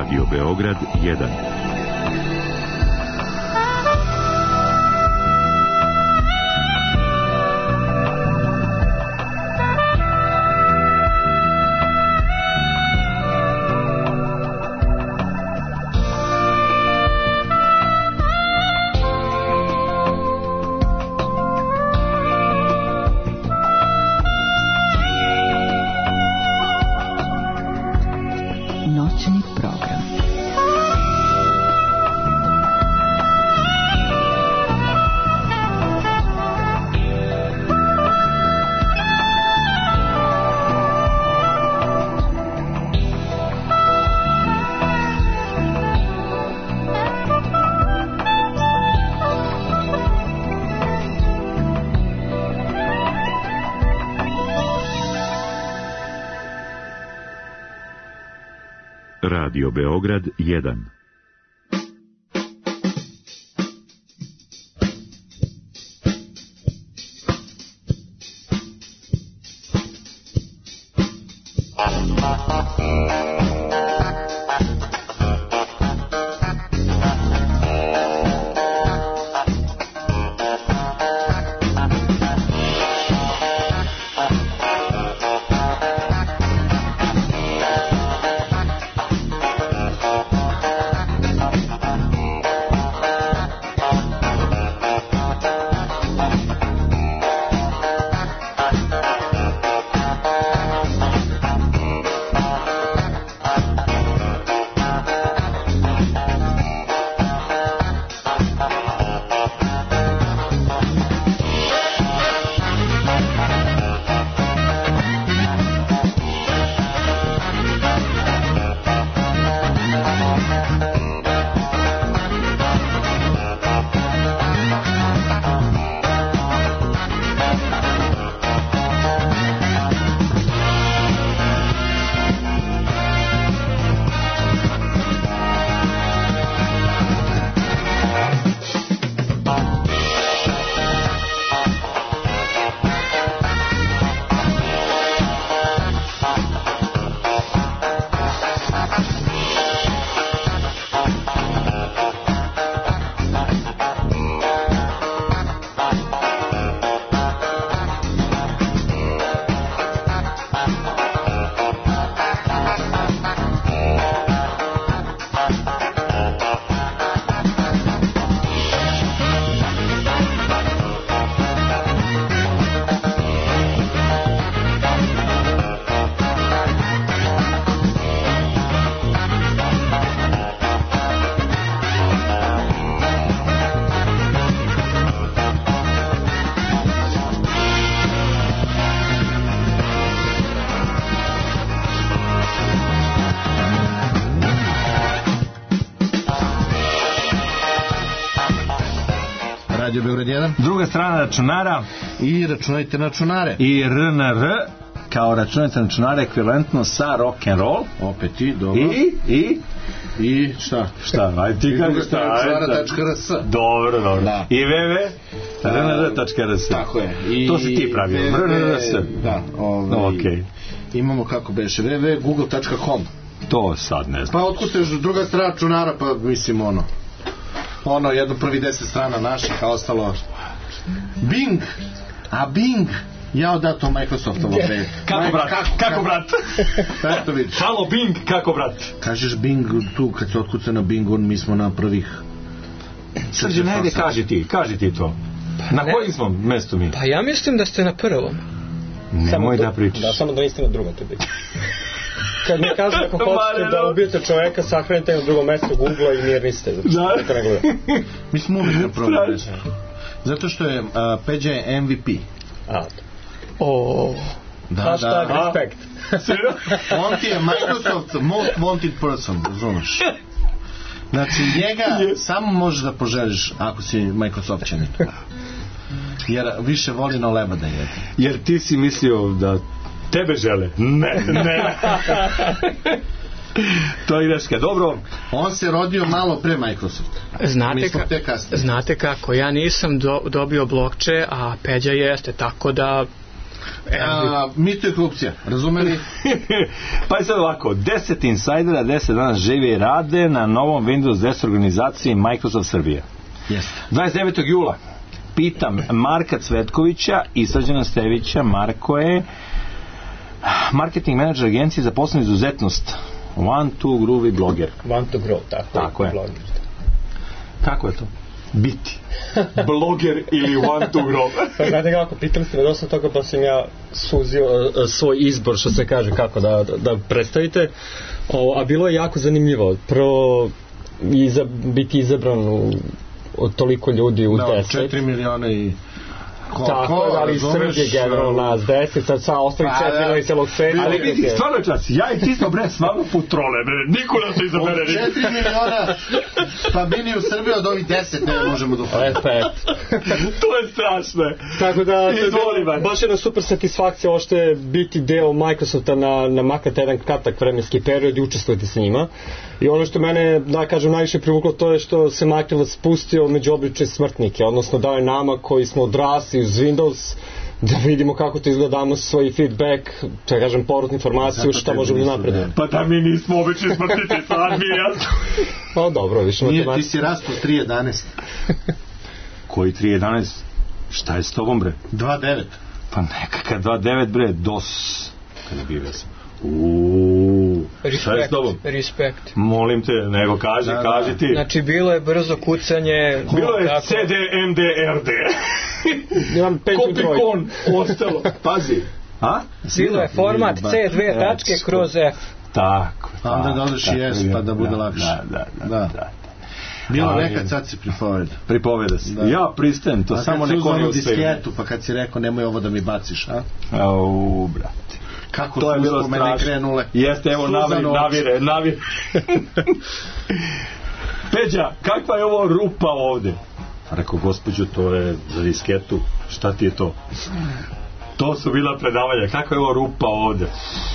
Radio Beograd 1. Radio Beograd 1. Radio Beograd 1. Druga strana računara. I računajte na računare. I RNR kao računajte na računare ekvivalentno sa rock'n'roll. Opet i, dobro. I šta? Šta? Ajde ti kako šta? Računara.rs. Dobro. Da. I www.rnr.rs. Tako je. To si ti pravio. RNR.rs. Da. Okay. Imamo kako beše www.google.com. To sad ne znam. Pa otkucuješ druga strana računara, pa mislim jedno prvi 10 strana naših, a ostalo Bing. A Bing ja odato Microsoftovo opet. Kako brat? Eto vidiš. Halo Bing, kako brat? Kažeš Bing tu, kad se otkuca na Bingu, mi smo na prvih. Srđe, najde, kaži ti to. Na kojim smo mestu mi? Pa ja mislim da ste na prvom. Nemoj da pričaš. Da, samo da niste na drugom tebi. Kad mi kažu ako hoćete da ubijete čoveka, sahranite na drugom mjestu Google-a i mir niste. Mi smo uvijek na prvom mjestu. Zato što je Peđa je MVP. Hashtag respect. On ti je Microsoft most wanted person, razumeš? Znači njega samo možeš da poželiš ako si Microsoftčanin. Jer više voli na leba da jede. Jer ti si mislio da tebe žele. Ne. To je greška. Dobro. On se rodio malo pre Microsoft. Znate kako, ja nisam dobio blokče, a Peđa jeste, tako da Mito i korupcija, razumeli? Pa je sad ovako, 10 insajdera 10 dana žive i rade na novom Windows 10 organizaciji Microsoft Srbije. Jeste. 29. jula pitam Marka Cvetkovića i Srđana Stevića. Marko je marketing menadžer agencije za poslovnu izuzetnost. One to groovy blogger. Want to grow, tako je. Blogger. Kako je to? Biti bloger ili want to grow. Pa znate kako, pitali ste me dosta toga, pa sam ja suzio svoj izbor, što se kaže, kako da predstavite. A bilo je jako zanimljivo. Prvo biti izabran od toliko ljudi u 10. 4 miliona i... Tako, ali Srbije generalno nas 10, sad sa ostalih 4 ili celog sveta. Ali vidi, stvarno čas, ja i ti smo stvarno putrole, niko nas ne izabere. Od 4 miliona, pa mi ni u Srbiji od ovih 10 ne možemo da upravimo. Respekt. To je strašno. Tako da, baš jedna super satisfakcija ošte biti deo Microsofta na makar jedan kratak vremenski period i učestvovati s njima. I ono što mene, da kažem, najviše privuklo to je što se Microsoft spustio među obične smrtnike, odnosno dao je nama koji smo odrasli uz Windows da vidimo kako to izgledamo svoj feedback, da kažem povratnu informaciju, šta možemo da napredujemo. Pa da mi nismo obični smrtnici, sad mi je jasno. Pa dobro, više matematika. Ti si rastao 3.11. Koji 3.11? Šta je s tobom, bre? 2.9. Pa nekakav 2.9, bre, DOS. Kada je bio sam. Šta je s tobom? Respekt. Molim te, nego kaži ti. Znači, bilo je brzo kucanje. Bilo je CD, MD, RD. Kopikon, ostalo. Pazi. A? Bilo je format C2 tačke kroz F. Tako. Onda dodaš i S pa da bude lakše. Da. Bilo nekad, sad si pripoveda si. Ja pristajem, to samo neko ne uspije. Disketu, pa kad si rekao nemoj ovo da mi baciš, a? Brate. Kako to je bilo strašno. Krenule. Jeste, evo navire. Peđa, kakva je ovo rupa ovde? Rekao, gospođo, to je za disketu. Šta ti je to? To su bila predavanja. Kakva je ovo rupa ovde?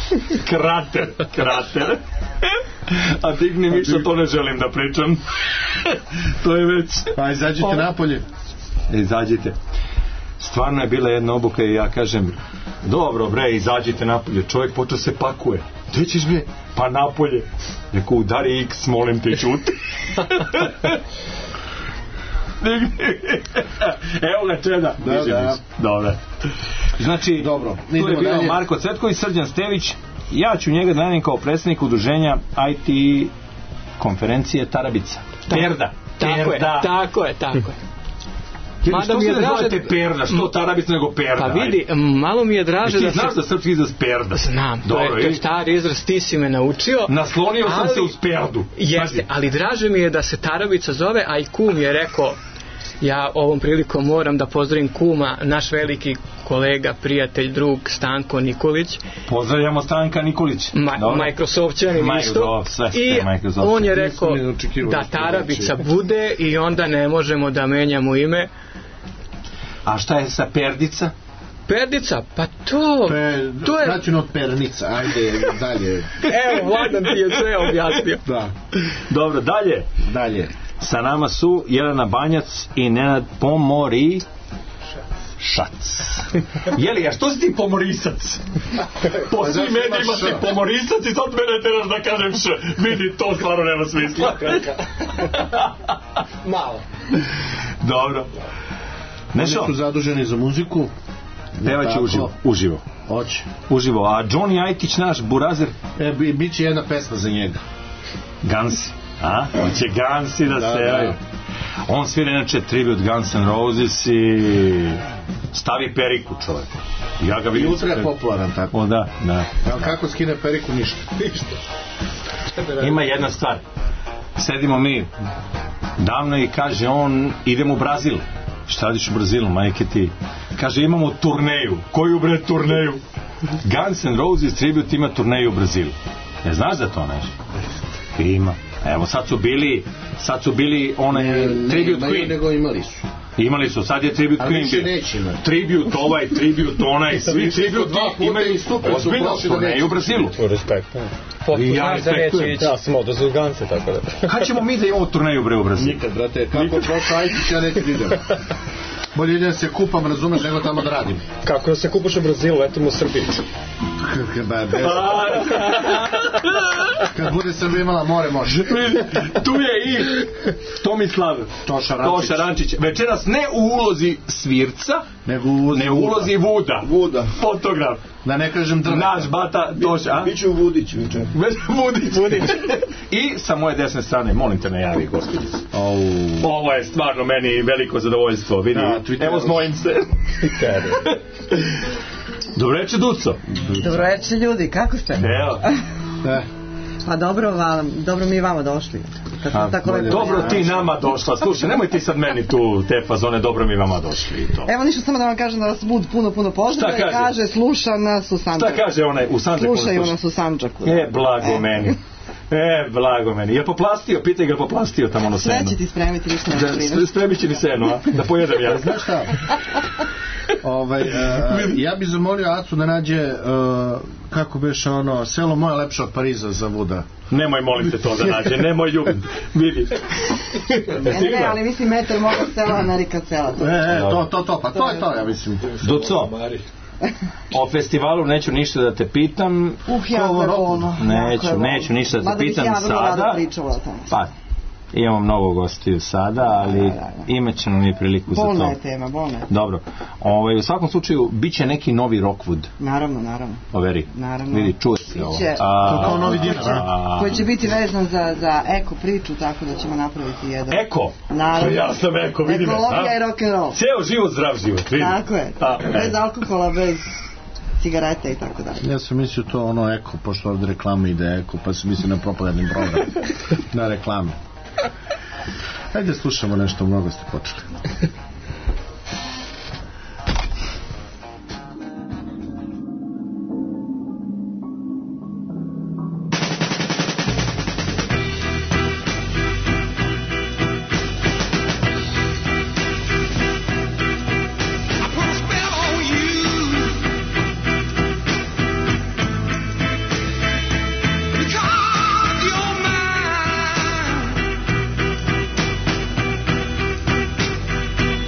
Krater. A digni mi što to ne želim da pričam. To je već... Pa izađite napolje. Izađite. Stvarno je bila jedna obuka i ja kažem, dobro bre, izađite napolje. Čovjek počeo se pakuje. Gde ćeš bre? Pa napolje. Neko udari X, molim te, čuti. Evo ga Čeda. Da. Dobro. Znači, tu je bio Marko Cvetković, Srđan Stević. Ja ću njega da nanem kao predsjednik udruženja IT konferencije Tarabica. Perda. Tako je. Što se ne zovete Perda? Što Tarabica nego Perda? Pa vidi, malo mi je draže da se... Ti znaš da srpski izraz Perda? Znam, to je stari izraz, ti si me naučio. Naslonio sam se uz Perdu. Jeste, ali draže mi je da se Tarabica zove, a i kum je rekao, ja ovom prilikom moram da pozdravim kuma, naš veliki kolega, prijatelj, drug Stanko Nikolić. Pozdravljamo Stanka Nikolić. Microsoftčanin isto. I on je rekao da Tarabica bude i onda ne možemo da menjamo ime. A šta je sa Perdica? Perdica, pa to je... Kraćeno od Pernica, ajde dalje. Evo, Vladan ti je sve objasnio. Da. Dobro, dalje. Sa nama su Jelena Banjac i Nenad Pomorišac. Jeli, a što si ti pomorisac? Po svim medijima si pomorisac i sad mene teraš da kažem š. Vidi, to stvarno nema smisla. Malo. Dobro. Oni su zaduženi za muziku. Pevaće uživo. Hoće. Uživo. A Johnny Ajtić, naš burazer? Biće jedna pesma za njega. Gansi. A? On će Gansi da se... On svira inače tribute Guns N' Roses i stavi periku čovjek. Ja ga vidim. I ultra je popularan tako. Da. A kako skine periku? Ništa. Ima jedna stvar. Sedimo mi davno i kaže on, idem u Brazil. Šta radiš u Brazilu, majke ti? Kaže, imamo turneju. Koju bre turneju? Guns N' Roses tribute ima turneju u Brazilu. Ne znaš za to nešto? Ima. Evo, sad su bili onaj tribute Queen. Nego Imali su, sad je tribute Queen. Tribute ovaj, tribute onaj, svi tribute imaju ozbiljno turneju u Brazilu. Respekt. Ja sam odazvu Ganse, tako da. Kad ćemo mi da imamo turneju bre u Brazilu? Nikad, brate, kako prošao Ajtić, ja neću idem. Bolje idem se kupam, razumeš, nego tamo da radim. Kako da se kupaš u Brazilu, letimo u Srbiji. Kad bude Srbija imala more, može. Tu je i Tomislav Toša Rančić. Večeras ne u ulozi svirca, nego u ulozi Vuda. Fotograf. Da ne kažem drveta. Naš bata Toša. Biću Vudić juče. Vudić. I sa moje desne strane, molim te najavi, gospođice. Ovo je stvarno meni veliko zadovoljstvo. Vidi, evo znojim se. Dobro večer, Duco. Dobro večer, ljudi, kako ste? Evo. Pa dobro mi vama došli. Dobro ti nama došla. Slušaj, nemoj ti sad meni tu te fazone, dobro mi vama došli i to. Evo ništa, samo da vam kažem da vas Bud puno pozdravlja i kaže sluša nas u Sandžaku. Šta kaže onaj u Sandžaku? Slušaju nas u Sandžaku. Blago meni. Je poplastio? Pitaj ga, poplastio tamo ono seno. Sve će ti spremiti, ništa ne spremiti. Spremit će mi seno, a? Da pojedem ja. Znaš šta? Ja bi zamolio Acu da nađe kako beše ono, selo moje lepše od Pariza za Vuda. Nemoj, molim te to da nađe, nemoj Jugend, vidi. Ne, ali mislim metar moga sela, Amerika cela. Pa to je to, ja mislim. Duco, o festivalu neću ništa da te pitam. Neću ništa da te pitam sada. Pa, imamo mnogo gostiju sada, ali imat ćemo mi priliku za to. Bolna je tema. Dobro. U svakom slučaju, bit će neki novi Rockwood. Naravno. Overi. Vidi, čuje se ovo. Kao novi dinar. Koji će biti vezan za eko priču, tako da ćemo napraviti jedan. Eko? Naravno. Ja sam eko, vidi me. Ekologija i rock'n'roll. Cijel život, zdrav život, vidi. Tako je. Bez alkohola, bez cigareta i tako dalje. Ja sam mislio to ono eko, pošto ovdje reklama ide eko, pa sam mislio na propagandni program. Na reklame. Hajde slušamo nešto, mnogo ste počeli. Because you're mine.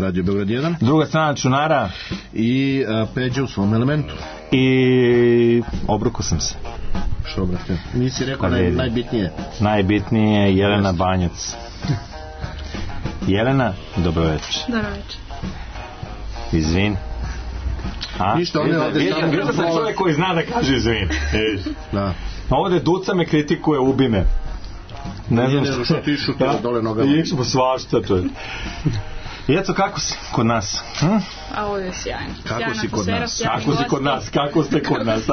Radio Beograd 1. Druga strana Čunara. I Peđa u svom elementu. I obruko sam se. Što, brate? Nisi rekao najbitnije. Najbitnije je Jelena Banjac. Jelena, dobroveče. Dobroveče. Izvin. Ništa, on je ovdje samo... Vidio sam čovjek koji zna da kaže izvin. Da. Ovdje Duca me kritikuje, ubi me. Ne znam što ti šutira dole nogama. I išmo svašta, to je. I eto, kako si kod nas? A ovdje je sjajno. Kako si kod nas? Kako si kod nas? Kako ste kod nas?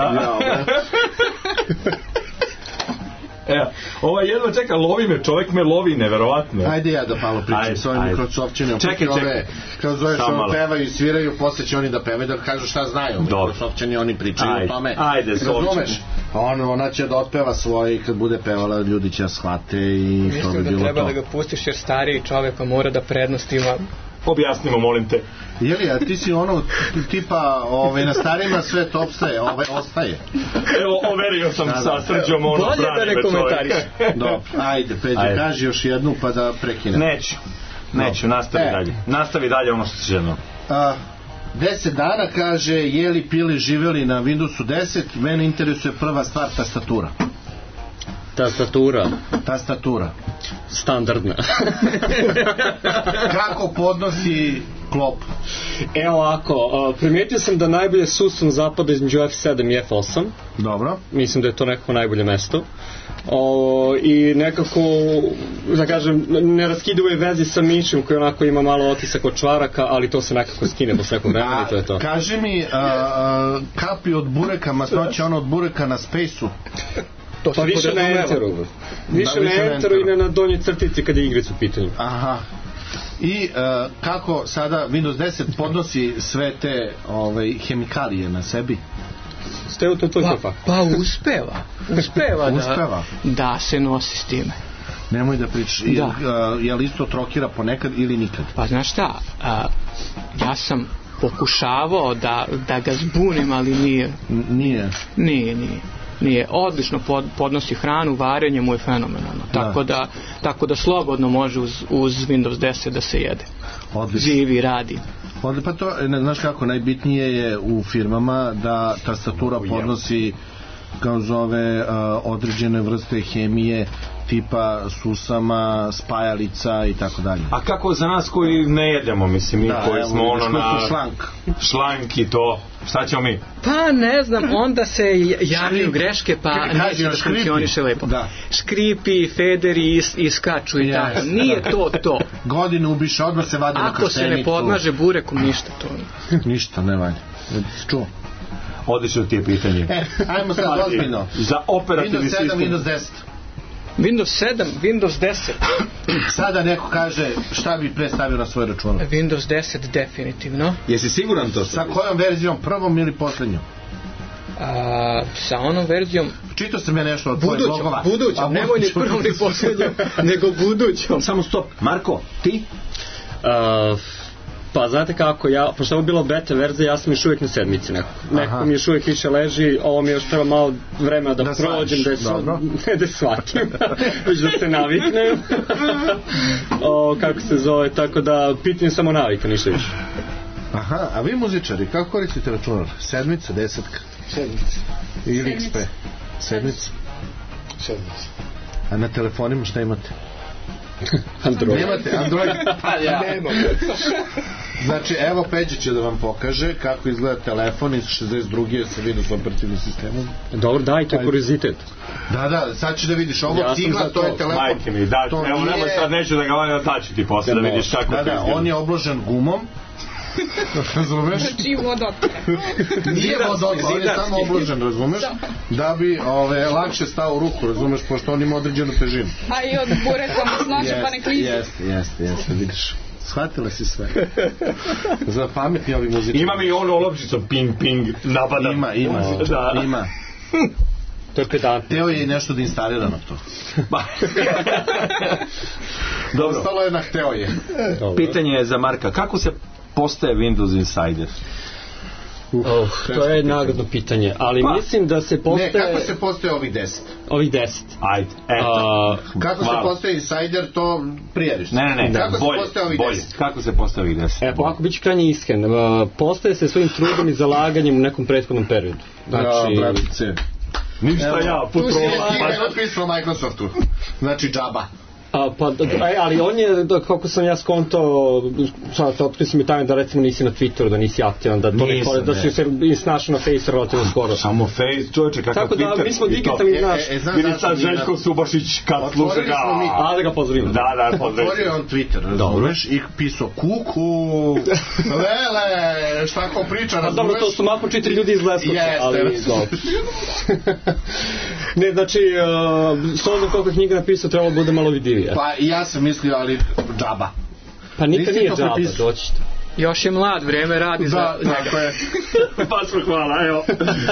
Evo, ovaj jedva čeka, lovi me, čovjek me lovi, neverovatno. Ajde ja da malo pričam s ovim Mikrosovčanom. Čekaj. Kao zove što pevaju i sviraju, posle će oni da pevaju, da kažu šta znaju. Mikrosovčani, oni pričaju o tome. Ajde, razumeš? Ona će da otpeva svoje i kad bude pevala, ljudi će shvate i to bi bilo to. Mislim da treba da ga pustiš jer stariji čovjek mora da prednost ima. Objasnimo, molim te. Jeli, a ti si ono tipa na starijima sve to ostaje. Evo, overio sam sa Srđom ono bolje da ne komentariš. Dobro, ajde, Peđe, kaži još jednu pa da prekinem. Neću, nastavi dalje ono što si želio. 10 dana, kaže, jeli, pili, živjeli na Windowsu 10, mene interesuje prva stvar, tastatura. Tastatura. Standardna. Kako podnosi klop? Evo ovako, primijetio sam da najbolje susum zapada između F7 i F8. Dobro. Mislim da je to nekako najbolje mesto. I nekako, da kažem, ne raskiduje vezi sa mišem koji onako ima malo otisak od čvaraka, ali to se nekako skine posle nekog vremena i to je to. Kaži mi, kapi od bureka, masnoće ono od bureka na Space-u. Pa više na Enteru. Više na Enteru i na donjoj crtici kad je igric u pitanju. Aha. I kako sada Windows 10 podnosi sve te hemikalije na sebi? Pa uspeva da se nosi s time. Nemoj da pričaš. Je li isto trokira ponekad ili nikad? Pa znaš šta, ja sam pokušavao da ga zbunim, ali nije, odlično podnosi hranu, varenje mu je fenomenalno, tako da slobodno može uz Windows 10 da se jede. Odlično. Živi, radi. Pa to, znaš kako, najbitnije je u firmama da tastatura podnosi, kao zove, određene vrste hemije, tipa susama, spajalica i tako dalje. A kako za nas koji ne jedemo, mislim, mi koji smo ono na šlank i to, šta ćemo mi? Pa ne znam, onda se javljaju greške, pa neće da funkcioniše lepo. Škripi, federi iskaču i tako. Nije to. Godinu ubiše, odmah se vade na krstenicu. Ako se ne podmaže burekom, ništa to. Ništa, ne valja. Čuo. Odlično ti je pitanje. Ajmo sad ozbiljno. Za operativni sistem. Windows 7, Windows 10. Windows 7, Windows 10. Sada neko kaže šta bi predstavio na svoj račun. Windows 10 definitivno. Jesi siguran to? Sa kojom verzijom, prvom ili posljednjom? Sa onom verzijom čitao sam ja nešto od tvojeg blogova. Budućom, nemoj ni prvom ni posljednjom, nego budućom. Samo stop, Marko, ti? Pa znate kako, pošto ovo bilo beta verzija, ja sam još uvijek na sedmici nekako mi još uvijek više leži, ovo mi još treba malo vremena da prođem, da shvatim, već da se naviknem, kako se zove, tako da pitanje samo navika, ništa više. Aha, a vi muzičari, kako koristite računar? Sedmica, desetka? Sedmica. Ili XP? Sedmica. A na telefonima šta imate? Android. Nemate Android? Pa ja. Nemam. Znači, evo Peđa će da vam pokaže kako izgleda telefon iz 62. sa Windows operativnim sistemom. Dobro, daj, to je kuriozitet. Da, sad ćeš da vidiš ovo cigla, to je telefon. Majke mi, da, evo nemoj sad, neću da ga valjam taći ti posle, da vidiš kako to izgleda. On je obložen gumom. Razumeš? Znači vodotre. Nije vodotre, on je samo obložen, razumeš? Da bi lakše stao u ruku, razumeš, pošto on ima određenu težinu. A i od bureka masnoće pa ne klizi. Jeste, vidiš. Shvatila si sve. Za pametni ovi muzičari. Imam i ono olovčicom, ping, napadam. Ima. To je pedant. Teo je nešto da instalira na to. Dobro. Ostalo je na hteo je. Pitanje je za Marka. Kako se postaje Windows Insider? To je nagodno pitanje, ali mislim da se postaje... Ne, kako se postaje ovih 10? Ovih 10. Ajde, eto. Kako se postaje insider, to prijaviš. Ne, kako bolje, se postaje ovih 10? Kako se postaje ovih 10? Ako biću krajnje iskren, postaje se svojim trudom i zalaganjem u nekom prethodnom periodu. Znači... Bratice. Ništa ja, Tu si ti napisao Microsoftu. Znači džaba. Ali on je, kako sam ja skontao, sad otkrio si mi tajno da recimo nisi na Twitteru, da nisi aktivan, da to ne kore, da si se snašao na Face relativno skoro. Samo Face, čovječe, kakav Twitter. Tako da mi smo digitalni naš. Vidi sad Željko Subašić kad sluša ga. A da ga pozdravimo. Da, pozdravimo. Otvorio je on Twitter, razumeš, i pisao kuku, lele, šta ko priča, razumeš. Dobro, to su mahom 4 ljudi iz Leskovca, ali dobro. Ne, znači, s obzirom koliko je knjiga napisao, trebalo da bude malo vidivije. Pa ja sam mislio, ali džaba. Pa nikad nije džaba, doći ćete. Još je mlad, vrijeme radi za njega. Tako je. Pa smo hvala, evo.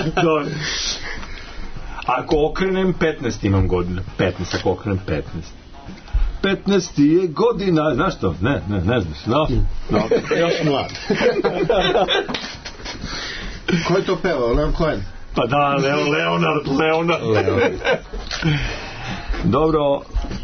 Ako okrenem 15 imam godina. 15, ako okrenem 15. 15 je godina, znaš to? Ne znaš, no. Još mlad. Ko je to pevao? Leon Cohen? Pa da, Leonard. Dobro.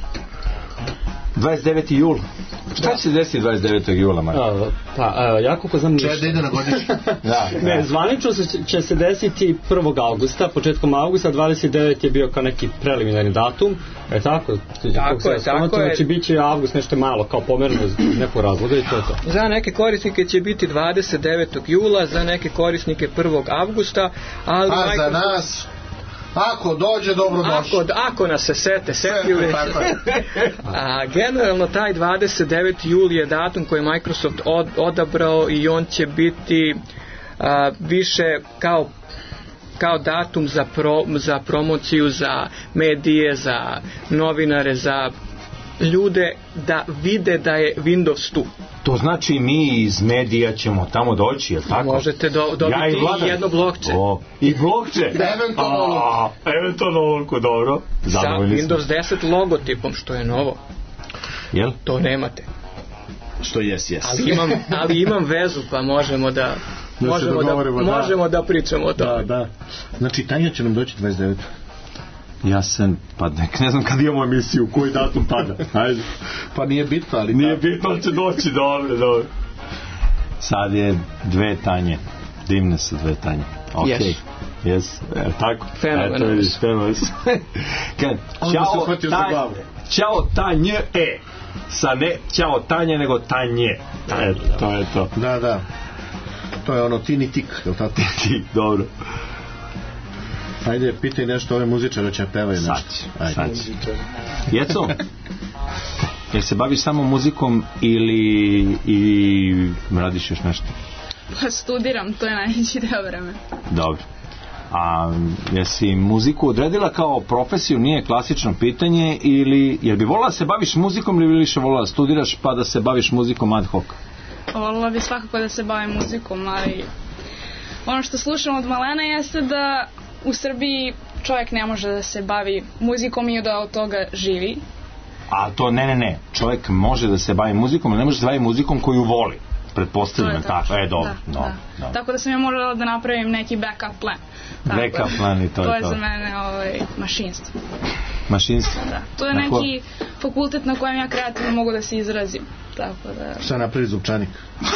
29. jul. Šta će se desiti 29. jula, Marko? Pa, ja koliko znam ništa. Če ide na godišnje? Ne, zvanično će se desiti 1. augusta, početkom augusta, 29. je bio kao neki preliminarni datum. Tako je. Znači, bit će avgust nešto malo, kao pomerno iz nekog razloga i to je to. Za neke korisnike će biti 29. jula, za neke korisnike 1. avgusta, ali... A za nas... Ako dođe, dobro došlo. Ako nas se setio već. Generalno taj 29. juli je datum koji je Microsoft odabrao i on će biti više kao datum za promociju, za medije, za novinare, za ljude da vide da je Windows tu. To znači mi iz medija ćemo tamo doći, je li tako? Možete dobiti i jedno blokče. I blokče? Eventualno ovoliko, dobro. Sa Windows 10 logotipom, što je novo. Jel? To nemate. Što jes. Ali imam vezu, pa možemo da pričamo o tome. Da. Znači, Tanja će nam doći 29. Ja sam, pa ne znam kad imamo emisiju, koji datum pada. Ajde. Pa nije bitno, ali... Nije bitno, ali će doći, dobro. Sad je 2 Tanje. Divne su 2 Tanje. Okej. Yes. Tako? Fenomenalno. Ćao Tanje, sa ne ćao Tanje, nego Tanje. To je to. Da. To je ono tini tik, je li tako? Tik, dobro. Ajde, pitaj nešto ove muzičare će pevaju nešto. Sad. Jeco, jer se baviš samo muzikom ili radiš još nešto? Pa studiram, to je najveći deo vremena. Dobro. A jesi muziku odredila kao profesiju, nije klasično pitanje, ili jer bi volila da se baviš muzikom ili više volila da studiraš pa da se baviš muzikom ad hoc? Volila bi svakako da se bavim muzikom, ali ono što slušam od malena jeste da u Srbiji čovjek ne može da se bavi muzikom i da od toga živi. A to ne. Čovjek može da se bavi muzikom, ali ne može da se bavi muzikom koju voli. Pretpostavljam, tako. Dobro. Tako da sam ja morala da napravim neki backup plan. Backup plan i to je to. To je za mene mašinstvo. Mašinstvo? Da. To je neki fakultet na kojem ja kreativno mogu da se izrazim. Tako da... Šta napravi zupčanik?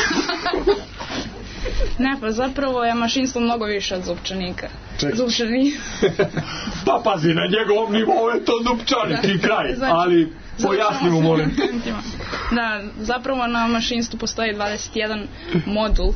Ne, pa zapravo je mašinstvo mnogo više od zupčanika. Zupčanik. Pa pazi, na njegovom nivou je to zupčanik i kraj, ali pojasnimo, molim. Da, zapravo na mašinstvu postoji 21 modul.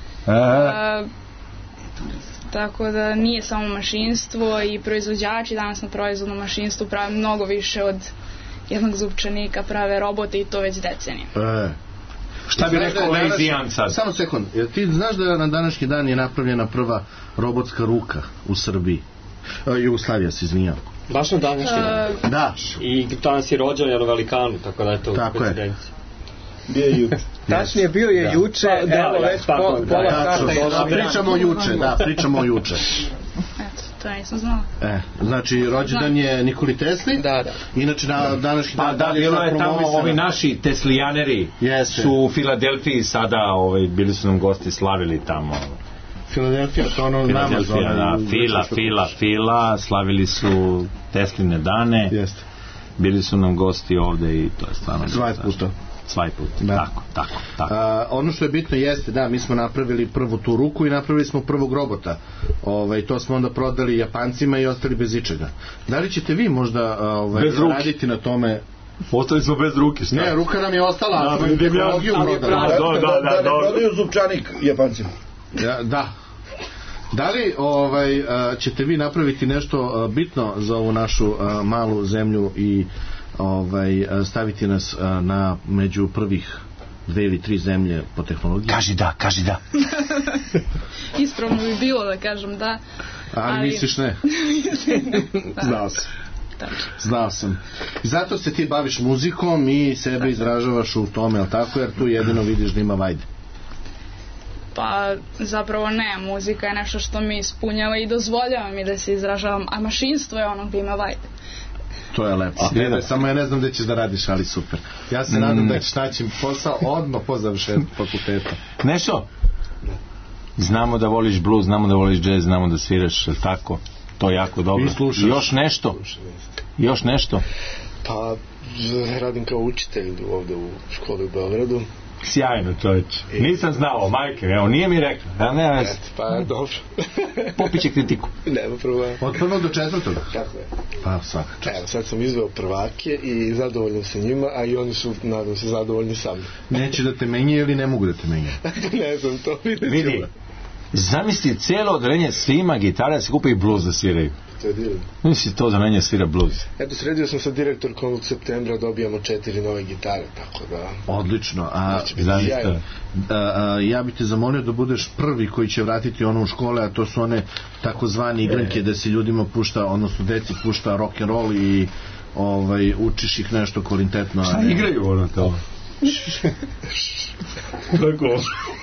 Tako da nije samo mašinstvo i proizvođači danas na proizvodnom mašinstvu prave mnogo više od jednog zupčanika, prave robote i to već decenije. Šta bi rekao Leizijan sad? Samo sekund, jer ti znaš da na današnji dan je napravljena prva robotska ruka u Srbiji? Jugoslavija se izvinjava. Baš na današnji dan? Da. I danas je rođen jedan velikanu, tako da je to koincidencija. Bio je juče. Tačnije bio je juče, evo već pola karta. Pričamo o juče. Eto, to ja nisam znala. Znači, rođendan je Nikoli Tesli. Da. Inače, na današnji dan... Pa da, bilo je tamo ovi naši teslijaneri su u Filadelfiji sada, bili su nam gosti, slavili tamo Filadelfija, to ono nama zove. Fila, slavili su Tesline dane. Jeste. Bili su nam gosti ovde i to je stvarno... Svaj put, da. Tako. Ono što je bitno jeste, da, mi smo napravili prvu tu ruku i napravili smo prvog robota. To smo onda prodali Japancima i ostali bez ičega. Da li ćete vi možda raditi na tome? Ostali smo bez ruke, šta? Ne, ruka nam je ostala, ali smo tehnologiju prodali. Da ne prodaju zupčanik Japancima. Da. Da li ćete vi napraviti nešto bitno za ovu našu malu zemlju i staviti nas među prvih 2 ili 3 zemlje po tehnologiji? Kaži da. Ispravno bi bilo da kažem da. Ali misliš ne? Znao sam. Zato se ti baviš muzikom i sebe izražavaš u tome, jel tako? Jer tu jedino vidiš da ima vajde. Pa zapravo ne, muzika je nešto što mi ispunjava i dozvoljava mi da se izražavam, a mašinstvo je ono gdje ima vajde. To je lepo. Samo ja ne znam da ćeš da radiš, ali super. Ja se nadam da ćeš naći posao odmah po završetku fakulteta. Nešto? Znamo da voliš blues, znamo da voliš jazz, znamo da sviraš, tako? To je jako dobro. Još nešto? Pa radim kao učitelj ovde u školi u Beogradu. Sjajno, čovječ. Nisam znao, majke, evo, nije mi rekla. Pa, dobro. Popiće kritiku. Nema problema. Od 1. do 4. Tako je. Pa, svaka čast. Evo, sad sam izveo prvake i zadovoljan sa njima, a i oni su, nadam se, zadovoljni sa mnom. Neće da te menje ili ne mogu da te menje? Ne znam, to vidi. Zamisli cijelo odeljenje svima gitara se kupa i blues da sviraju. To je divno. Misli to odeljenje svira blues. Eto, sredio sam sa direktorkom od septembra, dobijamo 4 nove gitare, tako da... Odlično. Zaista. Ja bih te zamolio da budeš prvi koji će vratiti ono u škole, a to su one takozvane igranke da se ljudima pušta, odnosno deci pušta rock'n'roll i učiš ih nešto kvalitetno. Šta igraju ono to? Tako.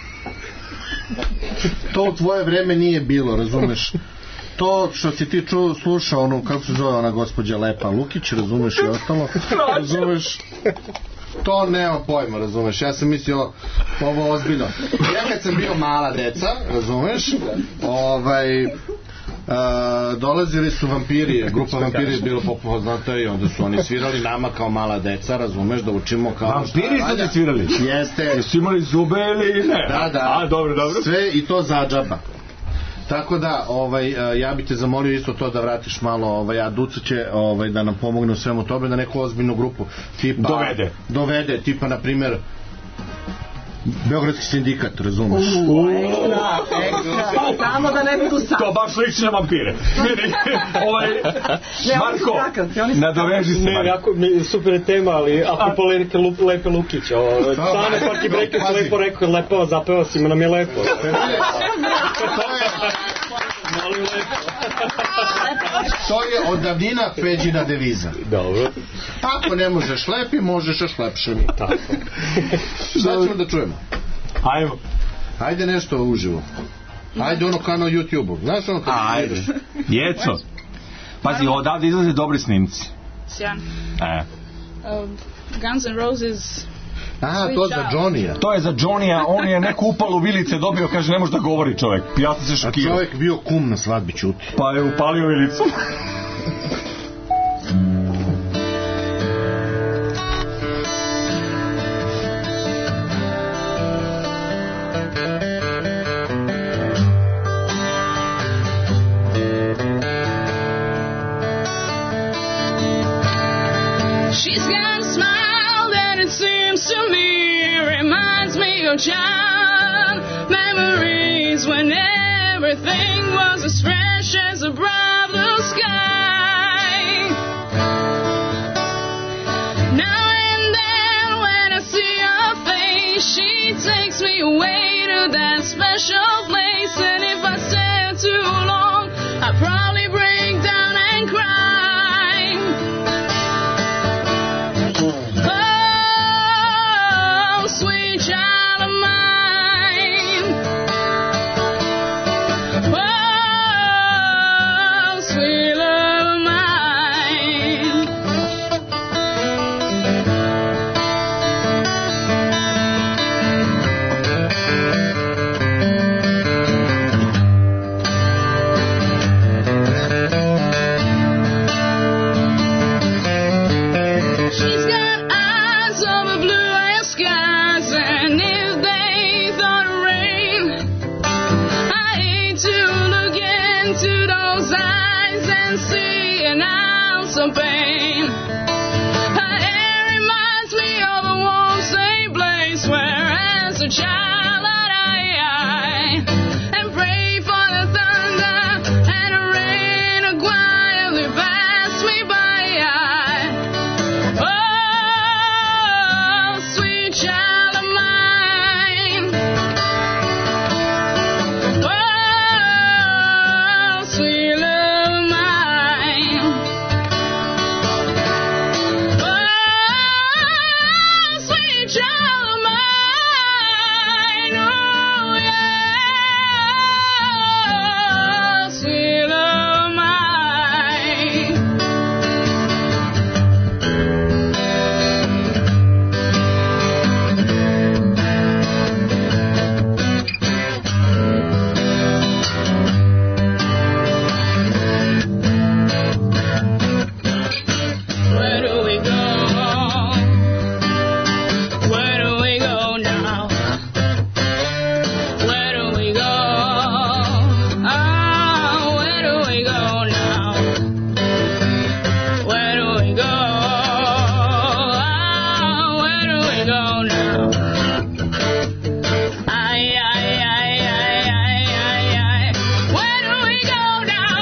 To u tvoje vreme nije bilo, razumeš? To što si ti slušao, ono, kako se zove ona gospođa Lepa Lukić, razumeš, i ostalo, razumeš, to nema pojma, razumeš, ja sam mislio ovo ozbiljno. Ja kad sam bio mala deca, razumeš, dolazili su vampiri, grupa vampiri je bilo popoznata i onda su oni svirali nama kao mala deca, razumeš, da učimo kao... Vampiri su ti svirali? Jeste. Jesu imali zube ili ne? Da. A, dobro. Sve i to za džaba. Tako da, ja bih te zamolio isto to da vratiš malo, a Duca će da nam pomogne u svemu tome, da neku ozbiljnu grupu tipa... Dovede, tipa, na primjer, Beogradski sindikat, razumeš? Ekstra. Samo da ne budu sam. To baš liči na vampire. Marko, nadoveži se. Super je tema, ali apropo Lepe Lukića. Stane Parky Breakers lepo rekao, lepo zapeva si, nam je lepo. To je od davnina Feđina deviza. Dobro. Ako ne možeš lepi, možeš još lepše mi. Tako. Šta ćemo da čujemo? Ajmo. Ajde nešto uživo. Ajde ono kao na YouTube-u. Znaš ono kao... Ajde. Jeco. Pazi, odavde izlaze dobri snimci. Sjan. Guns N' Roses... Aha, to za Johnny-a. To je za Johnny-a, on je neku upalu vilice dobio, kaže ne može da govori čovjek. Ja sam se šokirao. A čovjek bio kum na svadbi, čuti. Pa je upalio vilicu. She's got a smile that it seems to me reminds me of child memories when everything was as fresh as a bright blue sky. Now and then when I see her face, she takes me away to that special place, and if I stay too long, I probably break down and cry. can see an ounce of pain. It reminds me of a warm, safe place where as a child I and pray for the thunder and the rain to quietly pass me by. Oh, sweet child of mine. Oh, sweet love of mine. Oh, sweet child of mine. Oh, yeah. Sweet love of mine. Where do we go? Where do we go now? Where do we go? Oh, where do we go now? Where do we go? Oh, where do we go now? Ay, ay, ay, ay, ay, ay, ay. Where do we go now?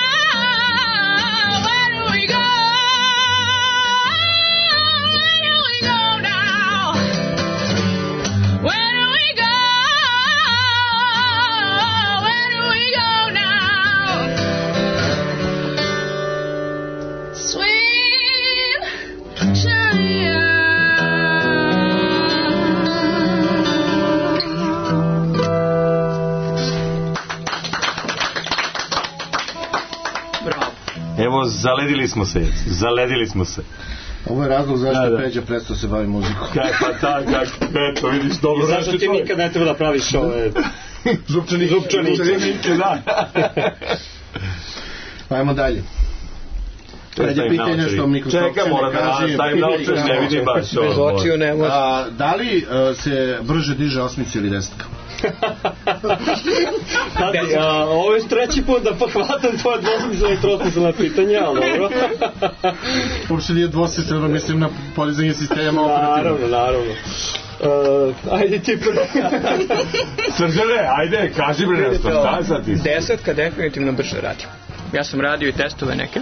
Where do we go? Where do we go now? Where do we go? Where do we go now? Sweet Bravo. Evo, zaledili smo se. Ovo je razlog zašto Peđa prestao se bavi muzikom. Pa tak, eto, vidiš, dobro I zašto ti nikad ne treba da praviš ove Župčanike, da. Ajmo dalje. Ajde, pitaj nešto o mikrosoftu. Čekaj, mora da nastavim naučeš, ne vidim baš Bez ovo. očiju ne može. Da li se brže diže osmica ili desetka? Tati, ovo je treći put da pohvatam tvoje dvosmislene i trosmislene pitanja, ali dobro. Uopšte nije dvosmisleno, mislim na podizanje sistema operativno. Naravno. Ajde ti prvo. Srđane, ajde, kaži bre nešto, šta je sad ti? Desetka definitivno brže radi. Ja sam radio i testove neke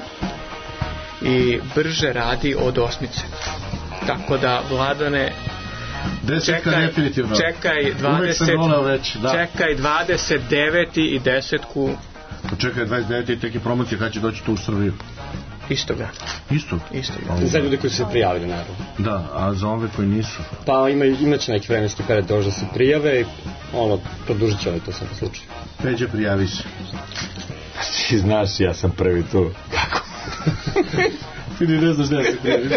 i brže radi od osmice. Tako da, Vladane, Desetka definitivno. čekaj Uvek sam voleo već, da. Čekaj 29. i desetku Čekaj 29. i tek je promocija kada će doći tu u Srbiju. istoga. Isto? Za ljude koji su se prijavili, naravno. Da, a za ove koji nisu? Pa imaće neki vremenski period da se prijave i produžit će ovaj to sam slučaj. Peđa, prijavi se. Ti znaš, ja sam prvi tu. Kako? Ti ne znaš da se prijavi.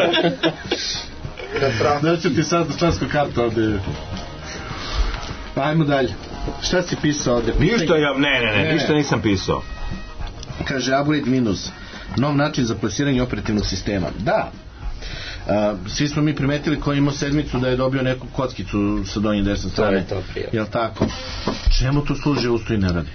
Daću ti sad člansku kartu ovdje. Ajmo dalje. Šta si pisao ovdje? Ništa ništa nisam pisao. Kaže Upgrade Windows, nov način za plasiranje operativnog sistema. Da, svi smo mi primetili ko imao sedmicu da je dobio neku kockicu sa donje desne strane. To prije. Jel tako? Čemu to služi, usto i ne radi?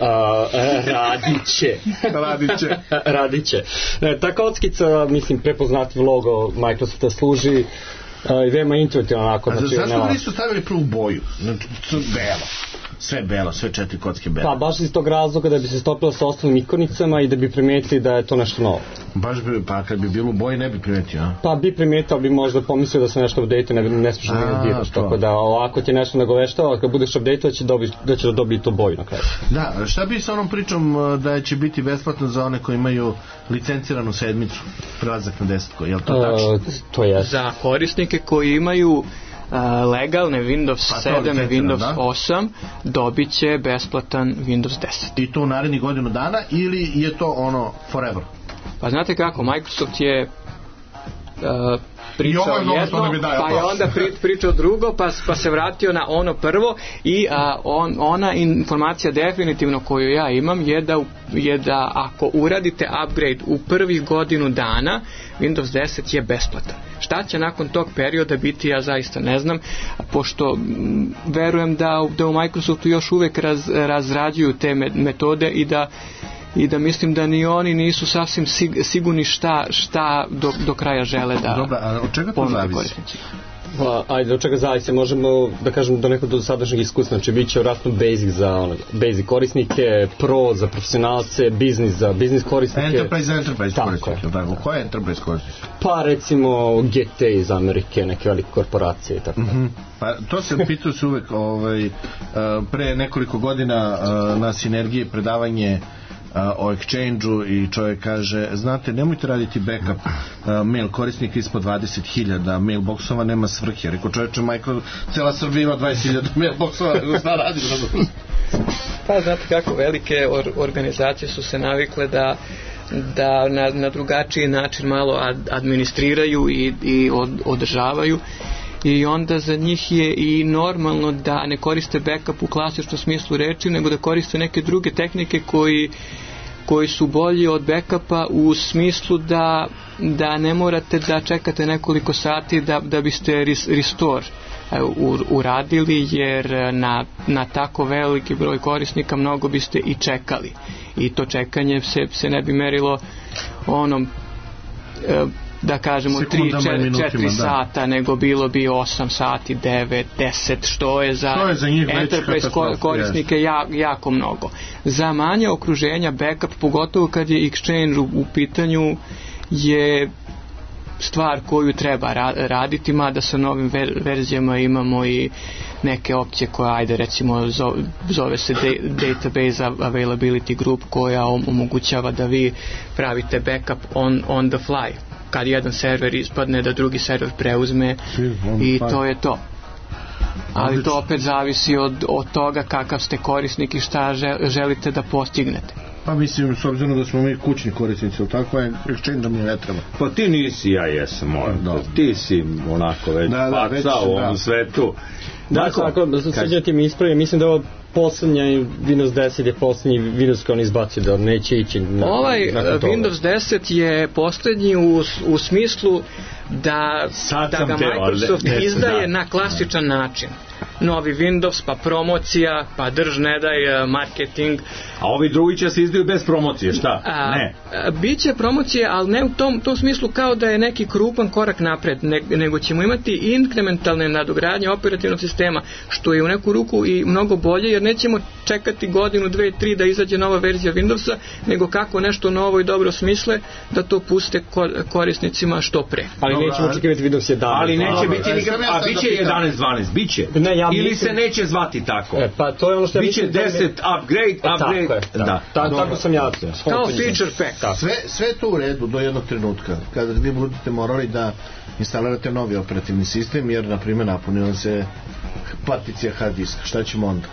Radit će. Ta kockica, mislim, prepoznatljiv logo Microsofta služi i veoma intuitivno onako. Zašto nisu stavili prvu boju? Belo. Sve belo, sve 4 kocke belo. Pa baš iz tog razloga da bi se stopilo sa ostalim ikonicama i da bi primetili da je to nešto novo. Baš bi, pa kad bi bilo u boji ne bi primetio, a? Pa bi primetio, bi možda pomislio da se nešto update, ne smiješ da diraš, tako da ovako ti nešto nagoveštava, kad budeš update da će da dobiti to boju na kraju. Da, šta bi sa onom pričom da će biti besplatno za one koji imaju licenciranu sedmicu, prelazak na desetko, je li to tačno? To je. Za korisnike koji imaju legalne Windows 7 i Windows 8 dobit će besplatan Windows 10. I to u narednih godinu dana ili je to ono forever? Pa znate kako, Microsoft je pričao jedno, pa je onda pričao drugo, pa se vratio na ono prvo i ona informacija definitivno koju ja imam je da ako uradite upgrade u prvih godinu dana, Windows 10 je besplatan. Šta će nakon tog perioda biti, ja zaista ne znam, pošto verujem da u Microsoftu još uvek razrađuju te metode i i da mislim da ni oni nisu sasvim sigurni šta do kraja žele da Dobro, a od čega to zavisi? Ajde, od čega zavisi? Možemo da kažem do nekog dosadašnjeg iskustva, znači bit će vjerojatno basic za basic korisnike, pro za profesionalce, business za business korisnike. Enterprise za enterprise korisnike, tako. Ko je enterprise korisnike? Pa recimo GT iz Amerike, neke velike korporacije i tako. Pa to se pitao se uvek pre nekoliko godina na Sinergiji predavanje o exchange-u i čovjek kaže, znate, nemojte raditi backup mail korisnika ispod 20.000 mailboxova, nema svrhe. Rekao čovječe, cela Srbija ima 20.000 mailboxova, šta radiš? Pa znate kako, velike organizacije su se navikle da na drugačiji način malo administriraju i održavaju, i onda za njih je i normalno da ne koriste backup u klasičnom smislu reči, nego da koriste neke druge tehnike koji su bolji od backupa u smislu da ne morate da čekate nekoliko sati da biste restore uradili, jer na tako veliki broj korisnika mnogo biste i čekali, i to čekanje se ne bi merilo da kažemo 3-4 sata, nego bilo bi 8 sati, 9, 10, što je za enterprise korisnike jako mnogo. Za manje okruženja backup, pogotovo kad je exchange u pitanju, je stvar koju treba raditi, mada sa novim verzijama imamo i neke opcije koja, ajde recimo, zove se Database Availability Group, koja omogućava da vi pravite backup on the fly, kad jedan server ispadne da drugi server preuzme, i to je to. Ali to opet zavisi od toga kakav ste korisnik i šta želite da postignete. Pa mislim, s obzirom da smo mi kućni korisnici, ili tako, exchange mi ne treba. Pa ti nisi, ja jesam, ti si onako već pacao u ovom svetu. Dakle, ako sviđati mi ispravi, mislim da je ovo poslednja Windows 10 je poslednji Windows koji on izbacio, da neće ići Windows 10 je poslednji u smislu da ga Microsoft izdaje na klasičan način. Novi Windows, pa promocija, pa drž ne daj, marketing. A ovi drugi će se izdaju bez promocije, šta? Ne. Biće promocije, ali ne u tom smislu kao da je neki krupan korak napred, nego ćemo imati inkrementalne nadogradnje operativnog sistema, što je u neku ruku i mnogo bolje, jer nećemo čekati godinu, 2, 3 da izađe nova verzija Windowsa, nego kako nešto novo i dobro smisle da to puste korisnicima što pre. Ali nećemo očekivati Windows 11. Ali neće biti nikad, a biće 11.12, biće. Ili se neće zvati tako. Pa to je ono što ja mislim. Biće 10 upgrade. Tako sam ja. Kao feature pack. Sve to u redu do jednog trenutka, kada vi budete morali da instalirate novi operativni sistem, jer na primjer napunila se particija hard diska. Šta ćemo onda?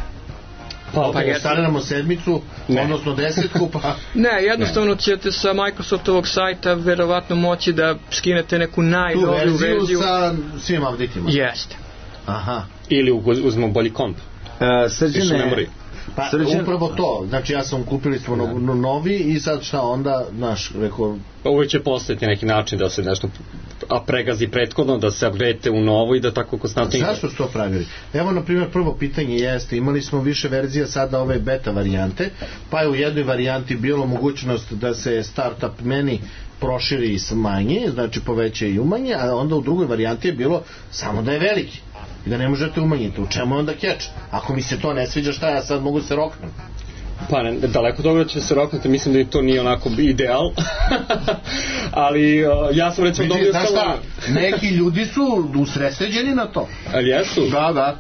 Pa instaliramo 7, odnosno 10, pa... Ne, jednostavno ćete sa Microsoftovog sajta verovatno moći da skinete neku najnoviju verziju sa svim updateima. Jeste. Aha. Ili uzmemo bolji komp. Srđane, pa upravo to, znači kupili smo novi i sad šta onda, znaš, rekao... Pa uvijek će postojati neki način da se nešto pregazi prethodno, da se upgrade u novo i da tako konstantno... Zašto su to pravili? Evo, na primjer, prvo pitanje jeste, imali smo više verzija sada ove beta varijante, pa je u jednoj varijanti bilo mogućnost da se startup menu proširi i smanje, znači poveća i umanje, a onda u drugoj varijanti je bilo samo da je veliki i da ne možete umanjiti. U čemu je onda catch? Ako mi se to ne sviđa, šta ja sad mogu se roknem? Pa daleko dobro će se roknuti, mislim da i to nije onako ideal. Ali ja sam recimo dobio samo... Neki ljudi su usredsređeni na to. Ali jesu? Da.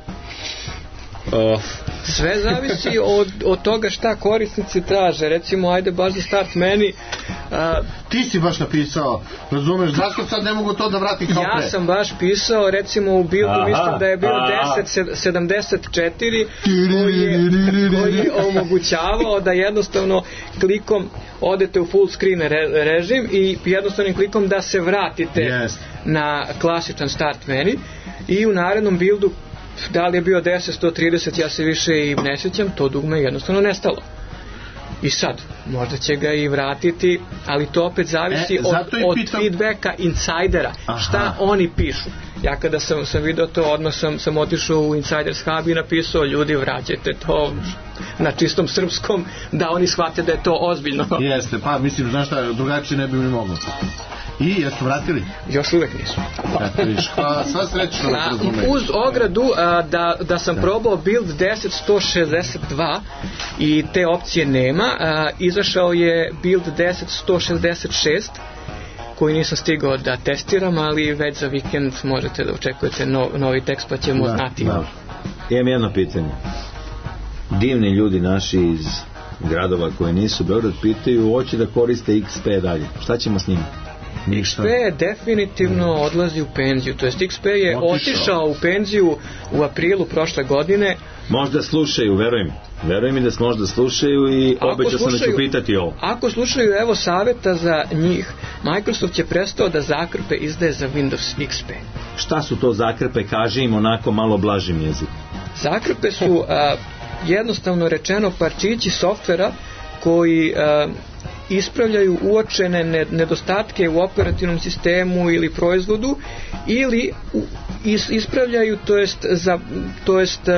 Sve zavisi od toga šta korisnici traže. Recimo, ajde baš za start menu. Ti si baš napisao, razumeš, zašto sad ne mogu to da vratim kao pre? Ja sam baš pisao, recimo u buildu, mislim da je bio 10.74 koji je omogućavao da jednostavno klikom odete u full screen režim i jednostavnim klikom da se vratite na klasičan start menu, i u narednom buildu, da li je bio 10.130, ja se više i ne sjećam, to dugme je jednostavno nestalo. I sad, možda će ga i vratiti, ali to opet zavisi od feedbacka insajdera, šta oni pišu. Ja kada sam vidio to, odmah sam otišao u Insiders Hub i napisao, ljudi, vraćajte to na čistom srpskom, da oni shvate da je to ozbiljno. Jeste, pa mislim, znaš šta, drugačije ne bi ni moglo. I jesu vratili? Još uvek nisu. Sva srećno da razumeju. Uz ogradu da sam probao build 10.162 i te opcije nema, izašao je build 10.166 koji nisam stigao da testiram, ali već za vikend možete da očekujete novi tekst, pa ćemo znati. Imam jedno pitanje. Divni ljudi naši iz gradova koji nisu Beograd pitaju, hoće da koriste XP dalje. Šta ćemo s njima? XP je definitivno odlazi u penziju, to jest XP je otišao u penziju u aprilu prošle godine. Možda slušaju, veruj mi da možda slušaju i obećao sam da ću pitati ovo. Ako slušaju, evo savjeta za njih. Microsoft je prestao da zakrpe izdaje za Windows XP. Šta su to zakrpe, kaži im onako malo blažim jezikom. Zakrpe su jednostavno rečeno parčići softvera koji ispravljaju uočene nedostatke u operativnom sistemu ili proizvodu, ili ispravljaju, to jest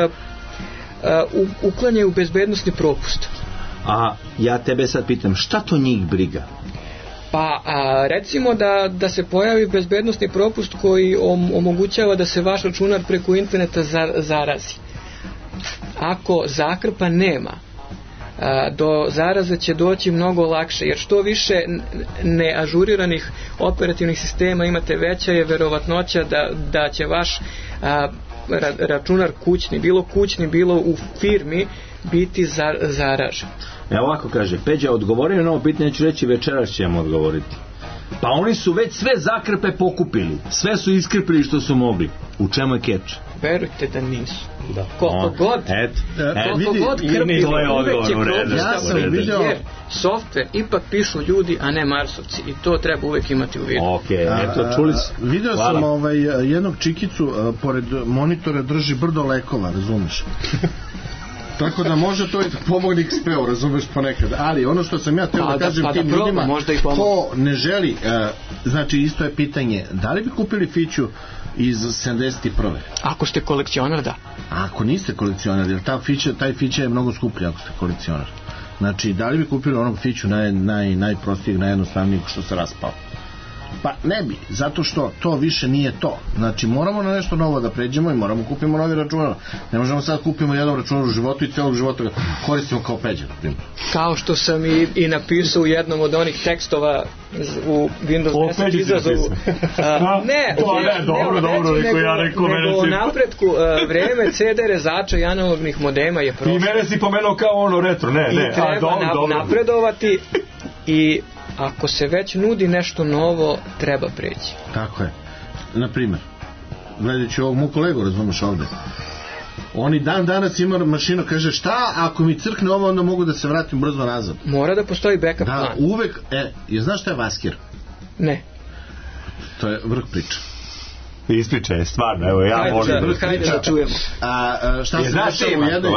uklanjaju bezbednosni propust. A ja tebe sad pitam, šta to njih briga? Pa recimo da se pojavi bezbednosni propust koji omogućava da se vaš računar preko interneta zarazi. Ako zakrpa nema, do zaraze će doći mnogo lakše, jer što više neažuriranih operativnih sistema imate, veća je verovatnoća da će vaš računar kućni, bilo u firmi, biti zaražen. Evo ovako kaže, Peđa, odgovorio na ovo pitanje, ću reći večeras ćemo odgovoriti. Pa oni su već sve zakrpe pokupili, sve su iskrpili što su mogli. U čemu je keč? Verujte da nisu. Koliko god krpili, to je odgovor u redu. Ja sam vidio, jer softver ipak pišu ljudi, a ne marsovci, i to treba uvek imati u vidu. Čuli su. Vidio sam jednog čikicu, pored monitora drži brdo lekova, razumeš? Tako da može to i da pomogne XP-u, razumeš, ponekad. Ali ono što sam ja teo da kažem tim ljudima, ko ne želi, znači isto je pitanje, da li bi kupili fiću iz 71. Ako ste kolekcionar, da. Ako niste kolekcionar, jer taj fića je mnogo skuplji ako ste kolekcionar. Znači, da li bi kupili onog fiću najprostijeg, najjednostavnijeg što se raspao? Pa ne bi, zato što to više nije to. Znači, moramo na nešto novo da pređemo i moramo kupimo novi računar. Ne možemo sad kupimo jedan računar u životu i celog života koristimo kao Peđa, na primjer. Kao što sam i napisao u jednom od onih tekstova u Windows 10 izazovu. Nego napretku vreme CD rezača i analognih modema je prošlo. I mene si pomenuo kao ono retro, I treba napredovati i ako se već nudi nešto novo, treba preći. Tako je. Naprimjer, gledajući ovog mu kolegu, razumeš ovde, oni danas ima mašinu, kaže šta, ako mi crkne ovo, onda mogu da se vratim brzo nazad. Mora da postoji backup plan. Da, uvek, znaš šta je Vaskir? Ne. To je vrh priča. Ispriča je, stvarno, evo ja volim vrh priča. Hajde da čujemo. Šta se dešava u jednoj...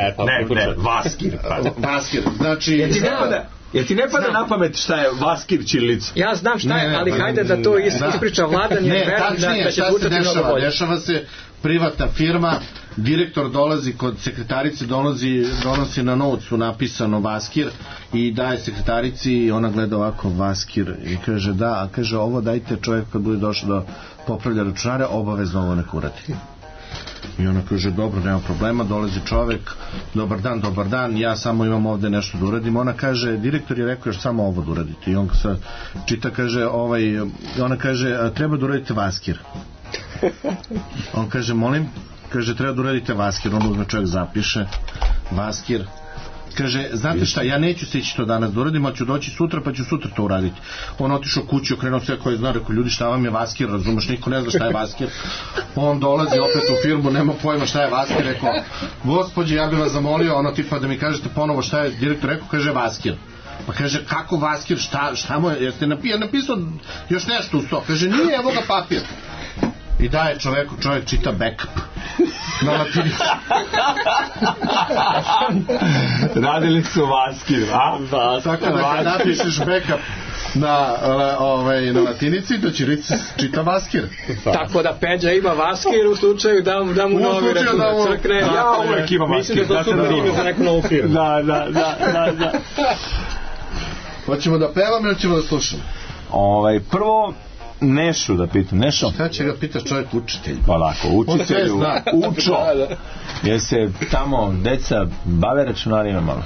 Vaskir, znači... Jer ti ne pada na pamet šta je Vaskir ćirilica? Ja znam šta je, ali hajde da to ispriča Vladan, jer verujem da će zvučati mnogo bolje. Dešava se privatna firma, direktor dolazi kod sekretarice, donosi na novcu napisano Vaskir i daje sekretarici i ona gleda ovako Vaskir i kaže a kaže ovo dajte čovjek kad bude došao da popravlja računare, obavezno ovo nek uradi. I ona kaže, dobro, nema problema, dolazi čovek, dobar dan, ja samo imam ovde nešto da uradim. Ona kaže, direktor je rekao još samo ovo da uradite. I on se čita, kaže, ona kaže, treba da uradite Vaskir. On kaže, molim, kaže, treba da uradite Vaskir. On uzme čovjek, zapiše Vaskir. Kaže, znate šta, ja neću stići to danas da uradim, ali ću doći sutra, pa ću sutra to uraditi. On otišao kući, okrenuo sve koje zna, rekao, ljudi, šta vam je Vaskir, razumeš, niko ne zna šta je Vaskir. On dolazi opet u firmu, nema pojma šta je Vaskir, rekao, gospođe, ja bih vas zamolio, ono tipa da mi kažete ponovo šta je direktor rekao, kaže Vaskir. Pa kaže, kako Vaskir, šta mu je, jeste napisao još nešto uz to, kaže, nije, evo ga papir. I daje čovjek čita backup na latinici. Radili su Vaskir, a? Tako da kad napišeš backup na latinici, da će Ric čita Vaskir. Tako da Peđa ima Vaskir u slučaju da mu novi račun crkne. Ja uvek imam Vaskir. Mislim da to super ime za neku novu firmu. Da. Hoćemo da pevamo ili ćemo da slušamo? Prvo Nešu da pitam. Nešo? Šta će ga pitaš, čovjek učitelj? Pa lako, učitelju. Učo. Jer se tamo deca bave računarima malo?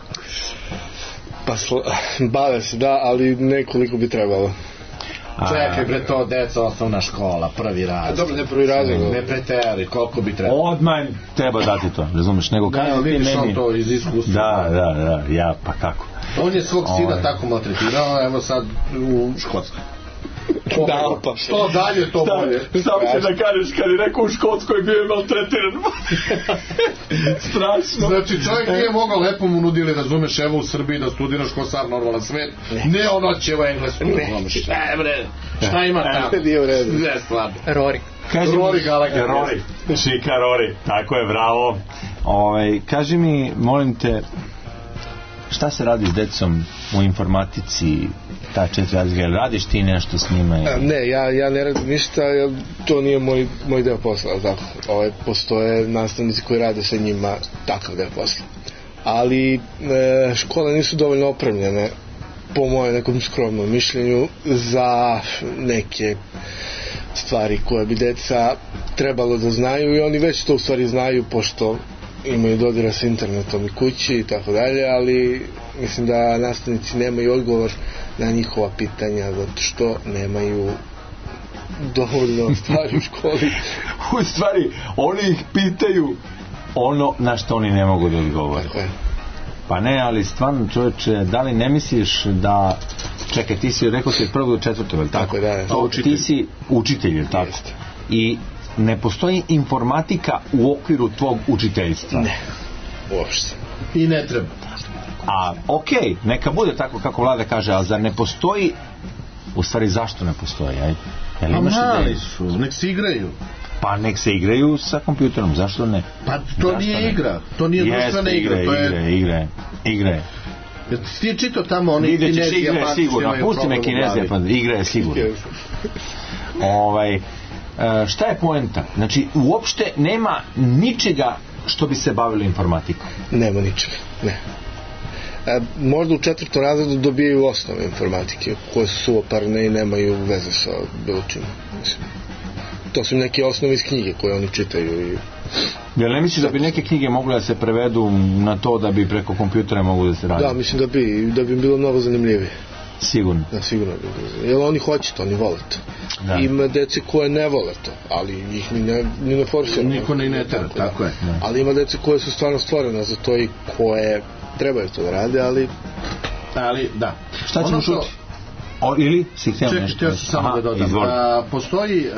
Pa bave se, da, ali nekoliko bi trebalo. Čekaj bre, to deca osnovna škola, prvi razred. Dobro, ne prvi razred. Ne preteri, koliko bi trebalo. Odmah treba dati to, razumeš, nego kada ti meni... vidiš on to iz iskustva. Da, ja, pa kako. On je svog sina tako maltretirao, evo sad u Škotskoj. Da, pa što dalje, to bolje. Samo će da kažeš, kad je rekao u Škotskoj bio je maltretiran. Strašno. Znači, čovjek nije mogao, lepo mu nudili, razumeš, evo u Srbiji da studiraš ko sav normalan svet. Ne ono će u Englesku. Šta ima tamo? Nije u redu. Ne, stvarno. Rory Gallagher. Šika Rory, tako je, bravo. Kaži mi, molim te, šta se radi s decom u informatici, ta 4 razlika, radiš ti nešto s njima? Ne, ja ne radim ništa, to nije moj deo posla, tako. Postoje nastavnici koji rade sa njima takav deo posla. Ali škole nisu dovoljno opremljene, po mojem nekom skromnom mišljenju, za neke stvari koje bi deca trebalo da znaju, i oni već to u stvari znaju, pošto imaju dodira s internetom i kući i tako dalje, ali mislim da nastavnici nemaju odgovor na njihova pitanja zato što nemaju dovoljno stvari u školi. U stvari, oni ih pitaju ono na što oni ne mogu da odgovore. Tako je. Pa ne, ali stvarno, čovječe, da li ne misliš da... Čekaj, ti si rekao od 1. do 4. je tako? Tako, da. Ti si učitelj, je tako? Jeste. I ne postoji informatika u okviru tvog učiteljstva? Ne, uopšte. I ne treba. A, okej, neka bude tako kako Vlada kaže, ali zar ne postoji... U stvari, zašto ne postoji? Pa mali su, nek se igraju. Pa nek se igraju sa kompjuterom, zašto ne? Pa to zašto nije igra, to nije društvena igra. Igre. Ti je čitao tamo oni Kinezi, Japanci sigurno, pusti me Kinezi, igra je sigurno. Šta je poenta? Znači, uopšte nema ničega što bi se bavilo informatikom. Nema ničega, ne. Možda u 4. razredu dobijaju osnove informatike koje su suvoparne i nemaju veze sa bilo čim. To su neke osnove iz knjige koje oni čitaju. Jel ne misliš da bi neke knjige mogle da se prevedu na to da bi preko kompjutera mogu da se radi? Da, mislim da bi bilo mnogo zanimljivije. Sigurno? Da, sigurno bi bilo. Jer oni hoće to, oni vole to. Da. Ima dece koje ne vole to, ali ih ni ne forsiraju. Niko ne tera, tako je. Da. Ali ima dece koje su stvarno stvorene za to i koje trebaju to da rade, ali da. Šta ćemo čuti? Ili si htio nešto? Htio sam samo da dodam. Postoji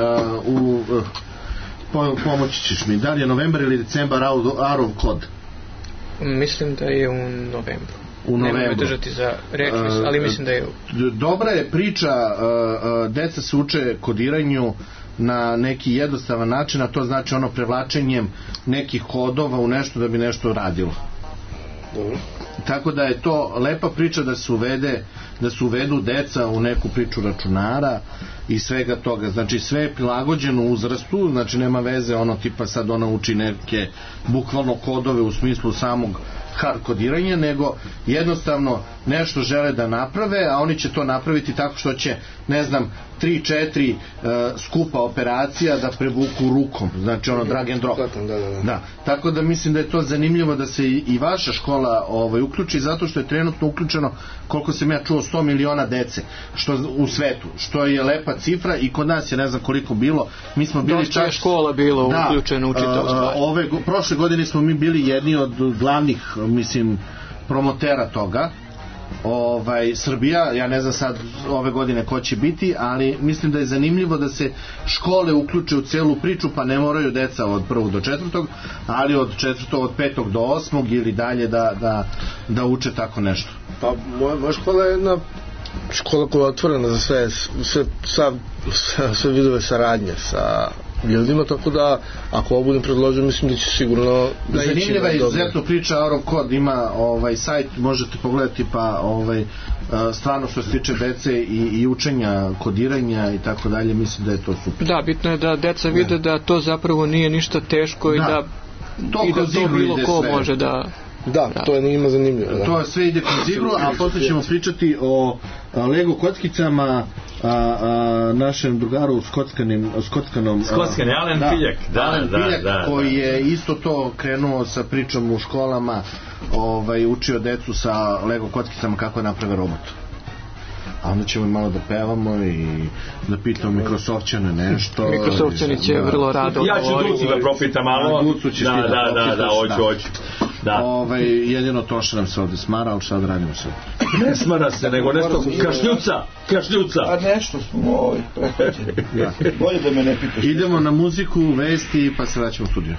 pomoći ćeš mi, da li je novembar ili decembar Arov kod? Mislim da je u novembru. Nemoj me držati za reč, ali mislim da je dobra je priča, deca se uče kodiranju na neki jednostavan način, a to znači ono prevlačenjem nekih kodova u nešto da bi nešto radilo. Dobro. Tako da je to lepa priča da se uvedu deca u neku priču računara i svega toga. Znači sve je prilagođeno uzrastu, znači nema veze ono tipa sad ona uči neke bukvalno kodove u smislu samog hard kodiranja, nego jednostavno nešto žele da naprave, a oni će to napraviti tako što će, ne znam, 3-4 skupa operacija da prevuku rukom, znači ono drag and drop. Da. Tako da mislim da je to zanimljivo da se i vaša škola uključi, zato što je trenutno uključeno, koliko sam ja čuo, 100 miliona dece u svetu, što je lepa cifra i kod nas je ne znam koliko bilo. Mi smo bili dosta je škola bilo uključeno u čitav stvar. Prošle godine smo mi bili jedni od glavnih, mislim, promotera toga. Srbija, ja ne znam sad ove godine ko će biti, ali mislim da je zanimljivo da se škole uključe u celu priču, pa ne moraju deca od 1. do 4. ali od 5. do 8. ili dalje da uče tako nešto. Pa moja škola je jedna škola koja je otvorena za sve vidove saradnje sa ljudima, tako da ako ovo budem predložio, mislim da će sigurno zanimljiva je izuzetno priča. Out of Code ima sajt, možete pogledati, pa stvarno što se tiče dece i učenja, kodiranja i tako dalje, mislim da je to super. Da, bitno je da deca vide da to zapravo nije ništa teško i da to bilo ko može da... Da, to je njima zanimljivo. Da. To sve ide kroz igru, a potom ćemo pričati o Lego kockicama, našem drugaru Skockanom Alen Piljak, koji je isto to krenuo sa pričom u školama, učio decu sa Lego kockicama kako naprave robot. A onda ćemo malo da pevamo i da pitamo Microsofćane nešto. Microsofćani će vrlo rado ja ću Ducu da propitam malo. Ducu ćeš hoću. Jedino to što nam se ovdje smara, ali šta da radimo sad? Ne smara se, nego nešto kašljuca. A nešto smo prehvaćeni. Bolje da me ne pitaš. Idemo na muziku, vesti, pa se vraćamo u studiju.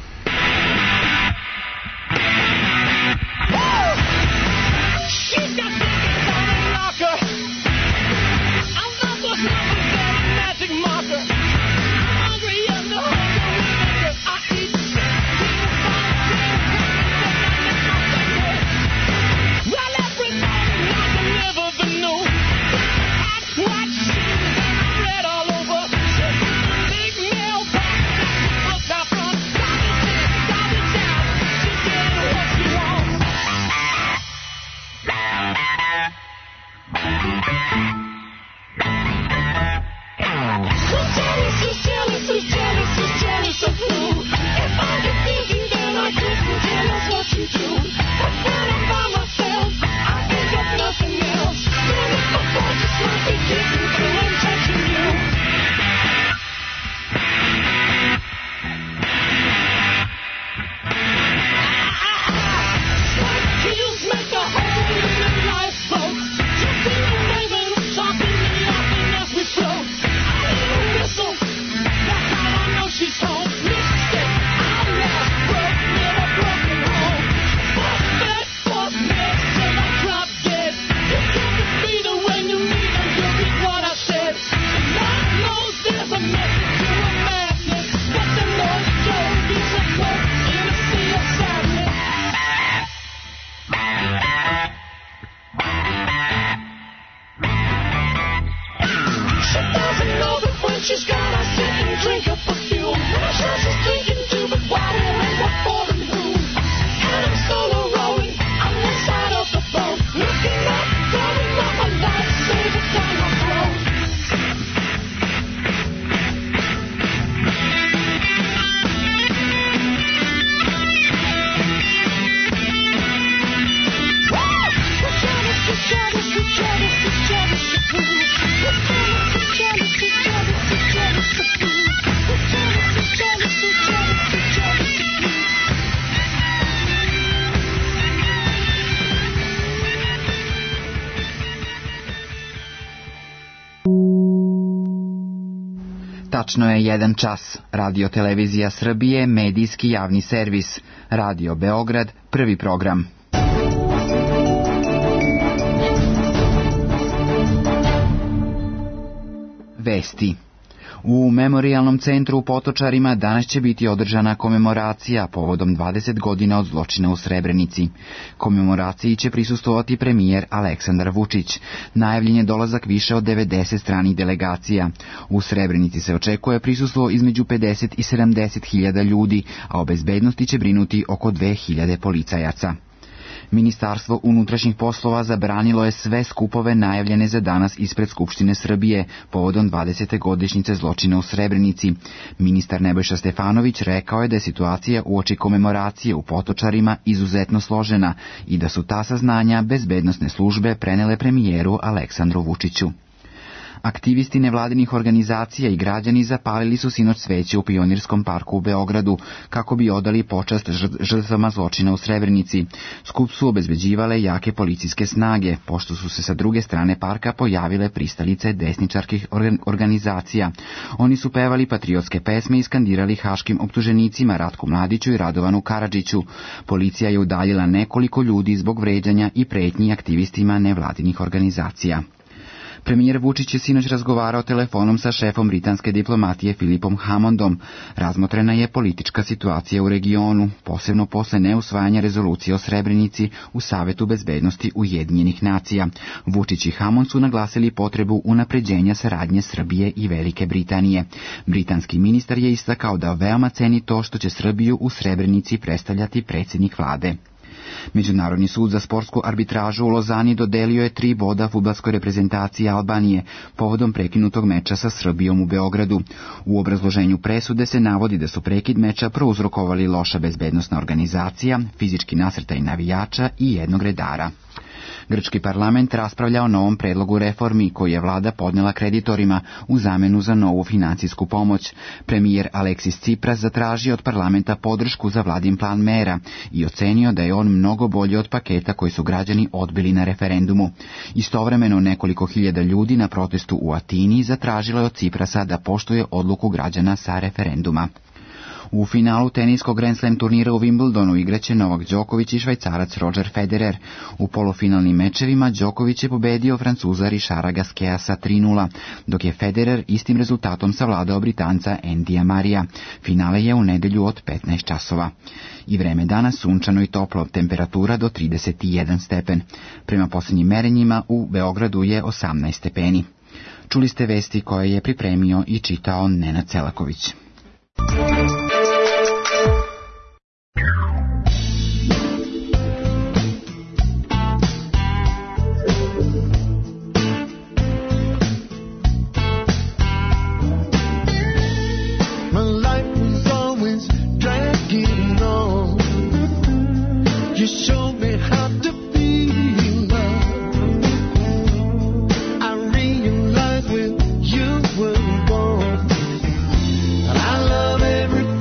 Tačno je 1 čas. Radio Televizija Srbije, medijski javni servis. Radio Beograd, prvi program. Vesti. U Memorijalnom centru u Potočarima danas će biti održana komemoracija povodom 20 godina od zločina u Srebrenici. Komemoraciji će prisustvovati premijer Aleksandar Vučić. Najavljen je dolazak više od 90 stranih delegacija. U Srebrenici se očekuje prisustvo između 50 i 70 hiljada ljudi, a o bezbednosti će brinuti oko 2000 policajaca. Ministarstvo unutrašnjih poslova zabranilo je sve skupove najavljene za danas ispred Skupštine Srbije povodom 20. godišnjice zločina u Srebrenici. Ministar Nebojša Stefanović rekao je da je situacija uoči komemoracije u Potočarima izuzetno složena i da su ta saznanja bezbednosne službe prenele premijeru Aleksandru Vučiću. Aktivisti nevladinih organizacija i građani zapalili su sinoć sveće u Pionirskom parku u Beogradu kako bi odali počast žrtvama zločina u Srebrenici. Skup su obezbeđivale jake policijske snage, pošto su se sa druge strane parka pojavile pristalice desničarskih organizacija. Oni su pevali patriotske pesme i skandirali haškim optuženicima Ratku Mladiću i Radovanu Karadžiću. Policija je udaljila nekoliko ljudi zbog vređanja i pretnji aktivistima nevladinih organizacija. Premijer Vučić je sinoć razgovarao telefonom sa šefom britanske diplomatije Philipom Hammondom. Razmotrena je politička situacija u regionu, posebno posle neusvajanja rezolucije o Srebrenici u Savetu bezbednosti Ujedinjenih nacija. Vučić i Hammond su naglasili potrebu unapređenja saradnje Srbije i Velike Britanije. Britanski ministar je istakao da veoma ceni to što će Srbiju u Srebrenici predstavljati predsjednik vlade. Međunarodni sud za sportsku arbitražu u Lozani dodelio je 3 boda fudbalskoj reprezentaciji Albanije povodom prekinutog meča sa Srbijom u Beogradu. U obrazloženju presude se navodi da su prekid meča prouzrokovali loša bezbednosna organizacija, fizički nasrtaj navijača i jednog redara. Grčki parlament raspravlja o novom predlogu reformi koji je vlada podnela kreditorima u zamenu za novu financijsku pomoć. Premijer Aleksis Tsipras zatražio od parlamenta podršku za vladin plan mera i ocenio da je on mnogo bolji od paketa koji su građani odbili na referendumu. Istovremeno nekoliko hiljada ljudi na protestu u Atini zatražilo je od Tsiprasa da poštuje odluku građana sa referenduma. U finalu teniskog Grand Slam turnira u Wimbledonu igraće Novak Đoković i Švajcarac Roger Federer. U polufinalnim mečevima Đoković je pobedio Francuza Richarda Gasqueta sa 3:0, dok je Federer istim rezultatom savladao Britanca Andyja Murraya. Finale je u nedelju od 15 časova. I vreme danas sunčano i toplo, temperatura do 31 stepen. Prema posljednjim merenjima u Beogradu je 18 stepeni. Čuli ste vesti koje je pripremio i čitao Nenad Celaković. I love every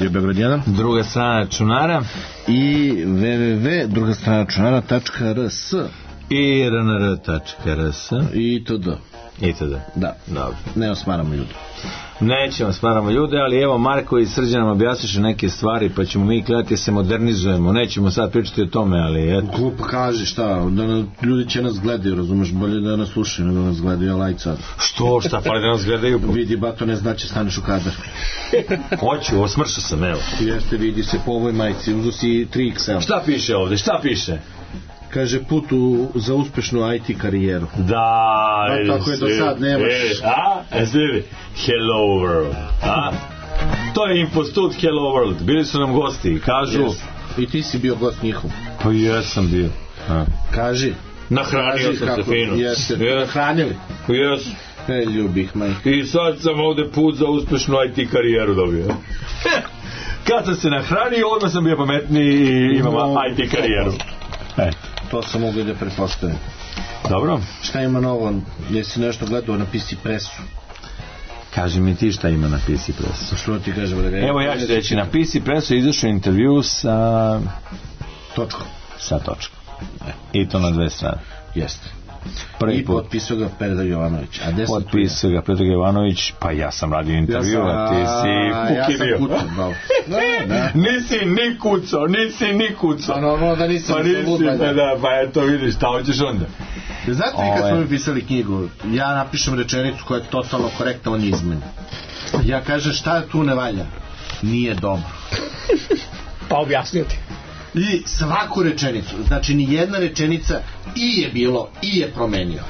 Radio Beograd 1. Druga strana računara. I www.drugastranačunara.rs I rnr.rs i td. Da. Dobro. Ne osmaramo ljude. Nećemo smaramo ljude, ali evo Marko i Srđan nam objasniše neke stvari, pa ćemo mi gledati se modernizujemo. Nećemo sad pričati o tome, ali eto. Glupo kaži šta, ljudi će nas gledaju, razumeš, bolje da nas slušaju nego da nas gledaju, lajt sad. Šta fali da nas gledaju? Vidi, bato, ne znači staneš u kadar. Hoću, osmršao sam, evo. Jeste, vidi se po ovoj majici, uzu si 3XL. Šta piše ovde, šta piše? Kaže, put za uspešnu IT karijeru. Da, tako je do sad, nemaš. Vidi, hello world. To je Infostud Hello World. Bili su nam gosti i kažu... I ti si bio gost njihov. Pa jesam bio. Kaži. Nahranio sam se fino. Jeste, nahranili? Jes. Ljubih, majke. I sad sam ovde put za uspešnu IT karijeru dobio. Kad sam se nahranio, odmah sam bio pametniji i imam IT karijeru. To sam mogu da pretpostavim. Dobro. Šta ima novo? Jesi nešto gledao na PC Pressu? Kaži mi ti šta ima na PC Pressu. Što ti kažem? Evo ja ću reći, na PC Pressu je izašao intervju sa... Točkom. Sa točkom. I to na 2 strane. Jeste. I potpisao ga Predrag Jovanović. Potpisao ga Predrag Jovanović, pa ja sam radio intervju, a ti si puki bio. Ja sam kucao, Nisi ni kucao. Normalno da nisam. Pa eto vidiš, šta hoćeš onda. Znate vi kad smo mi pisali knjigu, ja napišem rečenicu koja je totalno korektna, on je izmeni. Ja kažem šta tu ne valja? Nije dobro. Pa objasnio ti. I svaku rečenicu, znači ni jedna rečenica i je bilo, i je promenio.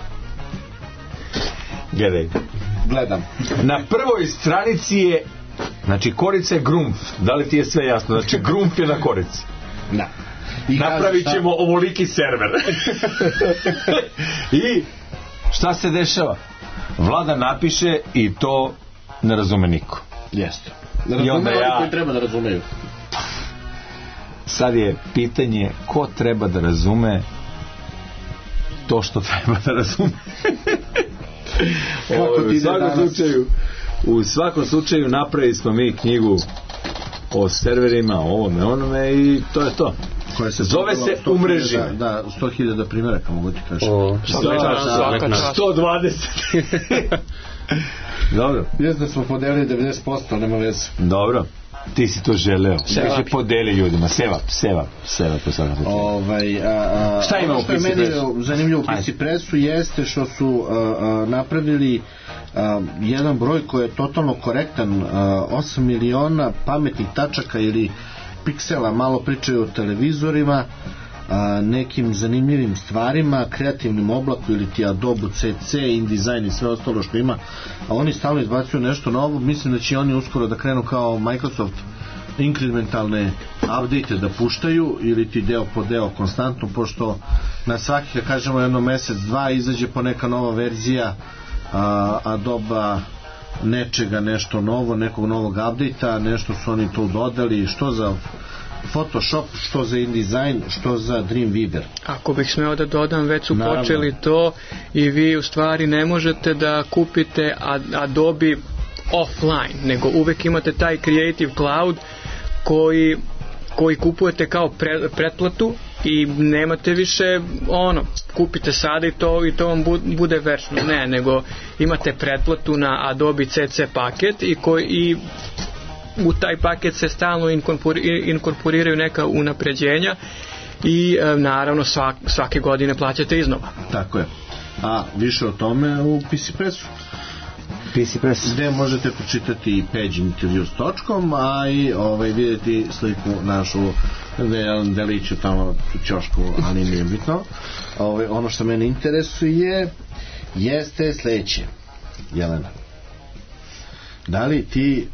Gledam. Na prvoj stranici je, znači korica je Grumpf, da li ti je sve jasno? Znači Grumpf je na korici. Da. Napravit ćemo ovoliki server. I šta se dešava? Vlada napiše i to ne razume niko. Jeste. I onda ja... koji treba da razumeju. Sad je pitanje ko treba da razume to što treba da razume. U svakom slučaju napravili smo mi knjigu o serverima, ovome, onome i to je to. Zove se Umreži. Da, 100.000 primjeraka mogu ti kaži. 120. Dobro. Jes da smo podelili 90%, nema veze. Dobro. Ti si to želeo. Kaže podeli ljudima. Sevap po sada. Šta ima u PC Pressu? Zanimljivo u PC Pressu jeste što su napravili jedan broj koji je totalno korektan, 8 miliona pametnih tačaka ili piksela, malo pričaju o televizorima, nekim zanimljivim stvarima, kreativnim oblaku ili ti Adobe CC, InDesign i sve ostalo što ima, a oni stalno izbacuju nešto novo. Mislim da će oni uskoro da krenu kao Microsoft inkrementalne update da puštaju ili ti deo po deo konstantno, pošto na svaki, kad kažemo jedno mesec, dva izađe po neka nova verzija Adobe nečega, nešto novo, nekog novog update-a, nešto su oni tu dodali, što za Photoshop, što za InDesign, što za Dreamweaver. Ako bih smeo da dodam, već su počeli to i vi u stvari ne možete da kupite Adobe offline, nego uvek imate taj Creative Cloud koji kupujete kao pretplatu i nemate više kupite sada i to vam bude večno. Ne, nego imate pretplatu na Adobe CC paket i u taj paket se stalno inkorporiraju neka unapređenja i naravno svake godine plaćate iznova. Tako je. A više o tome u PC Pressu. PC Press. Gde možete pročitati page intervju s točkom, a i vidjeti sliku našu deliću tamo u ćošku, ali nije bitno. Ono što mene interesuje jeste sledeće. Jelena, da li ti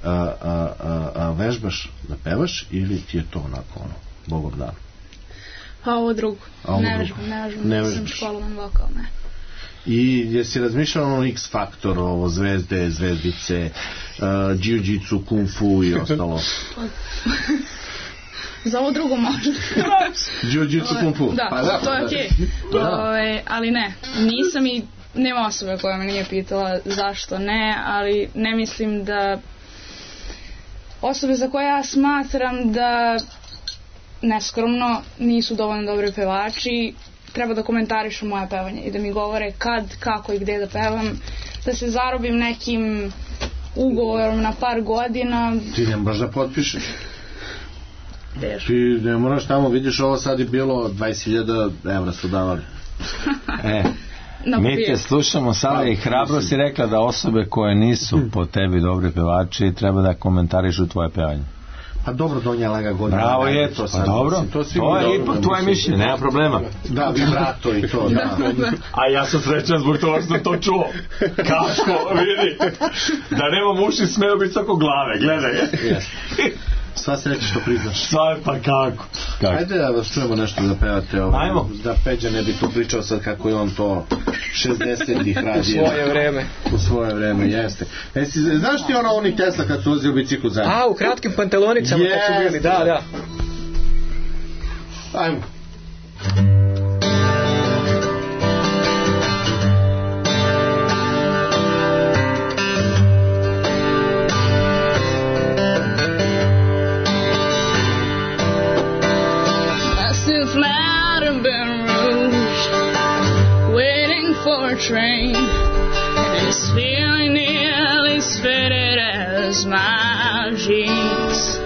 vežbaš da pevaš ili ti je to onako Bogom dan? Pa ovo drugo. Ne vežbam, sam školovan vokal, ne. I jesi razmišljala X Factor, ovo zvezde, zvezdice, jiu-jitsu, kung fu i ostalo? Za ovo drugo možda. Jiu-jitsu, kung fu. Da, to je okej. Ali ne, nisam i nema osobe koja me nije pitala zašto ne, ali ne mislim da osobe za koje ja smatram da neskromno nisu dovoljno dobri pevači, treba da komentarišu moje pevanje i da mi govore kad, kako i gde da pevam, da se zarobim nekim ugovorom na par godina. Ti ne moraš da potpišeš. Ti ne moraš tamo, vidiš ovo sad je bilo 20.000 evra su davali. Mi te slušamo sada i hrabro si rekla da osobe koje nisu po tebi dobri pevači treba da komentarišu tvoje pevanje. Pa dobro, donijela ga godina. Bravo je, to sad. Dobro, to je ipak tvoje mišljenje, nema problema. Da, vibrato i to, da. A ja sam srećan zbog toga što sam to čuo. Kako, vidi. Da nemam uši, smeo biti svako glave, gledaj. Sva sreća što priznaš. Sva, pa kako? Ajde da vas čujemo nešto da pevate. Ajmo. Da Peđa ne bi tu pričao sad kako je on to 60-ih radio. U svoje vreme. U svoje vreme, jeste. Znaš ti oni Tesla kad su uzeli u biciklu zajedno? U kratkim pantalonicama kad su bili, da. Ajmo. Train, and his feeling nearly as fitted as my jeans.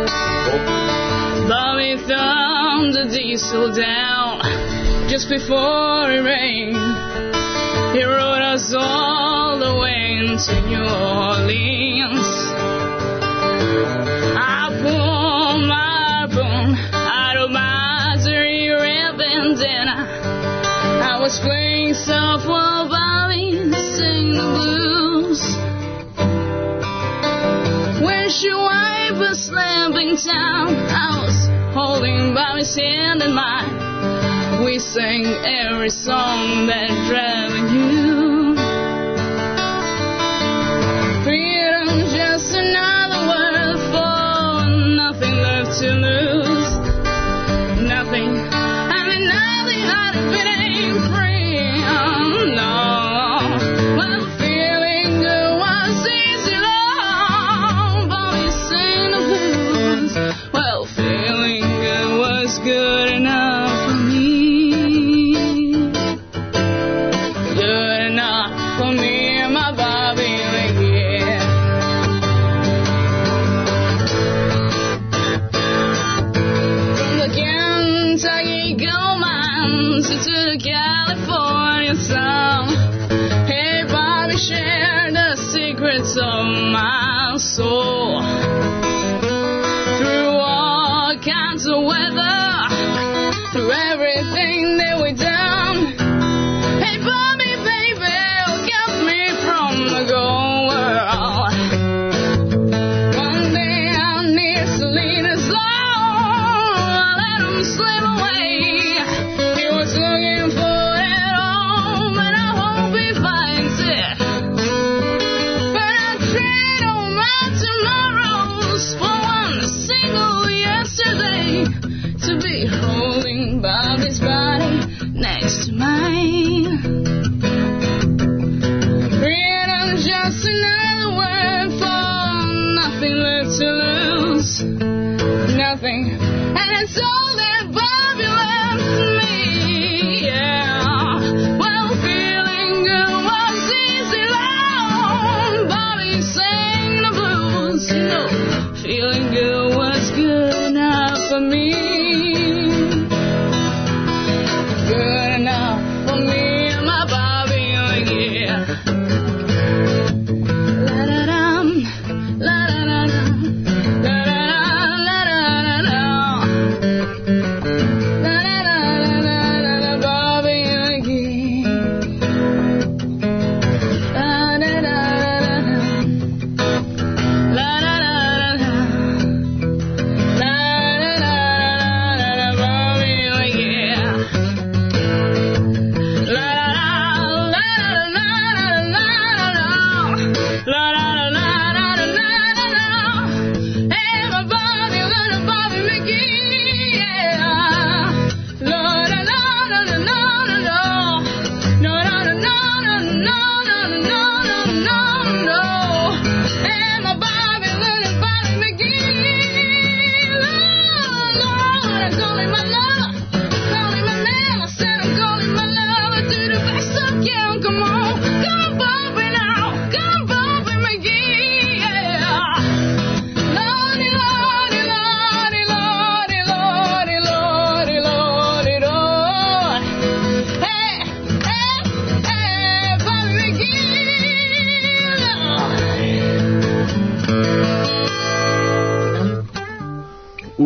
But we thumbed the diesel down just before it rained. He rode us all the way into New Orleans. I pulled my bone out of my dirty ribbon and I was playing soft while Bobby sang the blues. When she wife was slapping down, I was holding Bobby's hand in mine. We sang every song that driving you. Freedom, just another word for nothing left to lose. Nothing. I mean nothing out of it ain't free. No. Well, feeling good was easy long. Bobby sang the blues. Well, feeling good was good enough for me. Good enough for me and my Bobby, yeah. From the Kentucky gold mines to the California sun. Hey, Bobby shared the secrets of my soul. Through all kinds of weather, through everything that we done. Hey, Bobby, baby, kept me from the gold world. One day I need Selena's love. I let him slip away. He was looking for it all, but I hope he finds it. But I trade all my tomorrows for one single yesterday, to be holding Bobby's body next to mine. Freedom, just another word for nothing left to lose. Nothing, and it's all that Bobby left me, yeah. Well, feeling good was easy long. Bobby sang the blues, you know. Feeling good was good enough for me. Good enough for me and my Bobby, oh yeah. La-da-dum, la-da-da-dum, la-da-da, la-da-da-dum.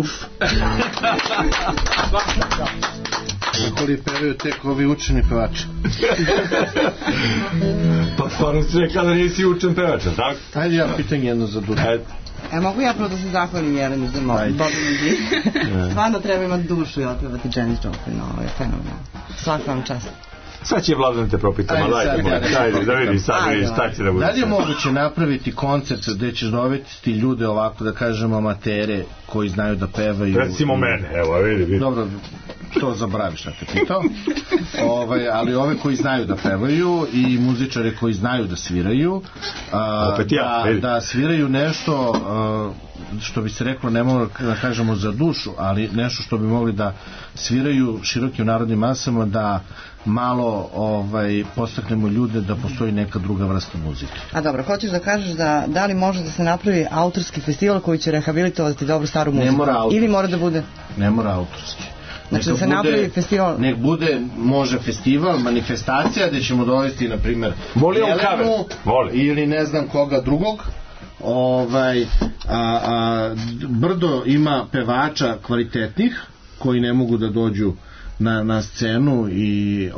Uf. Koji pevaju tek ovi učeni pevači. Pa stvarno si rekla da nisi učen pevač, tako? Ajde ja pitanje jedno za dušu. Mogu ja prvo da se zahvalim Jeleni za Bobby McGee. Stvarno treba imati dušu i otpevati Janis Joplin, ovo je fenomenalno. Svaka vam čast. Sad će Vladan te propitati, ali ajde, da vidi sad šta će da bude. Da li je moguće napraviti koncert gde ćeš dovesti ljude ovako, da kažemo, amatere koji znaju da pevaju? Recimo mene, evo, vidi. Dobro, to zaboraviš šta te pitao. Ali ove koji znaju da pevaju i muzičare koji znaju da sviraju, da sviraju nešto što bi se reklo, ne mogu da kažemo za dušu, ali nešto što bi mogli da sviraju širokim narodnim masama, da malo postaknemo ljude da postoji neka druga vrsta muzike. A dobro, hoćeš da kažeš da li može da se napravi autorski festival koji će rehabilitovati dobru staru muziku? Ne mora autorski. Ili mora da bude? Ne mora autorski. Znači da se napravi festival? Nek bude, može festival, manifestacija gde ćemo dovesti, na primjer, Jelenu ili ne znam koga drugog. Brdo ima pevača kvalitetnih koji ne mogu da dođu na scenu i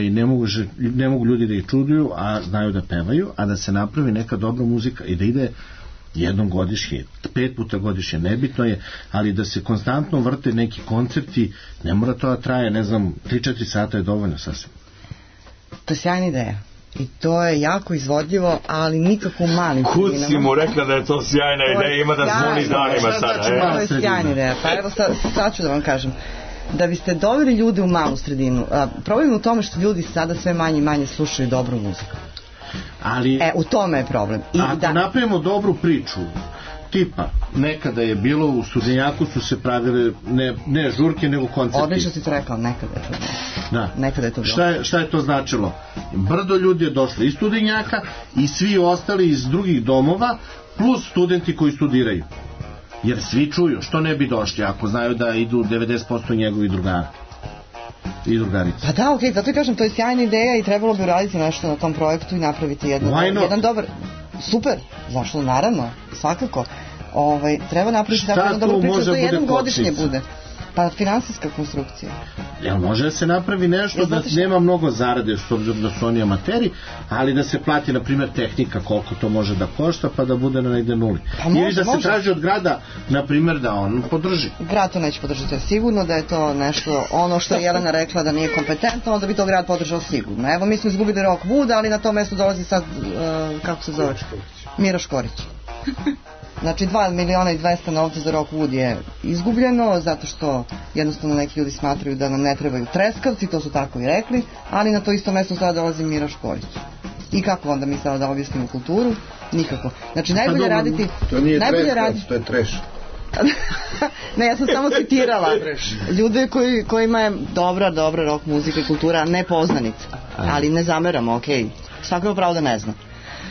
ne mogu ljudi da ih čuduju, a znaju da pevaju, a da se napravi neka dobra muzika i da ide jednom godišnje, 5 puta godišnje, nebitno je, ali da se konstantno vrte neki koncerti, ne mora to da traje, ne znam, 3-4 sata je dovoljno sasvim. To je sjajna ideja. I to je jako izvodljivo, ali nikako u malim sredinama. Kud si mu rekla da je to sjajna ideja, ima da zvoni danima sada. To je sjajna ideja, pa evo sad ću da vam kažem. Da biste doveli ljude u malu sredinu, problem je u tome što ljudi sada sve manje i manje slušaju dobru muziku. Ali, u tome je problem. Ako napravimo dobru priču, tipa, nekada je bilo u Studenjaku su se pravile ne žurke, nego koncerti. Odlično si to rekao, nekada je to bilo. Da. Nekada je to bilo. Šta je to značilo? Brdo ljudi je došlo iz Studenjaka i svi ostali iz drugih domova, plus studenti koji studiraju. Jer svi čuju, što ne bi došli ako znaju da idu 90% njegovi drugara i drugarice. Pa da, okej, zato i kažem, to je sjajna ideja i trebalo bi uraditi nešto na tom projektu i napraviti jedan dobar, super, zašto, naravno, svakako, treba napraviti jedan dobar priču, da to jednom godišnje bude. Pa finansijska konstrukcija. Jel može da se napravi nešto da nema mnogo zarade, s obzirom da su oni amateri, ali da se plati, na primjer, tehnika, koliko to može da košta, pa da bude na negde nuli. Ili da se traži od grada, na primjer, da on podrži. Grad to neće podržati, sigurno da je to nešto, ono što je Jelena rekla da nije kompetentno, onda bi to grad podržao sigurno. Evo, mi smo izgubili Rockwood, ali na to mesto dolazi sad, kako se zove? Miro Škorić. Znači 2.200.000 novca za Rockwood je izgubljeno zato što jednostavno neki ljudi smatraju da nam ne trebaju treskavci, to su tako i rekli, ali na to isto mesto sada dolazi Miro Škorić. I kako onda mi sada da objasnimo kulturu? Nikako. Znači najbolje raditi... To nije treskac, to je treš. Ne, ja sam samo citirala ljude kojima je dobra rock muzika i kultura, a ne poznanica. Ali ne zameramo, okej. Svako je pravo da ne zna.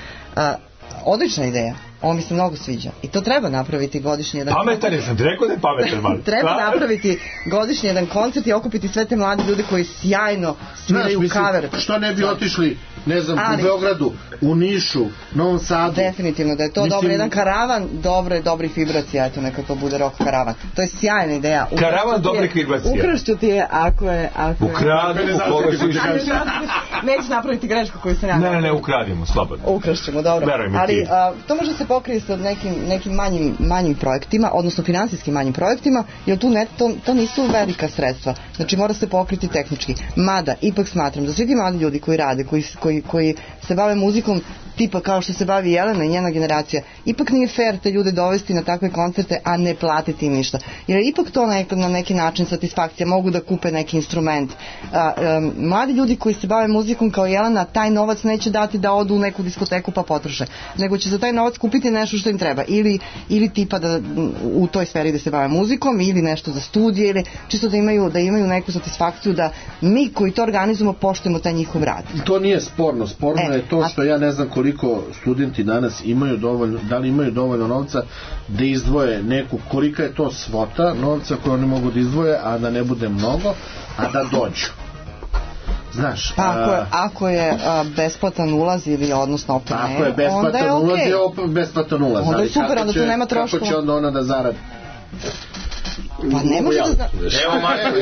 Odlična ideja. Ovo mi se mnogo sviđa. I to treba napraviti godišnji jedan koncert. Pametan je, sam ti rekao da je pametan malo. Treba napraviti godišnji jedan koncert i okupiti sve te mlade ljude koji sjajno sviraju cover. Što ne bi otišli, ne znam, u Beogradu, u Nišu, Novom Sadu. Definitivno, da je to dobro. Jedan karavan dobrih vibracija, eto neka to bude rock karavan. To je sjajna ideja. Karavan dobrih vibracija. Ukrašću ti je, ako je... Ukradi, u koga si nećeš napraviti grešku koju sam ja. Ne, ukradimo, slobodno. Ukrašćemo, dobro. Ali to može se pokrije sa nekim manjim projektima, odnosno finansijskim manjim projektima, jer to nisu velika sredstva. Znači mora se pokriti tehnički. Mada, ipak smatram da svi ti mladi ljudi koji rade, koji se bave muzikom tipa kao što se bavi Jelena i njena generacija, ipak nije fair te ljude dovesti na takve koncerte, a ne platiti im ništa. Jer ipak to na neki način satisfakcija, mogu da kupe neki instrument. Mladi ljudi koji se bave muzikom kao Jelena, taj novac neće dati da odu u neku diskoteku pa potroše, nego će za taj novac kupiti nešto što im treba. Ili tipa da u toj sferi da se bave muzikom, ili nešto za studije, ili čisto da imaju neku satisfakciju da mi koji to organizujemo poštujemo taj njihov rad. To nije sporno. Sporno je to što ja ne znam koliko studenti danas imaju dovoljno, da li imaju dovoljno novca da izdvoje neku, kolika je to svota novca koju oni mogu da izdvoje, a da ne bude mnogo, a da dođu. Znaš, ako je besplatan ulaz ili odnosno opet ne, ako je besplatan ulaz je besplatan ulaz. Onda je super, onda tu nema troškova. Kako će onda ona da zaradi? Pa ne može da zna... Evo Marko,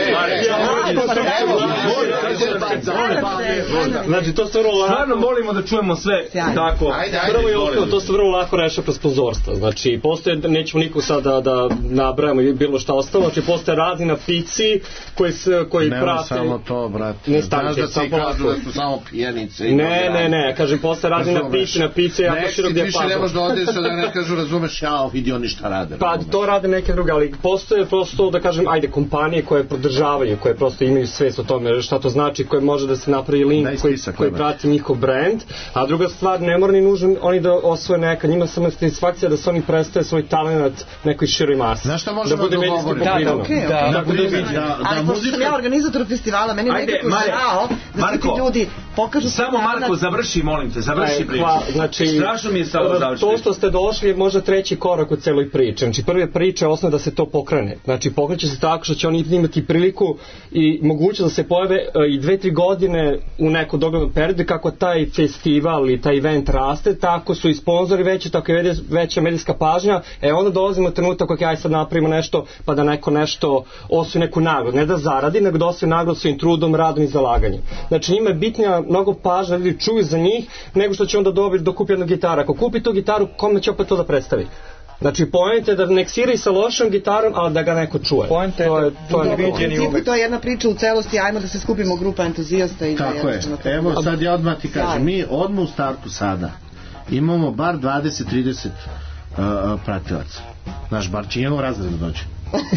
Znači, to se vrlo lako... Stvarno volimo da čujemo sve tako. Prvo i osnovno, to se vrlo lako rešava kroz sponzorstva. Znači, postoje, nećemo nikog sad da nabrajamo ili bilo šta ostalo, znači postoje razni napici koji prate... Nema samo to, brate. Ne stavite, znaš da ti kažu da su samo pijenice. Ne, kažem, postoje razni napice, jako širok dijapazon. Više ne možda odeš da ne kažu, razumeš, vidi oni šta rade. Pa to rade neke druge, ali postoje prosto, da kažem, kompanije koje podržavaju, koje prosto imaju svest o tome šta to znači, koje može da se napravi link koji prati njihov brand, a druga stvar, ne mora ni nužno oni da osvoje neka, njima samo satisfakcija da se oni predstave svoj talent nekoj široj masi. Znaš šta možemo da govorimo? Ali pošto sam ja organizator festivala, meni je nekako žao da se ti ljudi pokažu... Samo Marko, završi, molim te, završi priču. Znači, strašno mi je stalo završi. To što ste došli je možda treći korak u celoj priči. Znači, prva priča je osnovno da se to pokrene. Znači, pokreće se tako što će oni imati priliku i moguće da se pojave i 2-3 godine u neko doglednom periodu kako taj festival i taj event raste, tako su i sponzori veći, tako je veća medijska pažnja, onda dolazimo u trenutak kako aj sad napravimo nešto pa da neko nešto osvoji neku nagradu, ne da zaradi, nego da osvoji nagradu svojim trudom, radom i zalaganjem. Znači njima je bitnija mnogo pažnja, ljudi čuju za njih, nego što će onda dobiti da kupi jednu gitaru. Ako kupi tu gitaru, kome će opet to da predstavi? Znači, poenta je da nek svira sa lošom gitarom, ali da ga neko čuje. Poenta je da viđeni uvek. To je jedna priča u celosti, ajmo da se skupimo grupa entuzijasta i da tako je. Evo, sad ja odmah ti kažem, mi odmah u startu sada imamo bar 20-30 pratilaca. Znaš, bar će njegov razred da dođe.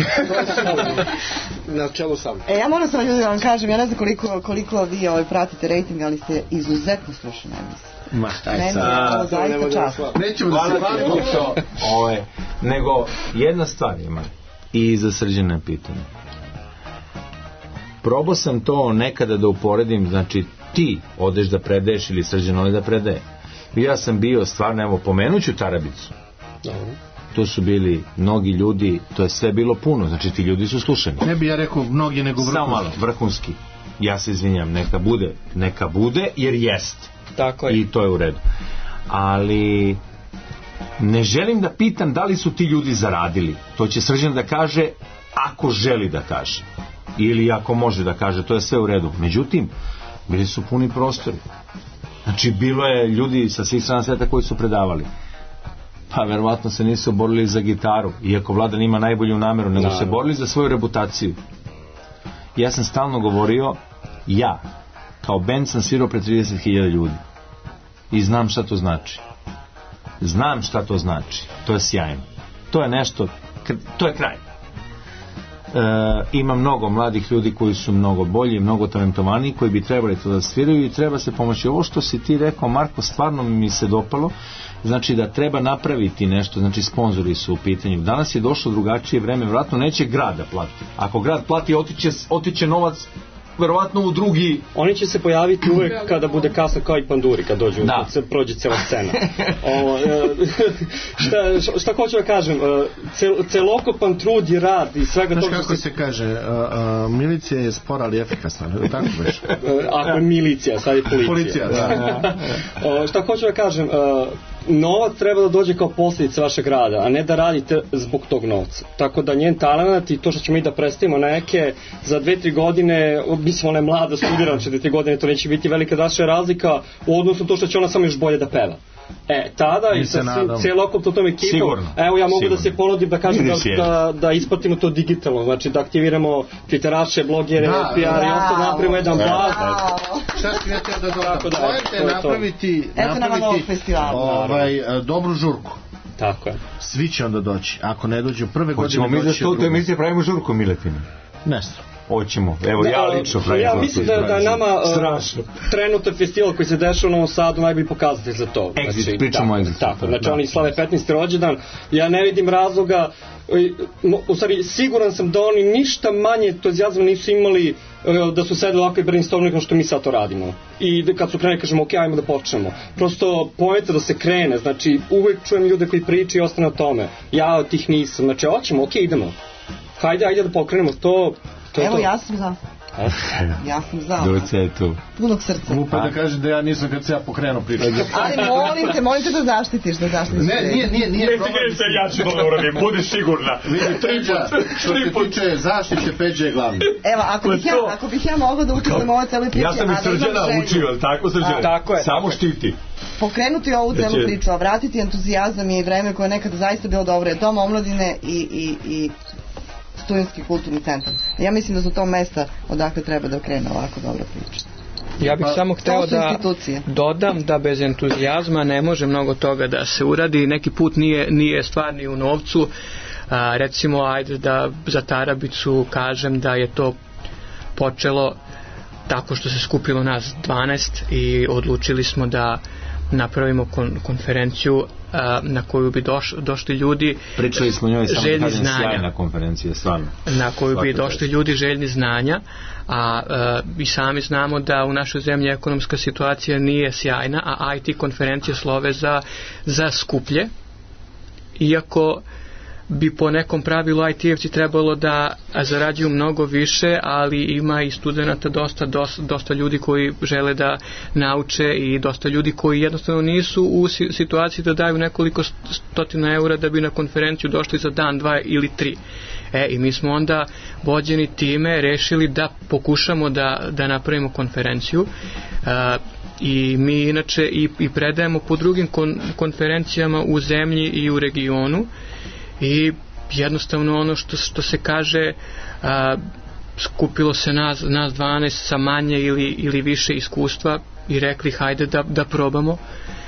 Na čelu sam. Ja moram samo ljudi da vam kažem, ja ne znam koliko vi pratite rating, ali ste izuzetno slušani emisije. Ma, taj sad. Zaista čast. Nećemo da se bavimo to. Nego, jedna stvar ima i za Srđana pitanje. Probao sam to nekada da uporedim, znači ti odeš da predaješ ili Srđan ode da predaje. Ja sam bio stvarno, evo, pomenuću Tarabicu. To su bili mnogi ljudi, to je sve bilo puno, znači ti ljudi su slušani. Ne bi ja rekao mnogi, nego vrhunski. Samo malo, vrhunski. Ja se izvinjam, neka bude, jer jest. Tako je. I to je u redu. Ali ne želim da pitam da li su ti ljudi zaradili. To će Srđan da kaže ako želi da kaže. Ili ako može da kaže, to je sve u redu. Međutim, bili su puni prostori. Znači, bilo je ljudi sa svih strana sveta koji su predavali. Pa verovatno se nisu borili za gitaru, iako Vladan ima najbolju nameru, nego se borili za svoju reputaciju. Ja sam stalno govorio, ja kao bend sam svirao pred 30.000 ljudi i znam šta to znači. To je sjajno, to je nešto, to je kraj. Ima mnogo mladih ljudi koji su mnogo bolji, mnogo talentovaniji, koji bi trebali to da sviraju i treba se pomoći. Ovo što si ti rekao, Marko, stvarno mi se dopalo, znači da treba napraviti nešto, znači sponzori su u pitanju. Danas je došlo drugačije vreme, vjerojatno neće grad da plati. Ako grad plati, otiće novac verovatno u drugi... Oni će se pojaviti uvek kada bude kasno, kao i panduri, kad dođu, prođe cijela scena. Šta hoću da kažem, celokupan trud i rad i svega toga... Znaš kako se kaže, milicija je spora ali efikasna, tako već? Ako je milicija, sad je policija. Šta hoću da kažem, novac treba da dođe kao posljedica vašeg rada, a ne da radite zbog tog novca. Tako da njen talent i to što ćemo mi da predstavimo neke za 2-3 godine, mislim ona je mlada, studira će 2-3 godine, to neće biti velika drastična razlika u odnosu na to što će ona samo još bolje da peva. Tada i sa celokupnom tom ekipom, evo ja mogu da se ponudim da kažem da ispratimo to digitalno, znači da aktiviramo twitteraše, blogere, PR i ostalo napravimo jedan blog. Šta ću ja te da dodam? Pojete napraviti dobru žurku. Tako je. Svi će onda doći. Ako ne dođu prve godine... Hoćemo mi za 100 emisije pravimo žurku, Miletine? Ne. Hoćemo, evo ja lično pravim. Ja mislim da je nama trenutno festival koji se dešava u Novom Sadu najbolji pokazatelj za to. Exit, pričamo o Exitu. Tako, znači oni slave 15. rođendan, ja ne vidim razloga, u stvari siguran sam da oni ništa manje entuzijazma nisu imali da su sedeli ovako i brainstormili kao što mi sad to radimo. I kad su krenuli kažemo ok, ajmo da počnemo. Prosto pojete da se krene, znači uvek čujem ljude koji pričaju i ostane o tome. Ja od tih nisam, znači hoćemo, ok, idemo. Ajde da pokrenemo to. Evo ja sam za. Ja sam za. Duce je tu. Punog srca. Glupo da kaže da ja nisam kad se ja pokrenuo priču. Ali molim te da zaštitiš. Nije problem. Ja ću to da uradim, budi sigurna. Vidi, Peđa, što se tiče zaštite, Peđa je glavni. Evo, ako bih ja mogla da učitvam ovo cele priče... Ja sam i Srđana učio, ali tako Srđana? Tako je. Samo štiti. Pokrenuti ovu celu priču, a vratiti entuzijazam i vreme koje je nekada zaista bilo dobro je Dom omladine i Studentski kulturni centar. Ja mislim da su to mesta odakle treba da krene ovako dobra priča. Ja bih samo hteo da dodam da bez entuzijazma ne može mnogo toga da se uradi. Neki put nije stvar ni u novcu. Recimo, ajde da za Tarabicu kažem da je to počelo tako što se skupilo nas 12 i odlučili smo da napravimo konferenciju na koju bi došli ljudi. Pričali smo njoj samo željni kažem znanja. Sjajna konferencija, stvarno. Na koju bi došli ljudi željni znanja, a i sami znamo da u našoj zemlji ekonomska situacija nije sjajna, a IT konferencije slove za skuplje, iako bi po nekom pravilu IT-evci trebalo da zarađuju mnogo više, ali ima i studenata dosta ljudi koji žele da nauče i dosta ljudi koji jednostavno nisu u situaciji da daju nekoliko stotina eura da bi na konferenciju došli za dan, 2 ili 3. I mi smo onda vođeni time rešili da pokušamo da napravimo konferenciju i mi inače i predajemo po drugim konferencijama u zemlji i u regionu. I jednostavno ono što se kaže, skupilo se nas 12 sa manje ili više iskustva i rekli hajde da probamo.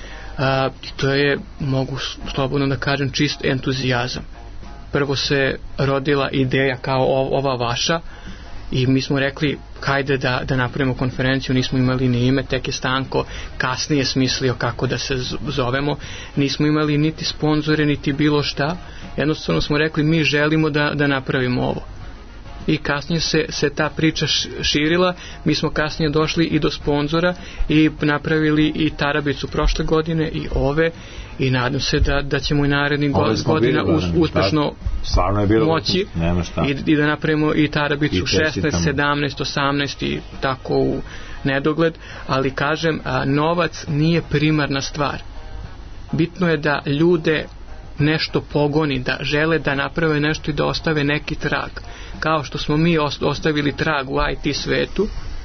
To je, mogu slobodno da kažem, čist entuzijazam. Prvo se rodila ideja kao ova vaša i mi smo rekli hajde da napravimo konferenciju, nismo imali ni ime, tek je Stanko kasnije smislio kako da se zovemo, nismo imali niti sponzore niti bilo šta, jednostavno smo rekli mi želimo da napravimo ovo. I kasnije se ta priča širila, mi smo kasnije došli i do sponzora i napravili i Tarabicu prošle godine i ove, i nadam se da ćemo i narednih godina uspešno moći i da napravimo i Tarabicu 16, 17, 18 i tako u nedogled, ali kažem, novac nije primarna stvar. Bitno je da ljude nešto pogoni, da žele da naprave nešto i da ostave neki trag. Kao što smo mi ostavili trag u IT svetu,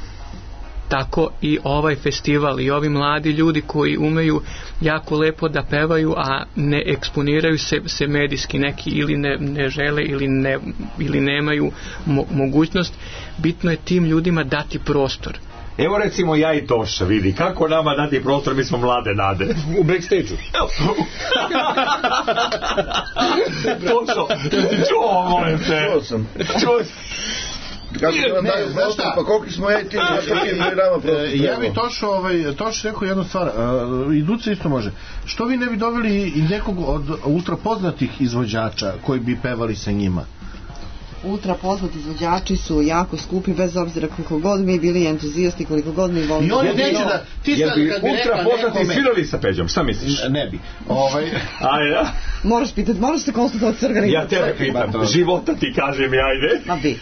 tako i ovaj festival i ovi mladi ljudi koji umeju jako lepo da pevaju, a ne eksponiraju se medijski, neki ili ne žele ili nemaju mogućnost. Bitno je tim ljudima dati prostor. Evo recimo ja i Toša, vidi, kako nama dati prostor, mi smo mlade nade. U backstage-u. Tošo, jesi čuo, molim te? Čuo sam. Kako nam daju prostor, pa koliko smo ti nama prostor? Ja bi Toš rekao jednu stvar, i Duce isto može. Što vi ne bi doveli i nekog od ultrapoznatih izvođača koji bi pevali sa njima? Ultra poznati izvođači su jako skupi, bez obzira koliko god mi bili entuzijasti, koliko god mi volimo. I oni neće da... Jel bi ultra poznati svirali sa Peđom? Šta misliš? Ne bi. Ajde. Moraš se konsultovati s organizacijom. Ja tebe pitam, života ti kažem i ajde. Ma bi.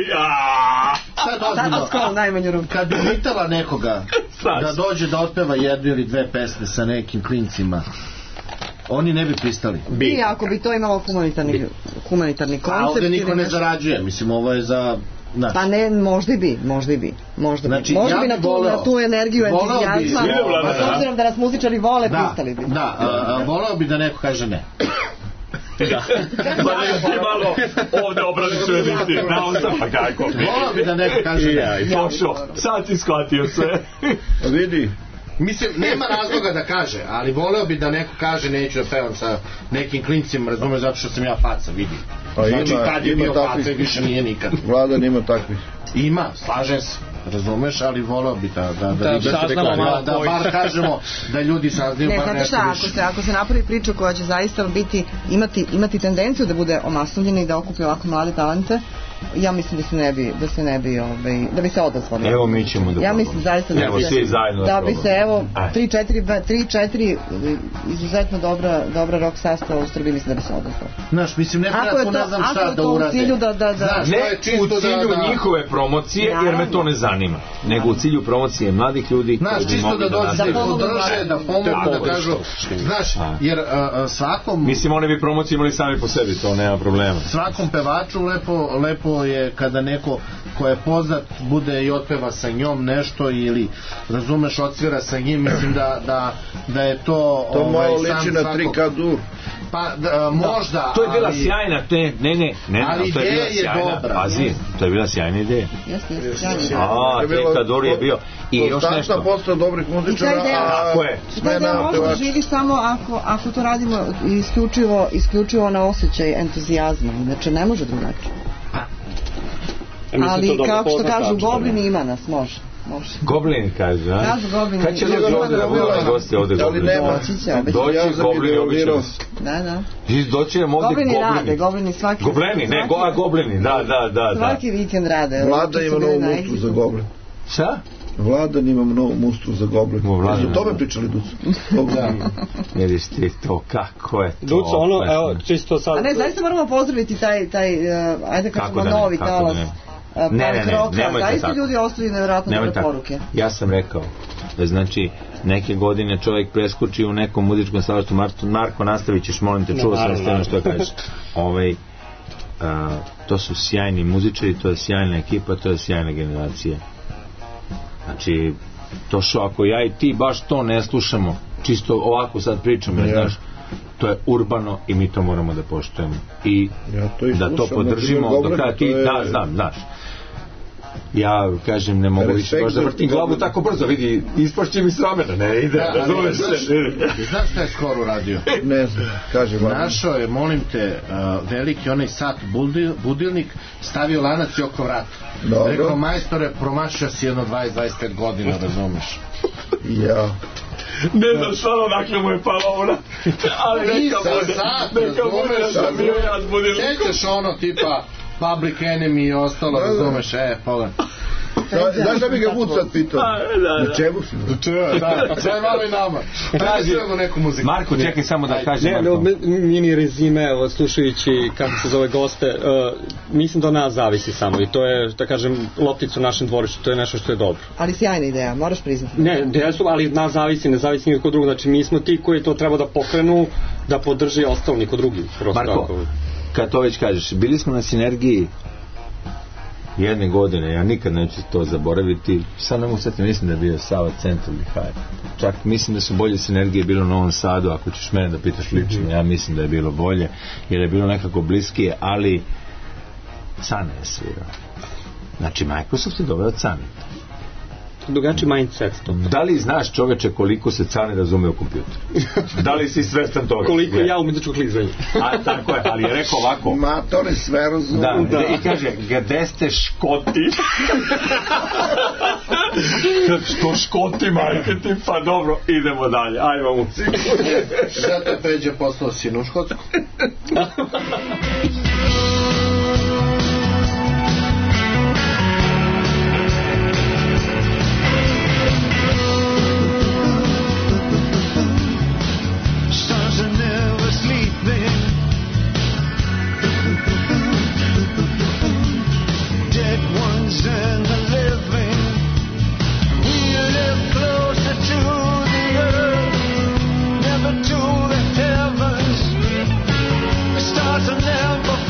Sad skoro najmanju ruku. Kad bi pitala nekoga da dođe da otpeva jednu ili dve pesme sa nekim klincima, oni ne bi pristali. I ako bi to imalo humanitarni koncept. A ovdje niko ne zarađuje, mislim, ovo je za... Pa ne, možda bi. Možda bi na tu energiju entuzijazma, a s obzirom da nas muzičari vole, pristali bi. Da, voleo bi da neko kaže ne. Da. Pa ne ti malo ovdje obraničuje niti na osam, pa kako. Voleo bi da neko kaže ne. Pošao, sad si shvatio sve. Vidi. Mislim, nema razloga da kaže, ali voleo bi da neko kaže neću da pevam sa nekim klincima, razume, zato što sam ja faca, vidi. Znači, kad je bio faca i više nije nikad. Vladan ima takvih. Ima, slažem se, razumeš, ali voleo bi da bar kažemo da ljudi saznaju bar nešto više. Ako se napravi priča koja će zaista imati tendenciju da bude omasovljena i da okupi ovako mlade talente ja mislim da bi se odazvali. Evo mi ćemo da ja mislim zaista da bi se evo 3-4 izuzetno dobra rock sastava u Srbiji, mislim da bi se odazvali. Znaš, mislim, ne znam šta da urade. Ne u cilju njihove promocije, jer me to ne zanima, nego u cilju promocije mladih ljudi koji bi mogli da nađe. Da podrže, da pomogu, da kažu, znaš, jer svakom... Mislim, one bi promociju imali sami po sebi, to nema problema. Svakom pevaču lepo je kada neko ko je poznat bude i otpeva sa njom nešto ili, razumeš, odsvira sa njim, mislim da je to... To malo liči na 3K dur. Pa, možda... To je bila sjajna, ali ideja je dobra. Pazi, to je bila sjajna ideja. Jeste, sjajna. A, 3K dur je bio. I još nešto. Posta dobrih muzičara, a smena može da živi samo ako to radimo isključivo na osjećaj entuzijazma, znači ne može drugačije. Ali kako što kažu Goblini, ima nas, može. Goblini kaže, a? Kažu Goblini. Kad će doći ovdje da budemo gosti ovdje Goblini? Doći Goblini obično. Da. Doći nam ovdje Goblini rade, Goblini svaki... Goblini, da. Svaki vikend rade. Vlada ima novu mustru za Goblin. Šta? Vladan imam novu mustru za Goblin. Su o tome pričali, Duco? Vidiš ti to, kako je to? Duco, evo, čisto sad... A ne, zaista moramo pozdraviti taj ajde kažemo, novi talas. Ne, zaista ljudi ostali nevjerojatno dobre poruke. Ja sam rekao da znači neke godine čovjek preskoči u nekom muzičkom stvarstvu. Marko, nastavit ćeš, molim te, čuo sam stvarno što kažeš. To su sjajni muzičari, to je sjajna ekipa, to je sjajna generacija. Znači, to što ako ja i ti baš to ne slušamo, čisto ovako sad pričam, znaš, to je urbano i mi to moramo da poštujemo i da to podržimo do kada ti, znaš. Ja kažem, ne mogu više baš da vrtim glavu tako brzo, vidi, ispašće mi s ramena, ne ide, razumeš se. Znaš šta je skoro uradio? Ne znam, kaži vam. Našao je, molim te, veliki onaj sat budilnik, stavio lanac i oko vrata. Rekao, majstore, promašio si jedno 20-25 godina, razumeš. Ja. Ne znam šta odakle mu je pala ona, ali neka bude da bio ja s budilnikom. Sjećaš ono tipa Public Enemy i ostalo, razumeš, pogledaj. Znaš da bi ga Vud sad pitao? Na čemu si? Da, sve malo i nama. Pređujemo neku muziku. Marko, čekaj samo da kažem. Mini rezime, slušajući kako se zove goste, mislim da nas zavisi samo i to je, da kažem, loptica u našem dvorištu, to je nešto što je dobro. Ali sjajna ideja, moraš priznati. Ne, ali nas zavisi, ne zavisi niko drugo, znači mi smo ti koji to treba da pokrenu, da podrži ostalo niko drugi. Marko, kad to već kažeš, bili smo na Sinergiji jedne godine, ja nikad neću to zaboraviti, sad ne mogu setiti, mislim da je bio Sava Centar Bihaj. Čak mislim da su bolje Sinergije bilo u Novom Sadu, ako ćeš mene da pitaš lično, ja mislim da je bilo bolje, jer je bilo nekako bliskije, ali Cane je svirao. Znači Microsoft je doveo Cane. Drugačiji mindset to. Da li znaš, čoveče, koliko se Cane razume u kompjuter? Da li si svestan toga? Koliko ja umetičko klizanje. A tako je, ali je rekao ovako. Matori sve razume. Da. I kaže, gde ste Škoti? Što Škoti, majke ti? Pa dobro, idemo dalje. Ajmo muziku. Zato Peđa poslao sinu u Škotsku. Never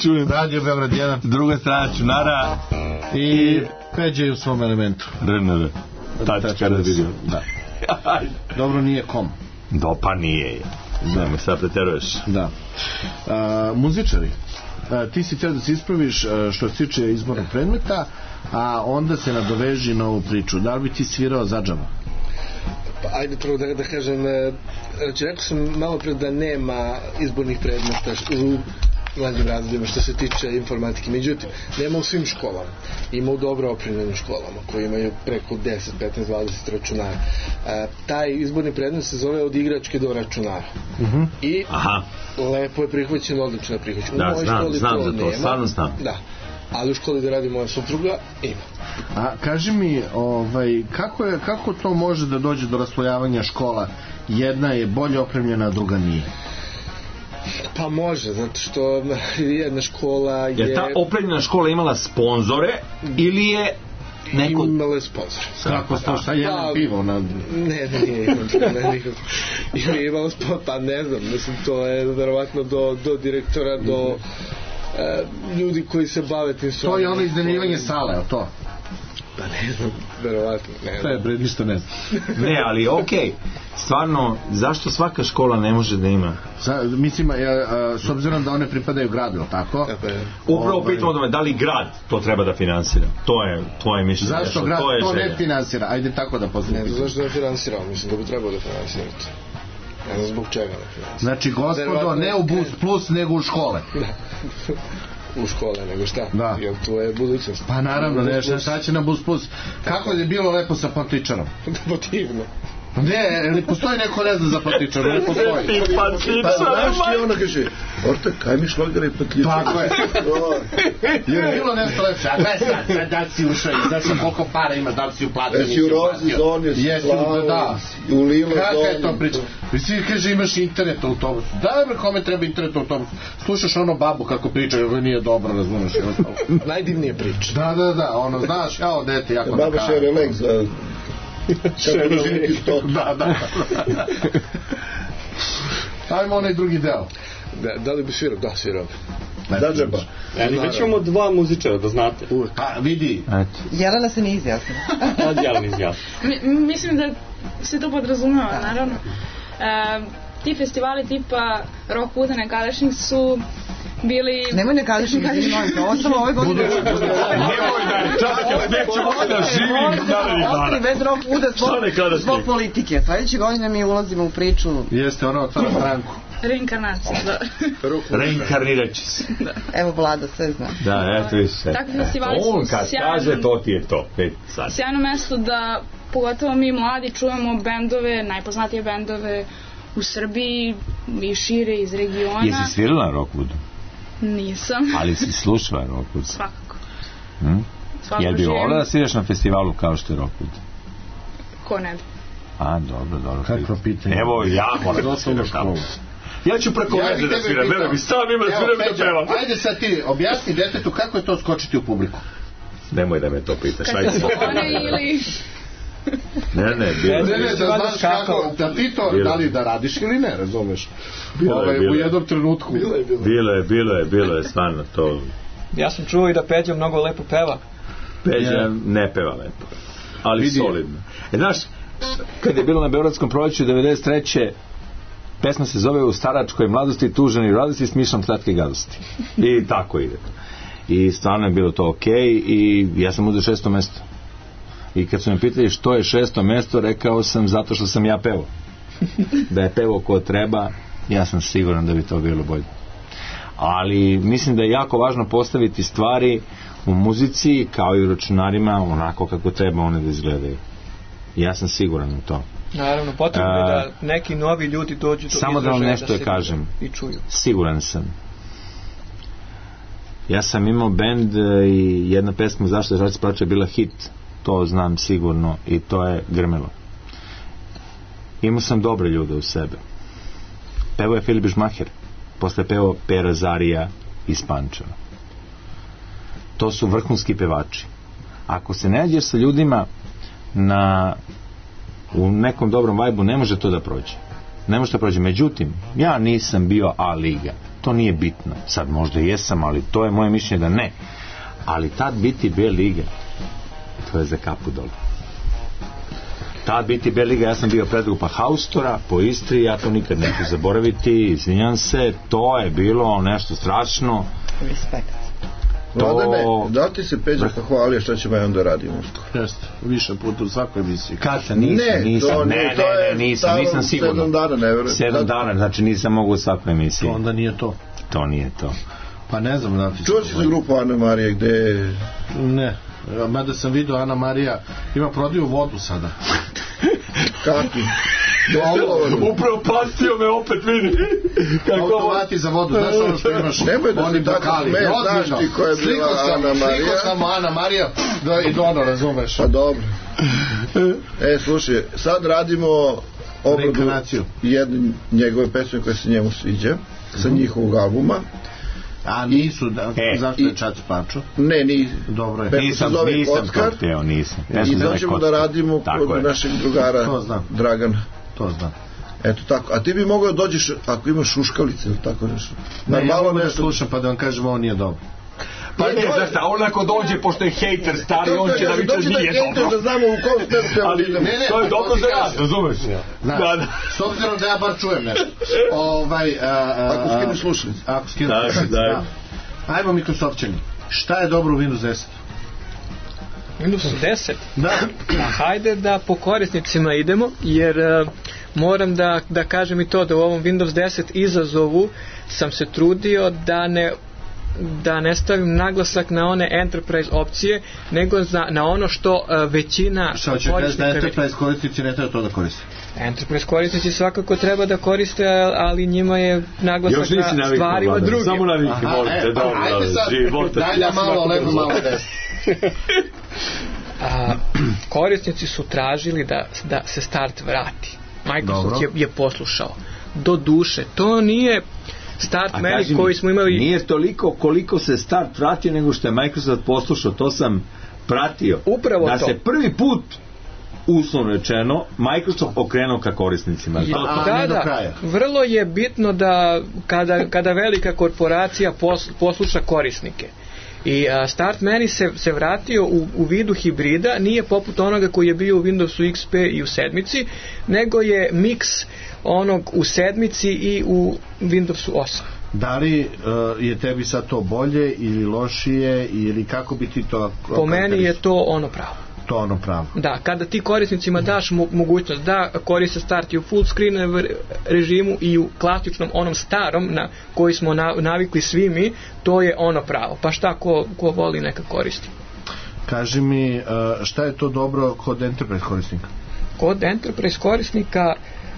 čujem. Radio Beograd 1. Druga strana čunara i Peđa je u svom elementu. RNR. Tačka radio. Da. Dobro, nije kom. Pa nije. Da, me sad preteruješ. Da. Muzičari. Ti si htio da se ispraviš što se tiče izbornog predmeta, a onda se nadoveži na ovu priču. Da li bi ti svirao za džaba? Ajde prvo da kažem, znači rekao sam malo pre da nema izbornih predmeta u mlađim razredima što se tiče informatike, međutim nema u svim školama, ima u dobro opremljenim školama koji imaju preko 10, 15, 20 računara. Taj izborni predmet se zove od igračke do računara i lepo je prihvaćen, odlično je prihvaćen. Da, znam za to, stvarno znam. Da, ali u školi da radi moja supruga ima. A kaži mi, kako to može da dođe do raslojavanja škola? Jedna je bolje opremljena, a druga nije. Pa može, zato što jedna škola je... Je ta opremljena škola imala sponzore ili je neko... Imala je sponzore. Kako to, šta jedan pivo? Ne, nije imala sponzore, pa ne znam, mislim, to je verovatno do direktora, do ljudi koji se bave tim stvarima. To je ono iznajmljivanje sale, a to? Pa ne znam, verovatno, ne znam. Bre, ništa ne znam. Ne, ali okej, stvarno, zašto svaka škola ne može da ima? Mislim, s obzirom da one pripadaju gradu, ili tako? Upravo pitamo da me, da li grad to treba da finansira? To je tvoje mišljenje. Zašto grad to ne finansira? Ajde tako da postavimo. Ne znam zašto ne finansira, mislim da bi trebalo da finansirati. Ne znam zbog čega ne finansira. Znači, gospodo, ne u Bus Plus, nego u škole. U škole, nego šta? Da. Jer to je budućnost. Pa naravno, šta će na Bus Plus? Kako je bilo lepo sa Patičarom? Divno. Ne postoji neko ne zna za Patičaru, ne postoji. Pa znaš ti ono kaže, Orta, kaj mi šlogere Patičaru? Tako je. Jer je bilo nešto lepše. A gledaj sad, da li si ušao, znaš sam koliko para imaš, da li si uplatio, nisi uplatio. Jesi u rozi zoni, da. U lila zoni. Kako je to priča? I svi kaže imaš internet u autobusu. Da, bre, kome treba internet u autobusu? Slušaš ono babu kako priča, ovo nije dobro, razumeš. Najdivnije priče. Da, ono, znaš, jao, dete, jako da baba še relax, da. Ajmo onaj drugi deo. Da li bi svirao? Da, svirao. Da, džaba. Već imamo dva muzičara, da znate. Pa, vidi. Jelena se nije izjasnila. Jelena izjasnila. Mislim da se to podrazumeva, naravno. Ti festivali tipa Rock Wood nekadašnjih su bili... Nemoj nekadašnjih, ovo samo ove godine. Nemoj da, čak, nećemo da živim narednih dana. Ostali bez Rock Wooda zbog politike. Sljedeće godine mi ulazimo u priču... Jeste, ono otvara stranku. Reinkarnacija, da. Reinkarnirat će se. Evo Vlada, sve zna. Da, eto više. Takvi festivali su on kad kaže, to ti je to. Sjajno mesto da, pogotovo mi mladi, čujemo bendove, najpoznatije bendove u Srbiji i šire iz regiona. Jesi svirala na Rockwoodu? Nisam. Ali si slušala Rockwood? Svakako. Jel bi volila da sviraš na festivalu kao što je Rockwood? Ko ne bi? A, dobro. Kako pitanje? Evo, ja moram da sviram tamo. Ja ću preko veze da sviram, vele mi sam ima da sviram da pevam. Ajde sad ti, objasni detetu kako je to skočiti u publiku. Nemoj da me to pitaš, ajde. Kad se one ili... Ne, da znaš kako, da ti to, da li da radiš ili ne, razumeš? U jednom trenutku. Bilo je, stvarno to. Ja sam čuo i da Peđa mnogo lepo peva. Peđa ne peva lepo, ali solidno. Znaš, kad je bilo na Beogradskom proleću 93. pesma se zove U staračkoj mladosti, tuženi radosti, smišljam kratke gadosti. I tako ide. I stvarno je bilo to okej i ja sam uzeo 6. mesto. I kad su me pitali što je 6. mesto, rekao sam zato što sam ja pevao. Da je pevao ko treba, ja sam siguran da bi to bilo bolje. Ali mislim da je jako važno postaviti stvari u muzici kao i u računarima onako kako treba one da izgledaju. Ja sam siguran u to. Naravno, potrebno je da neki novi ljudi dođu do izražaja. Samo da vam nešto kažem. I čuju. Siguran sam. Ja sam imao bend i jedna pesma Zašto žaci plače je bila hit. To znam sigurno i to je grmelo. Imao sam dobre ljude u sebe. Pevao je Filip Žmaher, posle pevao Pera Zarija iz Pančeva. To su vrhunski pevači. Ako se ne nađeš sa ljudima u nekom dobrom vajbu, ne može to da prođe. Ne može to prođe. Međutim, ja nisam bio A liga. to nije bitno. Sad možda jesam, ali to je moje mišljenje da ne. Ali tad biti B liga, to je za kapu dole. Tad biti B liga, ja sam bio predgrupa Haustora po Istri, ja to nikad neću zaboraviti, izvinjam se, to je bilo nešto strašno. Respekt. Vladane, da ti se Peđa pohvalio što ćemo onda radimo? Jeste, više puta u svakoj emisiji. Kad sam, nisam sigurno. 7 dana, ne verujem. 7 dana, znači nisam mogu u svakoj emisiji. To onda nije to. To nije to. Pa ne znam da ti... Čuo si za grupu Ana Marija gde... Ne, mada sam vidio Ana Marija ima prodaju vodu sada. Kakvi? Upravo pastio me opet, vidi. Automati za vodu, znaš ono što imaš. Nemoj da se tako sme, znaš ti koja je bila Ana Marija. Sliko samo Ana Marija i Dono, razumeš. Pa dobro. Slušaj, sad radimo obradu jedne njegove pesme koje se njemu sviđa sa njihovog albuma. A nisu, zašto je Čac Pačo? Ne, dobro je. Nisam to hteo, nisam. I sad ćemo da radimo kod našeg drugara Dragana. To znam. Eto tako, a ti bi mogao da dođeš ako imaš šuškalice ili tako nešto. Ne, ja mogu da slušam pa da vam kažem ovo nije dobro. Pa ne, znaš šta, on ako dođe, pošto je hejter stari, on će da viče nije dobro. Da znamo u kom stepu ali to je dobro za nas, razumeš? S obzirom da ja bar čujem nešto. Ako skineš slušalice. Ako skineš slušalice, da. Ajmo Microsoftčani. Šta je dobro u Windows 10? Windows 10? Da. Hajde da po korisnicima idemo, jer moram da kažem i to da u ovom Windows 10 izazovu sam se trudio da ne stavim naglasak na one enterprise opcije, nego na ono što većina korisnika... Šta će reći da enterprise korisnici ne treba to da koriste? Enterprise korisnici svakako treba da koriste, ali njima je naglasak na stvarima drugim. Samo navike, volite, dobro, živote. Daj da malo, lepo malo deset. Korisnici su tražili da se start vrati. Microsoft je poslušao. Do duše, to nije start menu koji smo imali... Nije toliko koliko se start vratio, nego što je Microsoft poslušao, to sam pratio. Upravo da se prvi put, uslovno rečeno, Microsoft okrenuo ka korisnicima. Da, vrlo je bitno da kada velika korporacija posluša korisnike. I start menu se vratio u vidu hibrida, nije poput onoga koji je bio u Windowsu XP i u sedmici, nego je miks onog u sedmici i u Windowsu 8. Da li je tebi sad to bolje ili lošije ili kako bi ti to... Po meni je to ono pravo. To ono pravo. Da, kada ti korisnicima daš mogućnost da koriste start i u full screen režimu i u klasičnom onom starom na koji smo navikli svi mi, to je ono pravo. Pa šta ko voli neka koristi. Kaži mi, šta je to dobro kod enterprise korisnika? Kod enterprise korisnika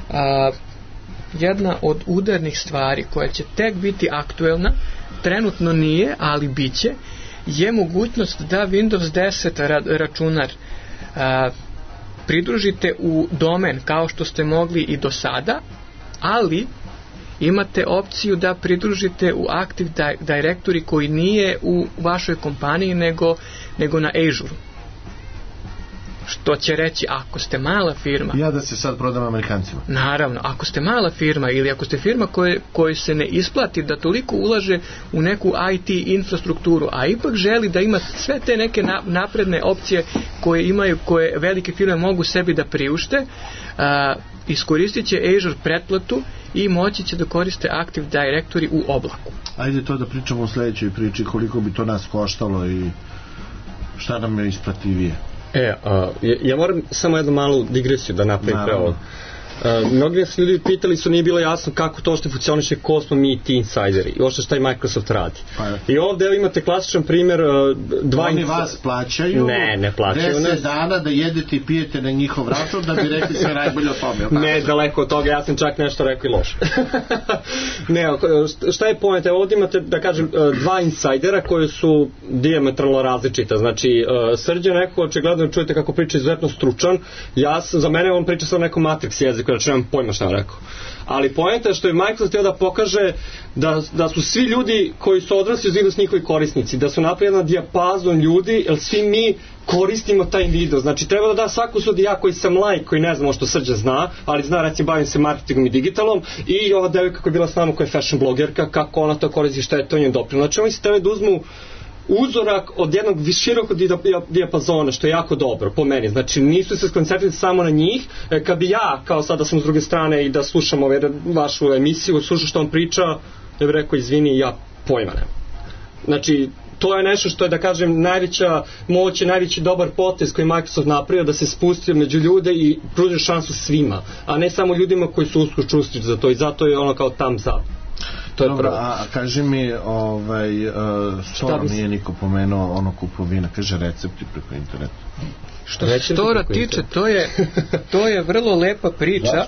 jedna od udarnih stvari koja će tek biti aktuelna, trenutno nije, ali biće, je mogućnost da Windows 10 računar pridružite u domen kao što ste mogli i do sada, ali imate opciju da pridružite u Active Directory koji nije u vašoj kompaniji nego na Azure. Što će reći, ako ste mala firma... Ja da se sad prodam Amerikancima. Naravno, ako ste mala firma ili ako ste firma koji se ne isplati da toliko ulaže u neku IT infrastrukturu, a ipak želi da ima sve te neke napredne opcije koje velike firme mogu sebi da priušte, iskoristit će Azure pretplatu i moći će da koriste Active Directory u oblaku. Ajde to da pričamo u sljedećoj priči, koliko bi to nas koštalo i šta nam je isplativije. Ja moram samo jednu malu digresiju da napravim pre ovo. Mnogi nas ljudi pitali nije bilo jasno kako to što funkcioniše, ko smo mi ti insajderi i ošto šta i Microsoft radi. I ovdje imate klasičan primjer oni vas plaćaju ne plaćaju 10 dana da jedete i pijete na njihov račun da bi rekli sve najbolje o tome. Ne, daleko od toga, ja sam čak nešto rekao i loše. Ne, šta je point? Ovdje imate, da kažem, dva insajdera koji su dijametralno različita. Znači, Srđan neko, očigledno čujete kako priča izuzetno stručan, za mene on priča sa nekom Matrix jezikom. engleskom, znači nemam pojma šta rekao. Ali poenta je što je Microsoft htio da pokaže da su svi ljudi koji su odrasli uz Windows njihovi korisnici, da su napravljena dijapazon ljudi, jer svi mi koristimo taj Windows. Znači treba da svaku sudi, ja koji sam laik, koji ne znam što Srđa zna, ali zna, recimo, bavim se marketingom i digitalom, i ova devojka koja je bila s nama, koja je fashion blogerka, kako ona to koristi, šta je to njen doprinos. Znači oni se treba da uzmu uzorak od jednog širokog dijapazona, što je jako dobro po meni. Znači nisu se skoncentrirali samo na njih. Kad bi ja, kao sada sam s druge strane i da slušam vašu emisiju, slušam što on priča, ja bih rekao izvini, ja pojma nemam. Znači to je nešto što je, da kažem, najveća moć i najveći dobar potez koji Microsoft napravio, da se spustio među ljude i pružio šansu svima, a ne samo ljudima koji su usko čustići za to, i zato je ono kao thumbs up. Dobro, a kaži mi, Stora nije niko pomenuo ono kupovina, kaže recepti preko interneta. Što se Stora tiče, to je vrlo lepa priča.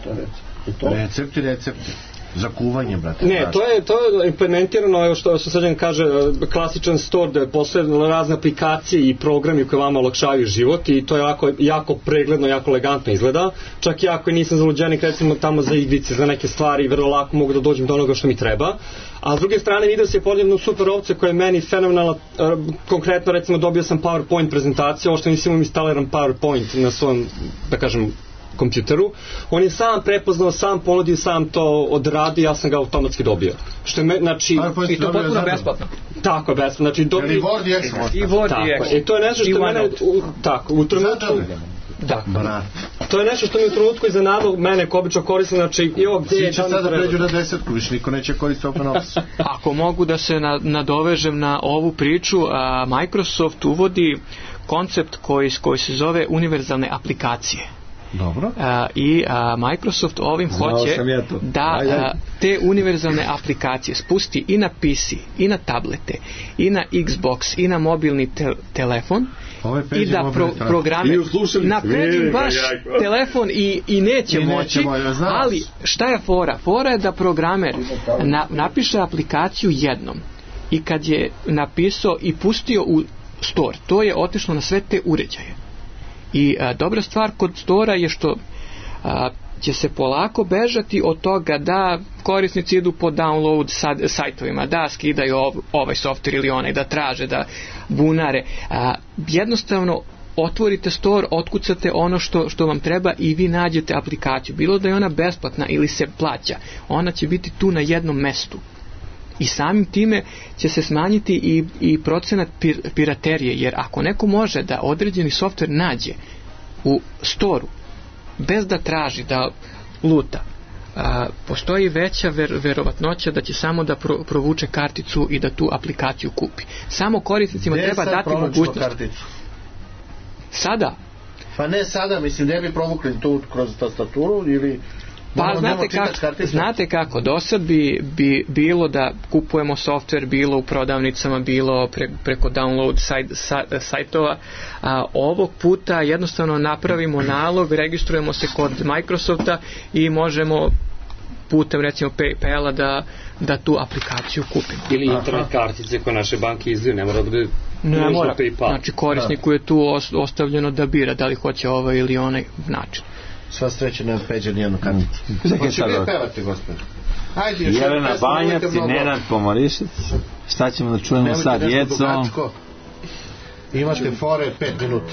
Recepti. Za kuvanje, brate. Ne, to je implementirano, što Srđan kaže, klasičan store, da je postojene razne aplikacije i programi koji vama olakšavaju život, i to je jako pregledno, jako elegantno izgleda. Čak ja koji nisam zaluđenik, recimo tamo za igrice, za neke stvari, vrlo lako mogu da dođem do onoga što mi treba. A s druge strane vidio se podjedno super opcija koja je meni fenomenalna. Konkretno, recimo, dobio sam PowerPoint prezentaciju, ovo što nisam imao instaliran PowerPoint na svom, da kažem, kompjuteru. On je sam prepoznao, sam ponudio, sam to odradio, ja sam ga automatski dobio. Što je, znači, i to potpuno besplatno. Tako je, besplatno. Znači, i Word i Excel. I Word i Excel. I to je nešto što mene, tako, u trenutku, da. To je nešto što mi u trenutku iznenadilo mene ko obično koristim, znači, gdje je... Svi će sada pređu na 10, više niko neće koristiti OpenOffice. Ako mogu da se nadovežem na ovu priču, Microsoft uvodi koncept koji se zove univerzalne aplikacije. Dobro. I Microsoft ovim hoće da te univerzalne aplikacije spusti i na PC, i na tablete, i na Xbox, i na mobilni telefon, i da programer na pređen vaš telefon i neće moći, ali šta je fora? Fora je da programer napiše aplikaciju jednom, i kad je napisao i pustio u store, to je otišlo na sve te uređaje. I dobra stvar kod Stora je što će se polako bežati od toga da korisnici idu po download sajtovima, da skidaju ovaj software ili onaj, da traže, da bunare. Jednostavno otvorite Store, otkucate ono što vam treba i vi nađete aplikaciju. Bilo da je ona besplatna ili se plaća, ona će biti tu na jednom mestu. I samim time će se smanjiti i procenat piraterije, jer ako neko može da određeni softver nađe u storu bez da traži, da luta, postoji veća verovatnoća da će samo da provuče karticu i da tu aplikaciju kupi. Samo korisnicima treba dati mogućnost. Sada? Pa ne sada, mislim, ne bi provukli tu kroz tastaturu ili... Pa znate kako, do sad bi bilo da kupujemo softver, bilo u prodavnicama, bilo preko download sajtova, ovog puta jednostavno napravimo nalog, registrujemo se kod Microsofta i možemo putem, recimo, PayPala da tu aplikaciju kupimo. Ili internet kartice koje naše banke izdaju, ne mora da bude PayPal. Znači korisniku je tu ostavljeno da bira da li hoće ovaj ili onaj način. Sva sreća ne peđe nijednu karticu. Hoće vi pevate, gospodin? Jelena Banjac i Nenad Pomorišec. Šta ćemo da čujemo sad, Jeco? Imate fore 5 minuta.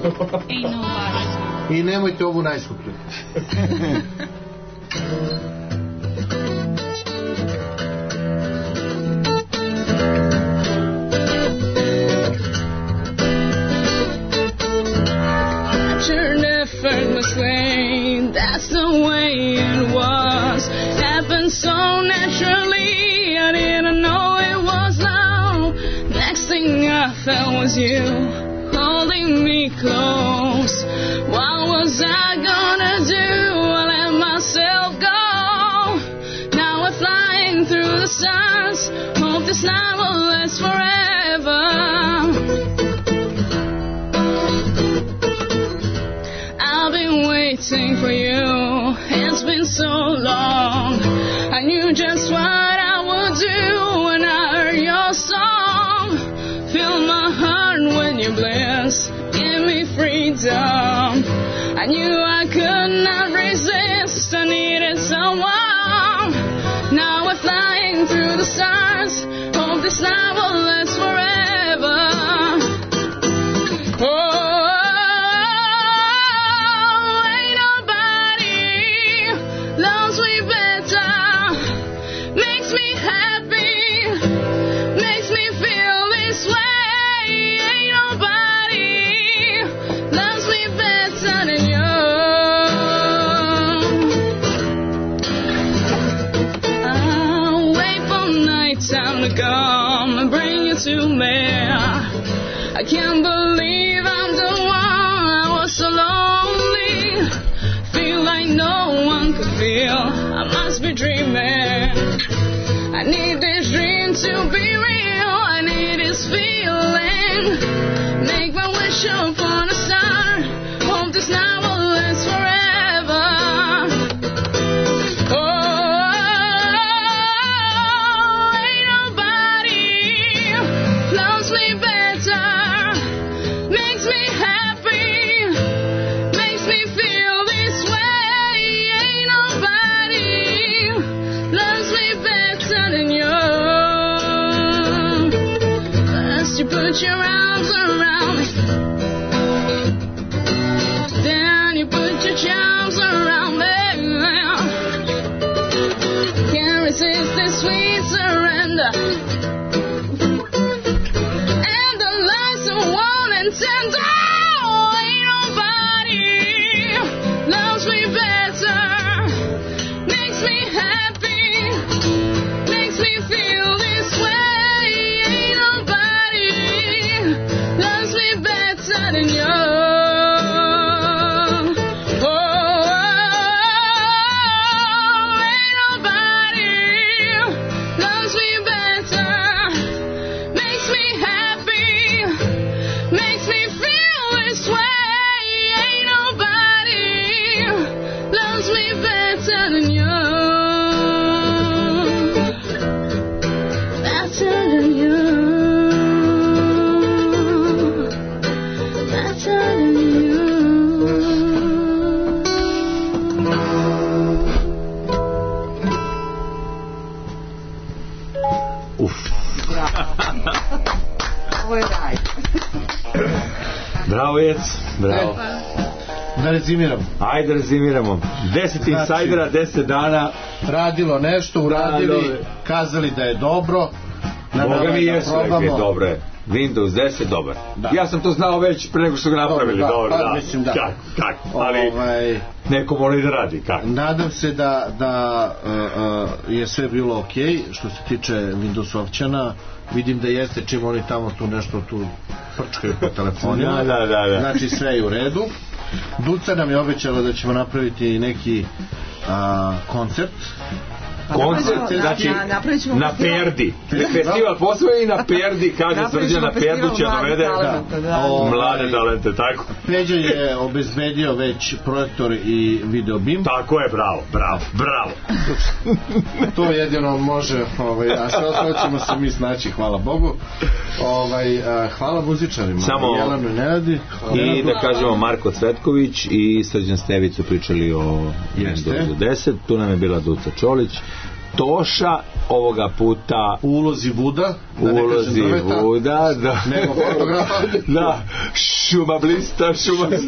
I nemojte ovu najskuplju. Effortlessly, that's the way it was. Happened so naturally, I didn't know it was now. Next thing I felt was you holding me close. What was I gonna do? I let myself go. Now we're flying through the stars. Hope this night will last forever. Waiting for you, it's been so long. I knew just what I would do when I heard your song. Fill my heart when you bless, give me freedom. I knew I could not resist. this night will last forever. Oh, ain't nobody loves me better, makes me happy, makes me feel this way. Ain't nobody loves me better than you. I'll wait for nighttime to come and bring you to me. I can't believe I'm the one. I was so lonely, feel like no one could feel. I must be dreaming. I need this dream to be real. I need this feeling. Make my wish upon a star. Hope this night will last forever. Oh, ain't nobody loves me better, makes me happy, makes me feel this way. Ain't nobody loves me better than you. First you put your arms around me, then you put your charms around me. Can't resist this sweet surrender, and the love so warm and tender. Oh, ain't nobody loves me better, makes me happy, makes me feel this way. Ain't nobody loves me better than you. Oh, ain't nobody loves me better, makes me happy, makes me feel this way. Ain't nobody loves me better than you. Better than you. Better than you. Ovo je raj. Bravo, Jec, bravo. Da rezimiram. Ajde rezimiramo. 10 insajdera, 10 dana. Radilo nešto, uradili, kazali da je dobro. Boga mi jesu rekli, dobro je. Windows 10, dobar. Da. Ja sam to znao već pre nego što ga napravili, dobro, da. Mislim da. Kako, ali neko mora i da radi, kako. Nadam se da je sve bilo okej, što se tiče Windowsovčana. Vidim da jeste, čim oni tamo tu nešto tu prčkaju po telefonima. Da. Znači sve je u redu. Duca nam je obećala da ćemo napraviti neki koncert. Znači na Perdi. Festival posvoje i na Perdi, kaže Srđan, na Perdu će dovede mlade talente, tako. Peđa je obezbedio već projektor i video bim. Tako je, bravo. To jedino može, a sve ostalo ćemo se mi snaći, hvala Bogu. Hvala muzičarima. Samo Jelenu i Nenadi. I da kažemo Marko Cvetković i Srđan Stević su pričali o Windowsu 10. Tu nam je bila Duca Čolić. Toša ovoga puta ulozi Buda, da, nego fotografa, da, šuma blista. I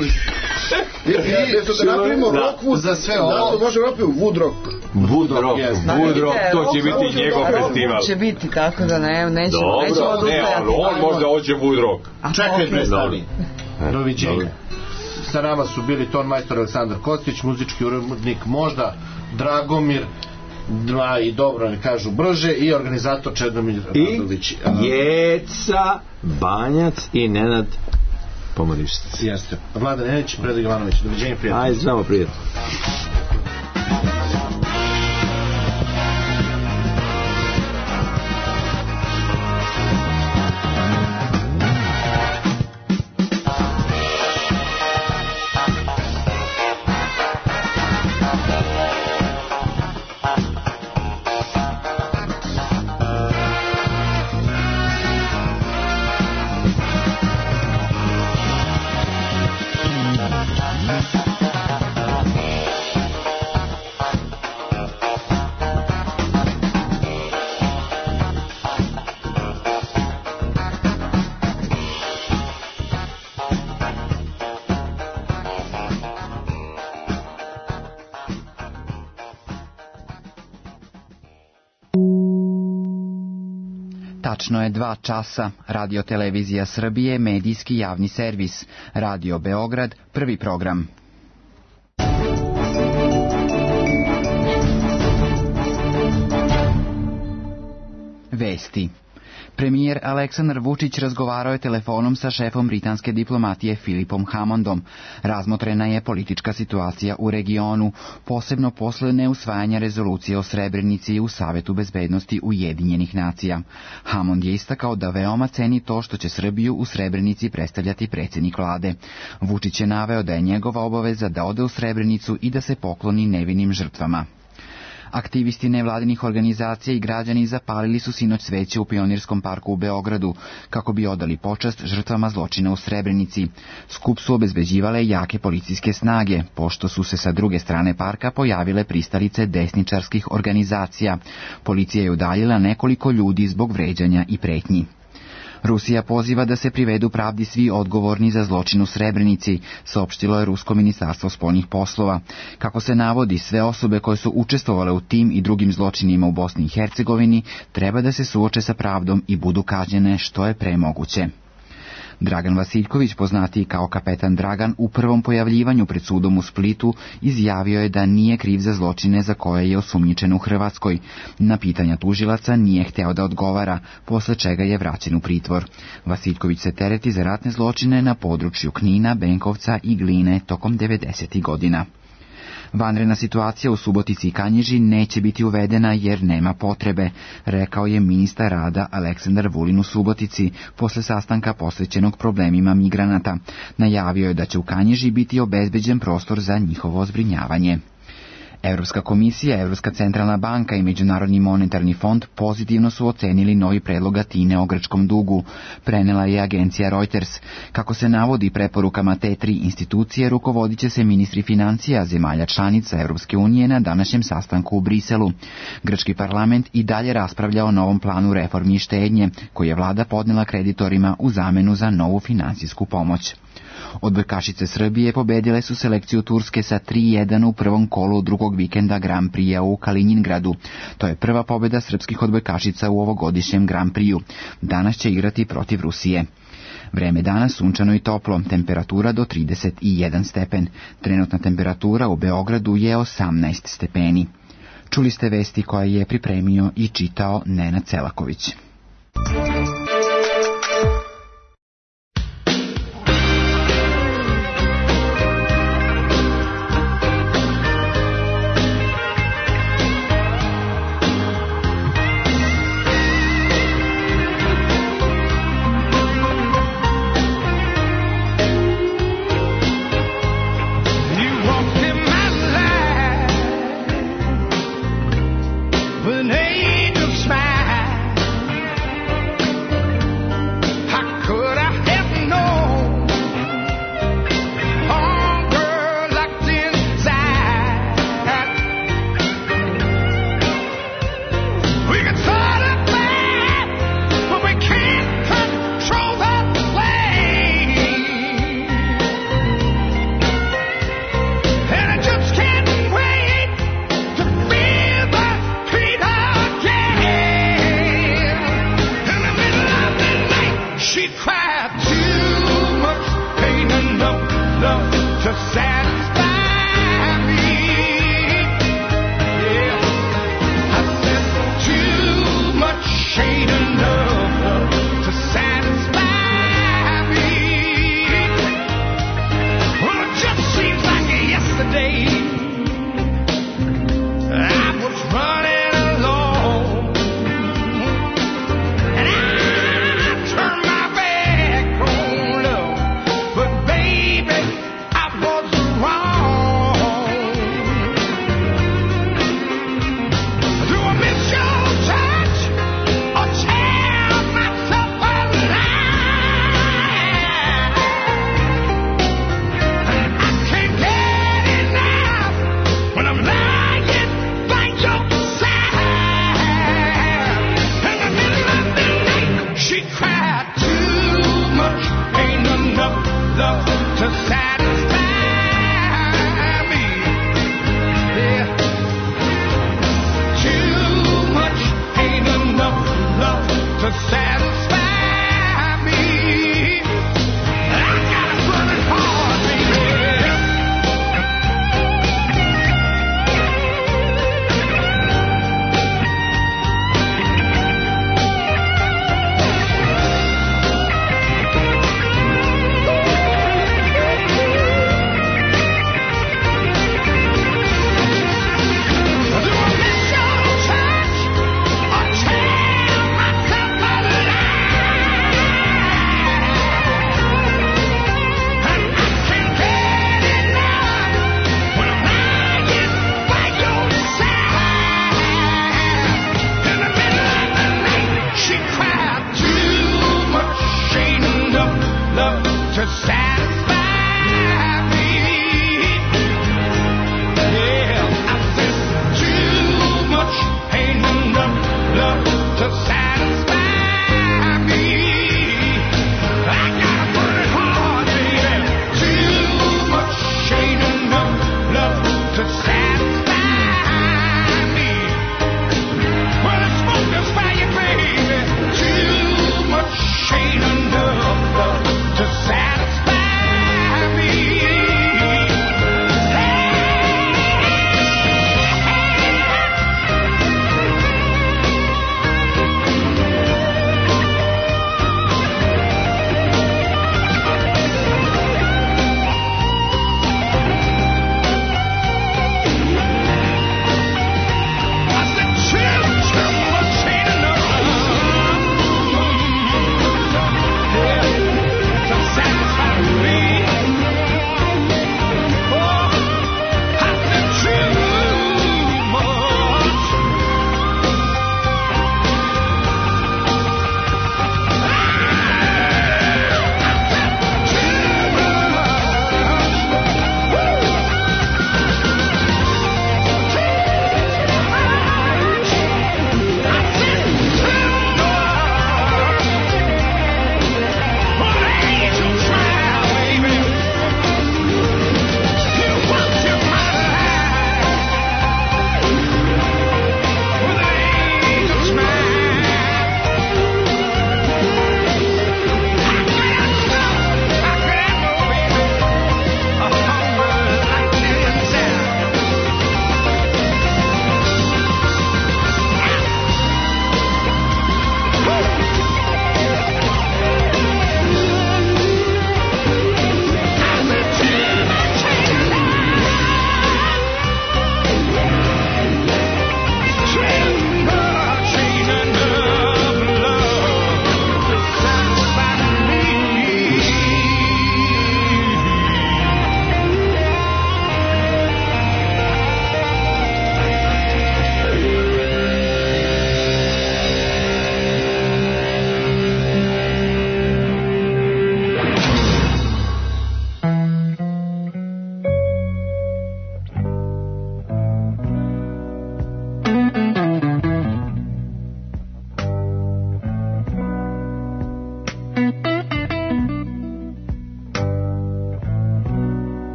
da napravimo rokvu za sve ovo. Možemo napraviti Woodrock, to će biti njegov festival. Će biti, tako da nećemo ali on možda hoće Woodrock. Čekaj, predstavi. Doviđenja. Sa nama su bili ton majstor Aleksandar Kostić, muzički urednik možda Dragomir, i dobro ne kažu brže, i organizator Čedomir Radović. I Jeca Banjac i Nenad Pomorišac. Jeste. Vlada Nenadić, Predrag Ivanović. Doviđenja, prijatno. Ajde, znamo, prijatno. Tačno je 2 časa. Radio Televizija Srbije, medijski javni servis. Radio Beograd, prvi program. Vesti. Premijer Aleksandar Vučić razgovarao je telefonom sa šefom britanske diplomatije Philipom Hammondom. Razmotrena je politička situacija u regionu, posebno posle neusvajanja rezolucije o Srebrenici u Savetu bezbednosti Ujedinjenih nacija. Hammond je istakao da veoma ceni to što će Srbiju u Srebrenici predstavljati predsjednik vlade. Vučić je naveo da je njegova obaveza da ode u Srebrenicu i da se pokloni nevinim žrtvama. Aktivisti nevladinih organizacija i građani zapalili su sinoć sveće u Pionirskom parku u Beogradu kako bi odali počast žrtvama zločina u Srebrenici. Skup su obezbeđivale jake policijske snage, pošto su se sa druge strane parka pojavile pristalice desničarskih organizacija. Policija je udaljila nekoliko ljudi zbog vređanja i pretnji. Rusija poziva da se privedu pravdi svi odgovorni za zločin u Srebrenici, saopštilo je Rusko ministarstvo spoljnih poslova. Kako se navodi, sve osobe koje su učestvovale u tim i drugim zločinima u Bosni i Hercegovini treba da se suoče sa pravdom i budu kažnjene što je pre moguće. Dragan Vasiljković, poznatiji kao kapetan Dragan, u prvom pojavljivanju pred sudom u Splitu izjavio je da nije kriv za zločine za koje je osumnjičen u Hrvatskoj. Na pitanja tužilaca nije hteo da odgovara, posle čega je vraćen u pritvor. Vasiljković se tereti za ratne zločine na području Knina, Benkovca i Gline tokom 90. godina. Vanredna situacija u Subotici i Kanjiži neće biti uvedena jer nema potrebe, rekao je ministar rada Aleksandar Vulin u Subotici posle sastanka posvećenog problemima migranata. Najavio je da će u Kanjiži biti obezbeđen prostor za njihovo zbrinjavanje. Evropska komisija, Evropska centralna banka i Međunarodni monetarni fond pozitivno su ocenili novi predlog Atine o grčkom dugu, prenela je agencija Reuters. Kako se navodi preporukama te 3 institucije, rukovodit će se ministri financija zemalja članica Evropske unije na današnjem sastanku u Briselu. Grčki parlament i dalje raspravlja o novom planu reformi i štednje, koji je vlada podnela kreditorima u zamenu za novu finansijsku pomoć. Odbojkašice Srbije pobedile su selekciju Turske sa 3:1 u prvom kolu drugog vikenda Grand Prix-a u Kaliningradu. To je prva pobeda srpskih odbojkašica u ovogodišnjem Grand Prix-u. Danas će igrati protiv Rusije. Vreme danas sunčano i toplo, temperatura do 31 stepen. Trenutna temperatura u Beogradu je 18 stepeni. Čuli ste vesti koje je pripremio i čitao Nenad Celaković. An angel smile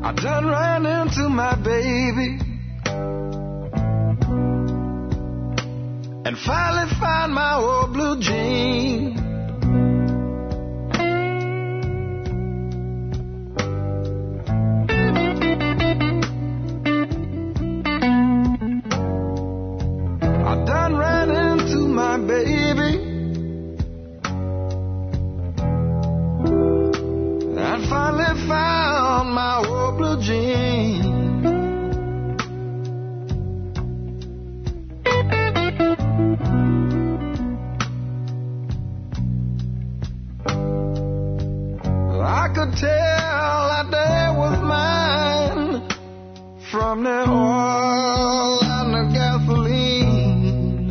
I done ran into my baby and finally found my old blue jean. I done ran into my baby and finally found my old blue jean. I could tell that day was mine from the oil and the gasoline.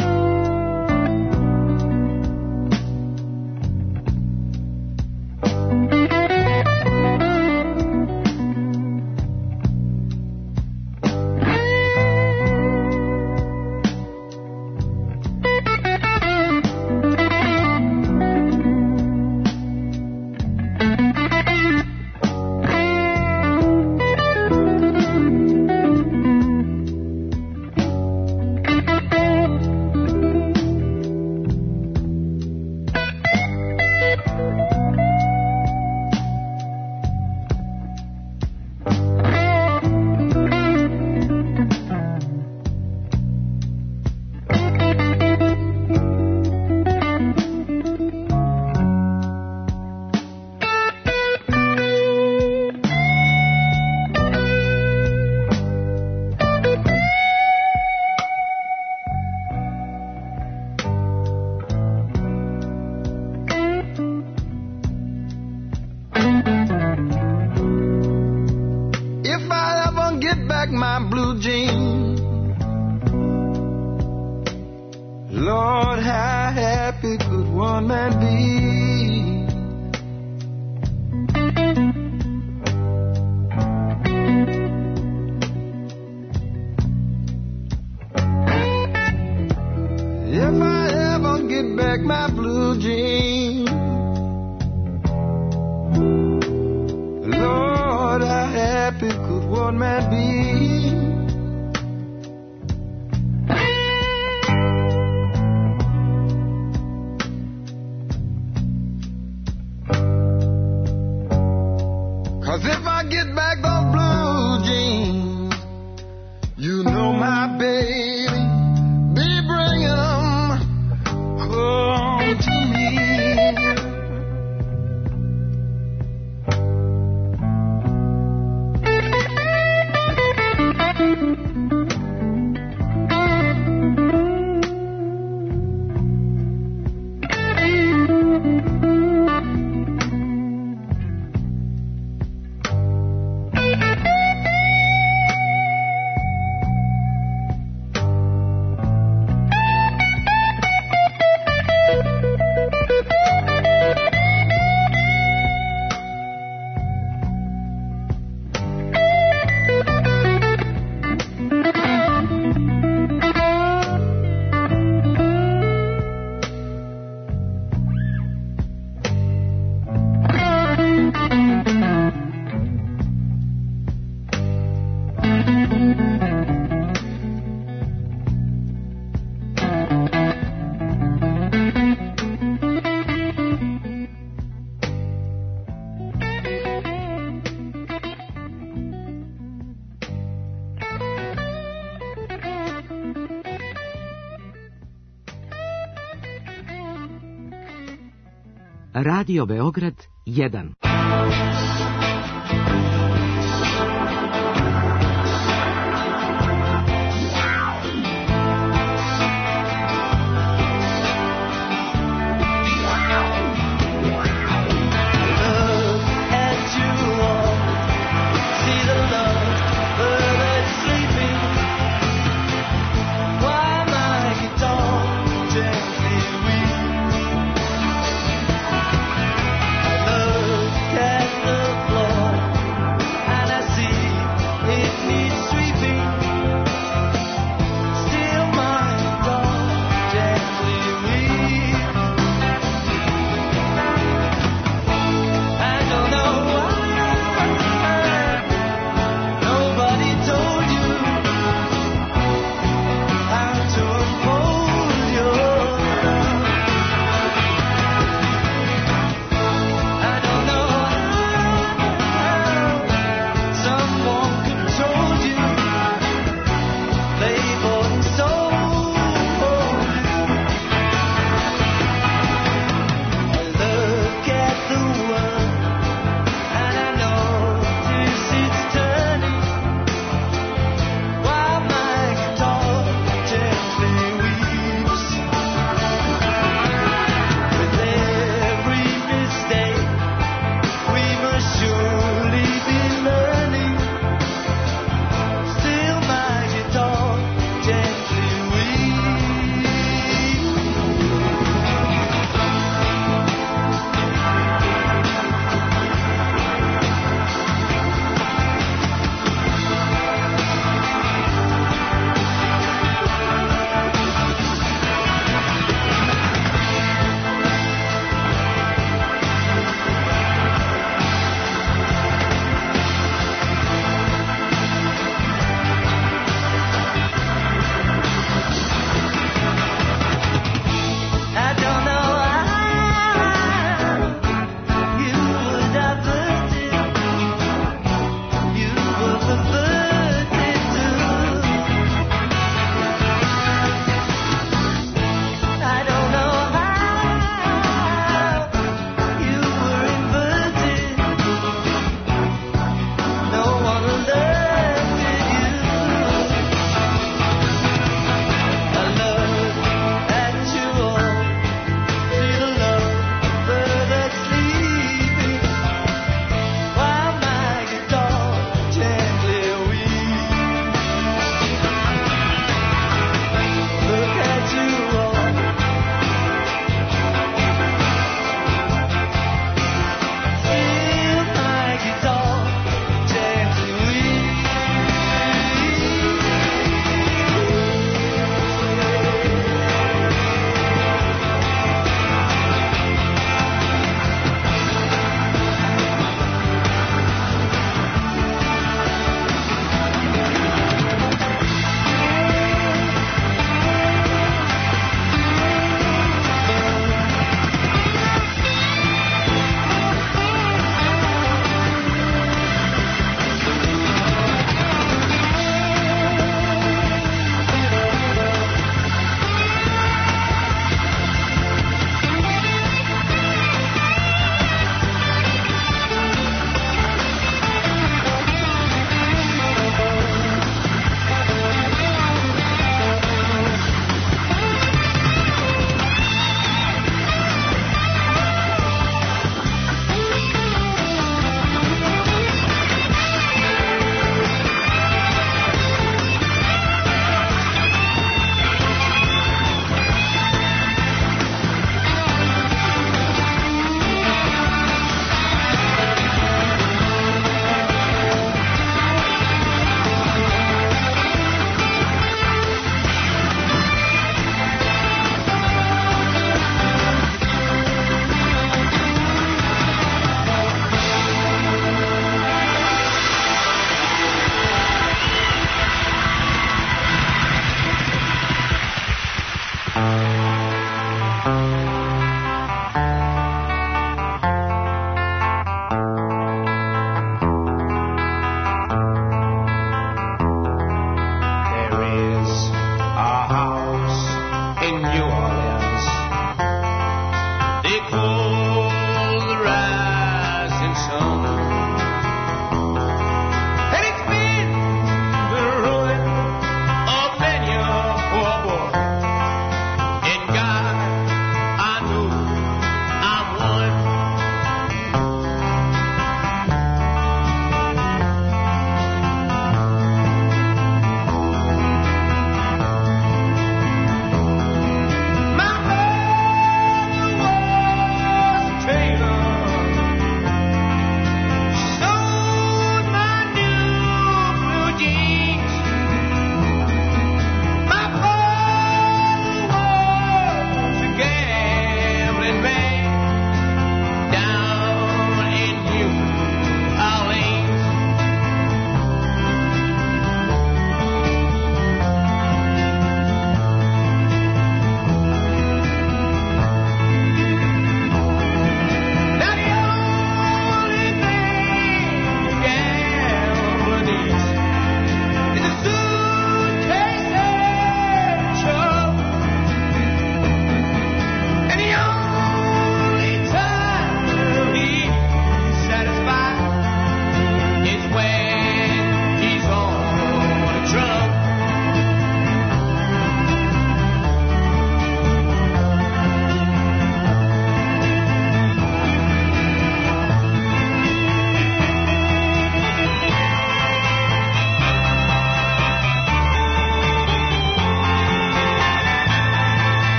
If I ever get back my blue jeans, Lord, how happy could one man be? If I ever get back my blue jeans, Lord, how happy could one man be? Cause if I get back those blue jeans, you know my baby be bringing them home to me. Radio Beograd 1. Look at the floor.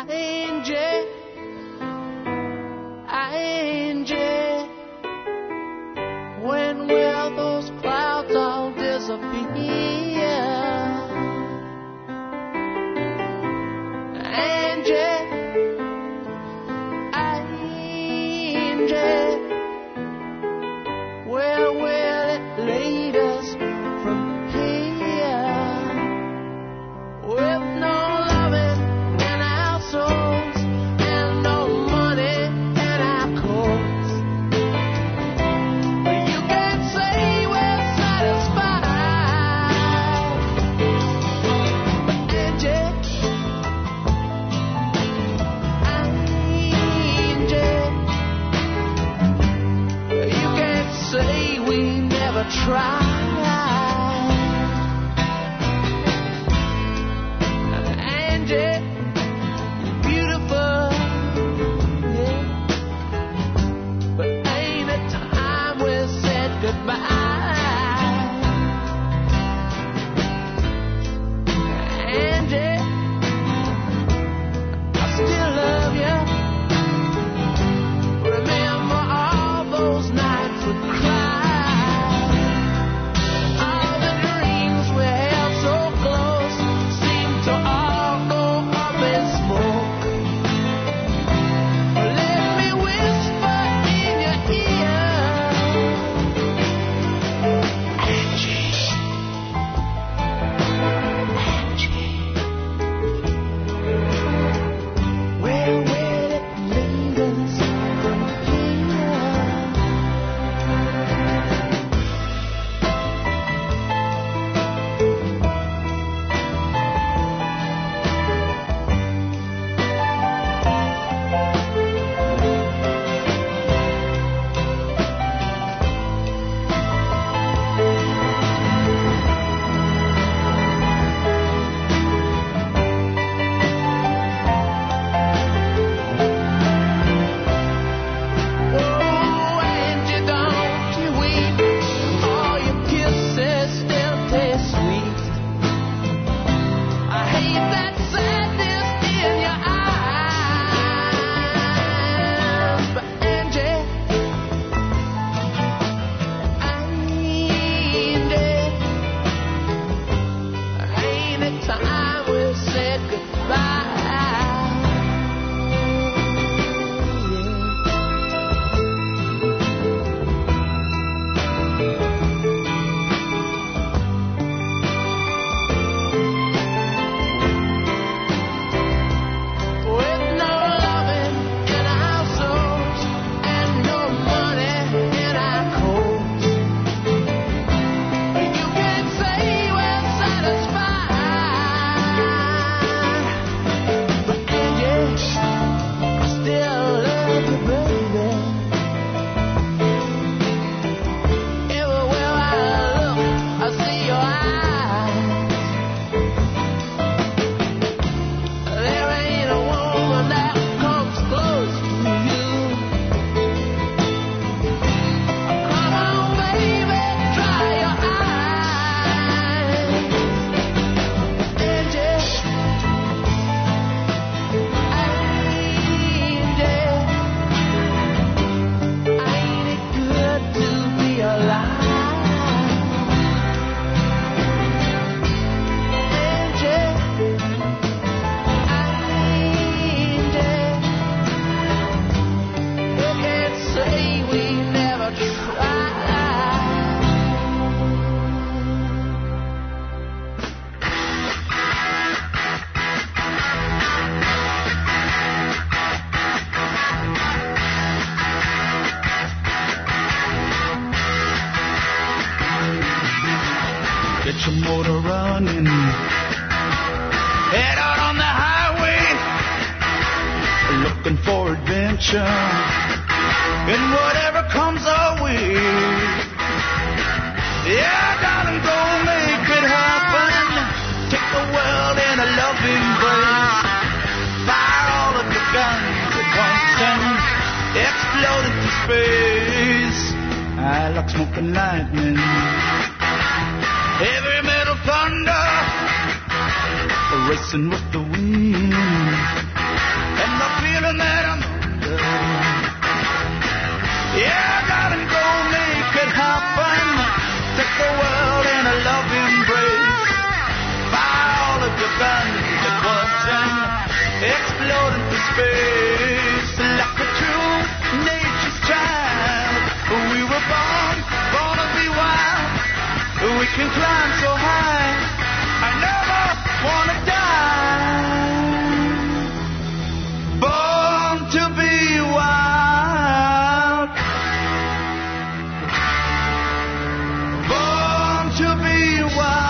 Angie, Angie, when will those clouds all disappear? Angie, Angie, where will it lead us from here? With no loving in our souls and no money in our coats, you can't say we're satisfied. Angie, Angie, you can't say we never tried. Angie, beautiful, yeah. But ain't it time we said goodbye? Angie, I still love you. Remember all those nights we cried. All the dreams we held so close seem to all go up in smoke. Let me whisper in your ear, Angie, Angie, where will it lead us from here? Oh, Angie, don't you weep. All your kisses still taste sweet. I hate that sadness in your eyes. But Angie, ain't it time we said goodbye? With no loving in our souls and no money in our coats, you can't say we're satisfied. But Angie, I still love you, baby. Everywhere I look, I see your eyes. There ain't a woman that comes close to you. Come on, baby, dry your eyes. Angie, Angie, ain't it good to be alive? Angie, you can't say we never tried. Get your motor running. Head out on the highway, looking for adventure. And whatever comes our way, yeah, darling, go make it happen. Take the world in a loving embrace. Fire all of your guns at once and explode into space. I like smoking lightning, heavy metal thunder, racing with the wind. We can climb so high, I never wanna die. Born to be wild, born to be wild.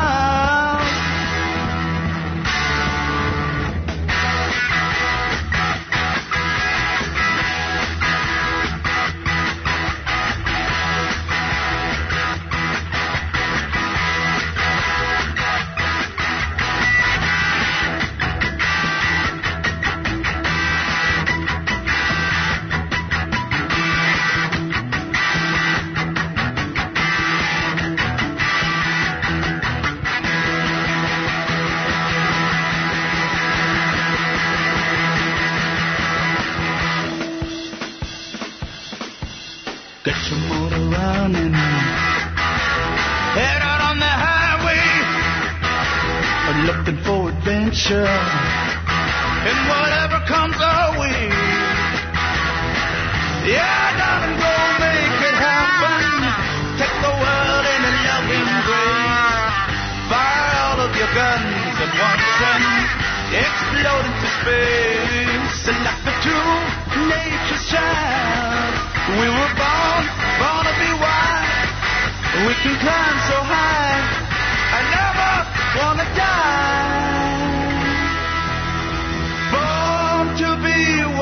Get your motor running, head out on the highway, looking for adventure, and whatever comes our way. Yeah, darling, go make it happen. Take the world in a loving embrace. Fire all of your guns at once and explode into space. And like the true nature's child, we were born to be wild. We can climb so high, I never wanna die. Born to be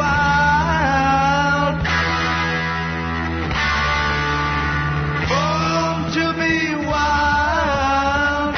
wild, born to be wild.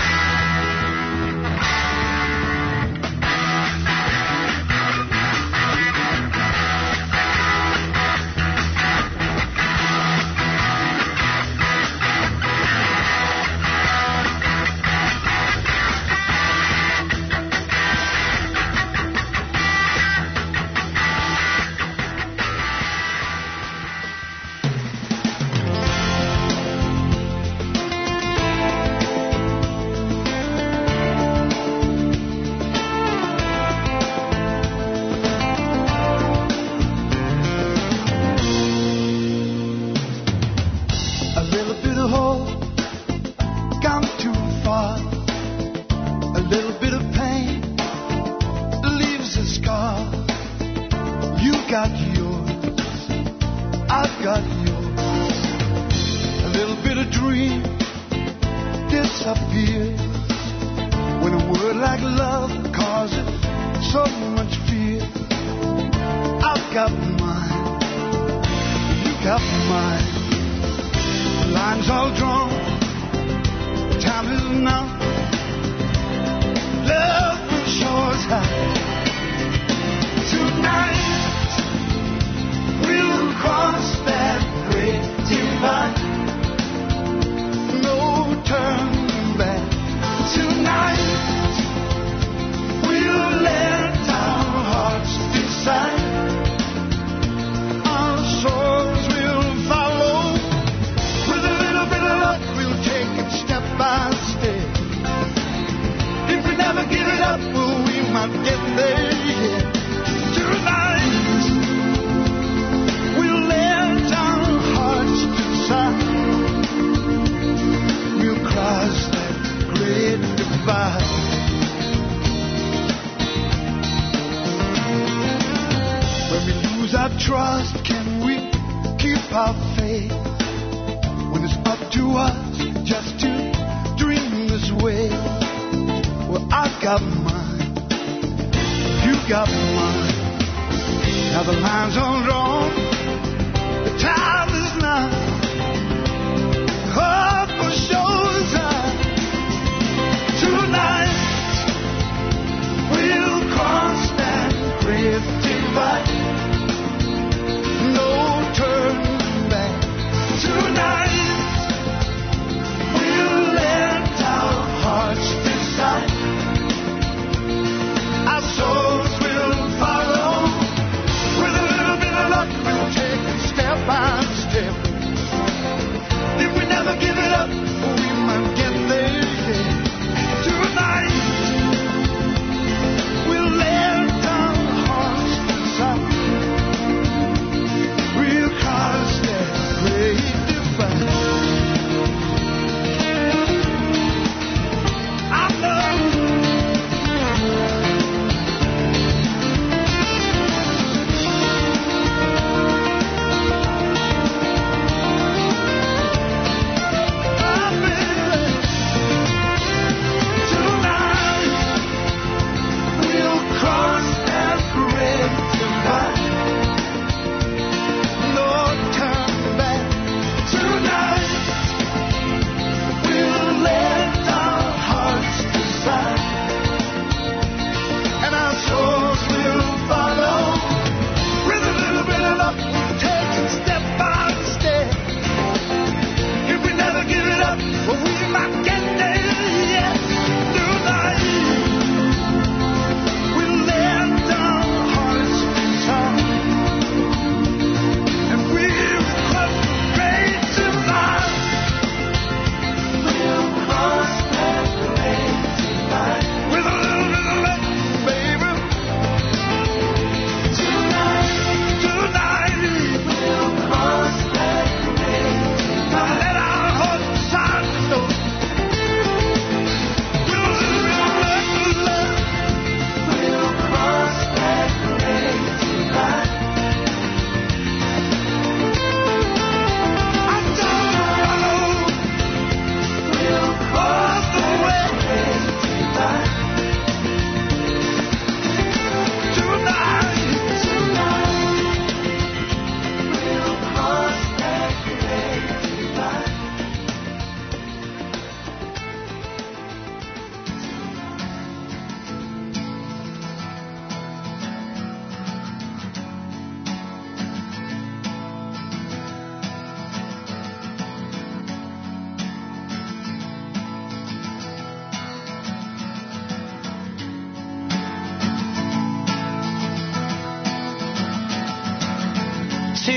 Our souls will follow. With a little bit of luck, we'll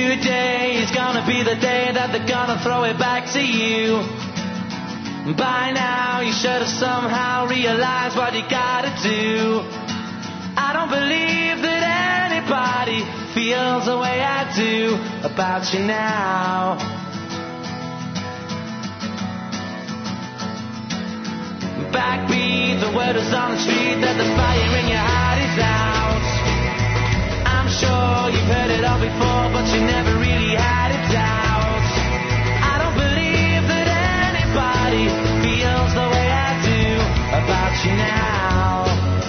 Today is gonna be the day that they're gonna throw it back to you. By now you should have somehow realized what you gotta do. I don't believe that anybody feels the way I do about you now. Backbeat, the word is on the street that the fire in your heart is out. I'm sure you've heard it all before, but you never really had it out. I don't believe that anybody feels the way I do about you now.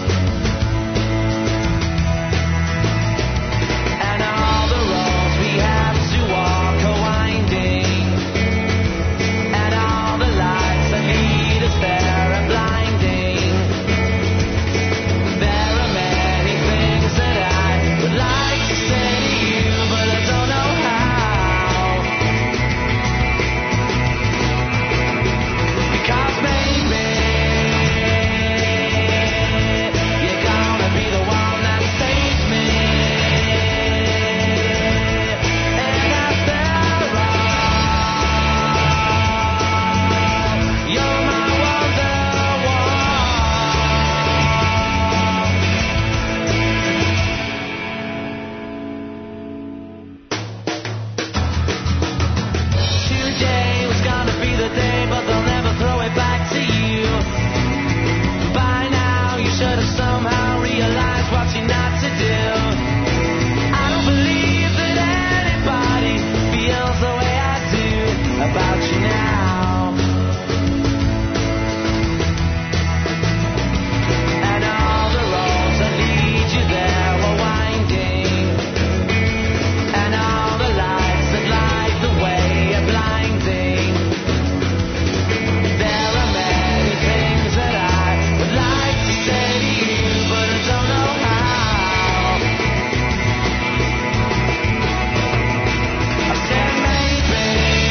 And all the roads we have to walk are winding, and all the lights that lead us there are blinding. There are many things that I would like to say to you, but I don't know how. Because maybe you're gonna be the one that saves me. And after all, you're my Today was gonna be the day, but they'll never throw it back to you. By now you should have somehow realized what you're not to do. I don't believe that anybody feels the way I do about you now. And all the roads that lead you there were winding, and all the lights that light the way are blinding. There are many things that I would like to say to you, but I don't know how. I said maybe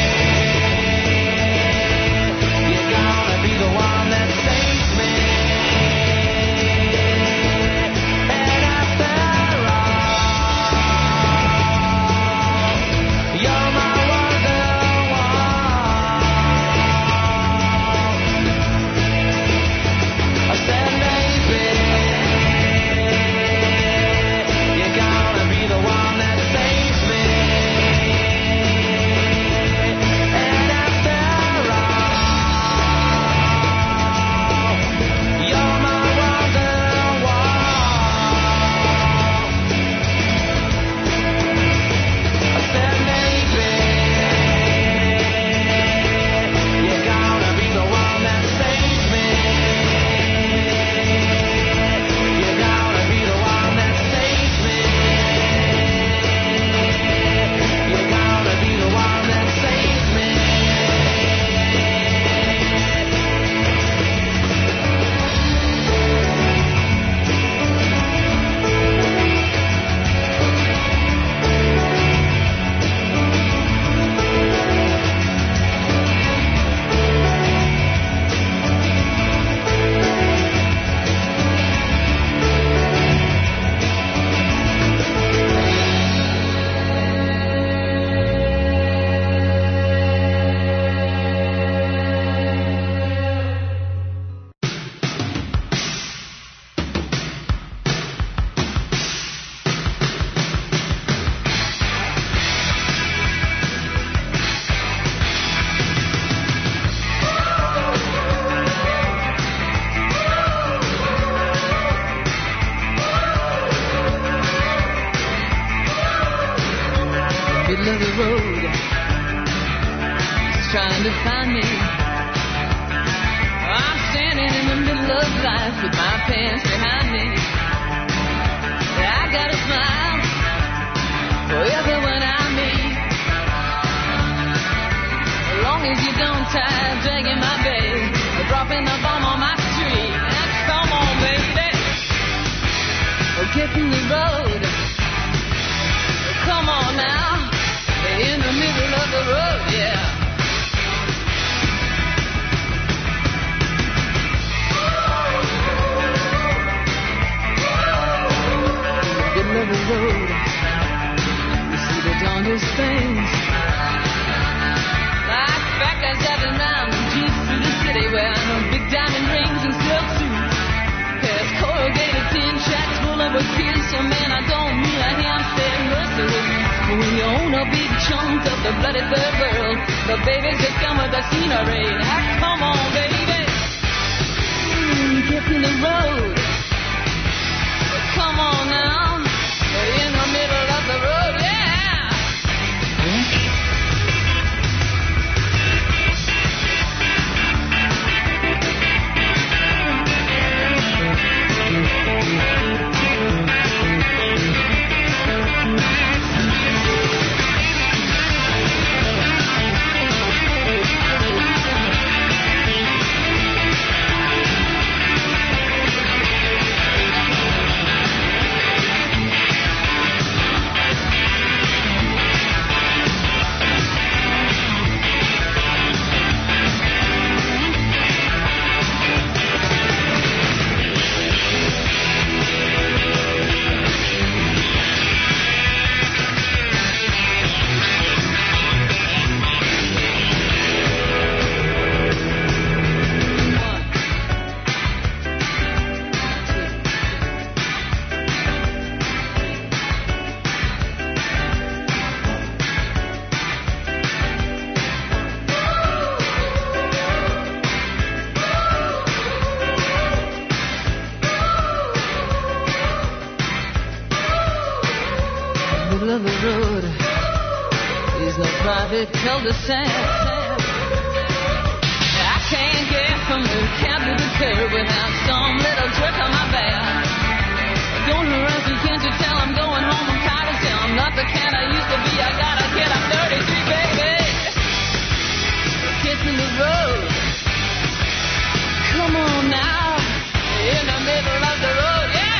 you're gonna be the one that saves me. And after all, you're my I said maybe you're gonna be the one that saves me. And after all, you're my I said maybe you're gonna be the one that saves me. You're gonna be the one that saves me. You're gonna be the one that saves me. Middle of the road, just trying to find me. I'm standing in the middle of life with my pants behind me. I got a smile for everyone I meet. As long as you don't tie dragging my bag or dropping the bomb on my street. Now, come on, baby, get in the road. Come on now. In the middle of the road, yeah. monster man, I don't mean a ham-fed merciless. But when you own a big chunk of the bloody third world, the babies just come with the scenery. Ah, come on, baby. Get in the road. Come on now. In the middle of the road, yeah. Cul-de-sac. I can't get from the cab to the curb without some little jerk on my back. Don't rush me, can't you tell I'm going home? I'm tired as hell. I'm not the cat I used to be. I got a kid, I'm 33, baby. Get in the road. Come on now. In the middle of the road, yeah.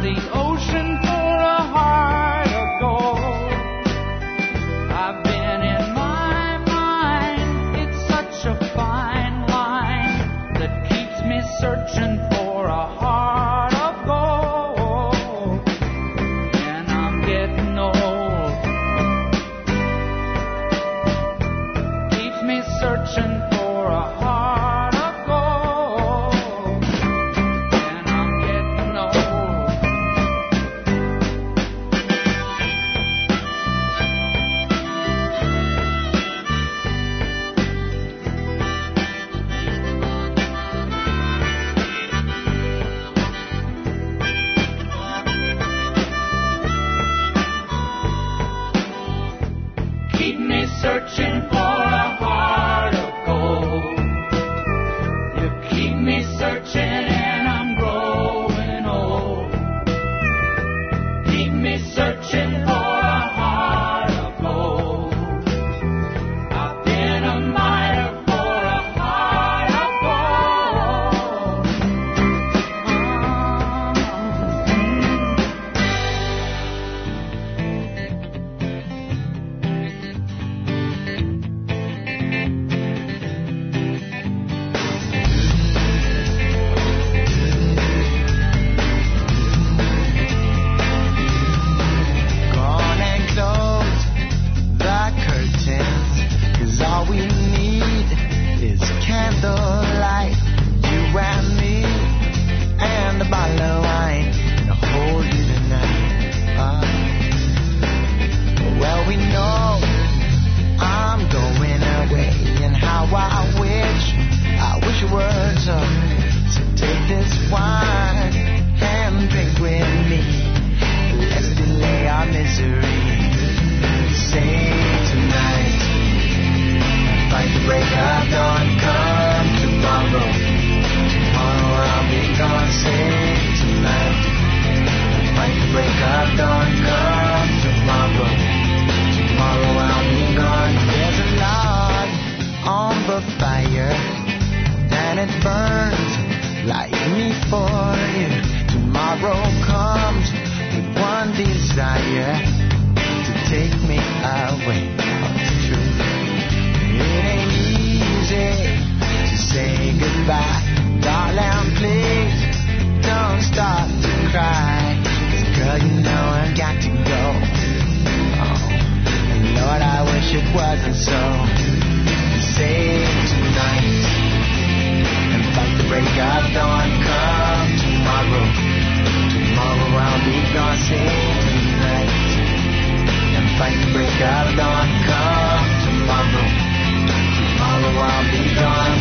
the ocean for a heart of gold. I've been in my mind, it's such a fine line that keeps me searching for a heart of gold. And I'm getting old, keeps me searching for a heart of gold. And I'm getting old. Keep me searching for a heart of gold. You keep me searching and I'm growing old. Keep me searching for a heart of gold. I've been a miner for a heart of gold. Gone and close the curtains, 'cause all we need is candlelight. You and me and a bottle of wine to hold you tonight. Well, we know I'm going away, and how I wish it were so. So take this wine and drink with me. Let's delay our misery. Say tonight, fight the break of dawn. Come tomorrow, tomorrow I'll be gone. Say tonight, fight the break of dawn. Come tomorrow, tomorrow I'll be gone. There's a log on the fire, and it burns like me for you. Tomorrow comes with one desire, to take me away from the truth. It ain't easy to say goodbye, darling, please don't start to cry. 'Cause girl, you know I've got to go. Oh, and Lord, I wish it wasn't so. Say tonight, and fight the break of dawn. Come tomorrow, tomorrow I'll be gone. Say tonight, and fight the break of dawn. Come tomorrow, tomorrow I'll be gone.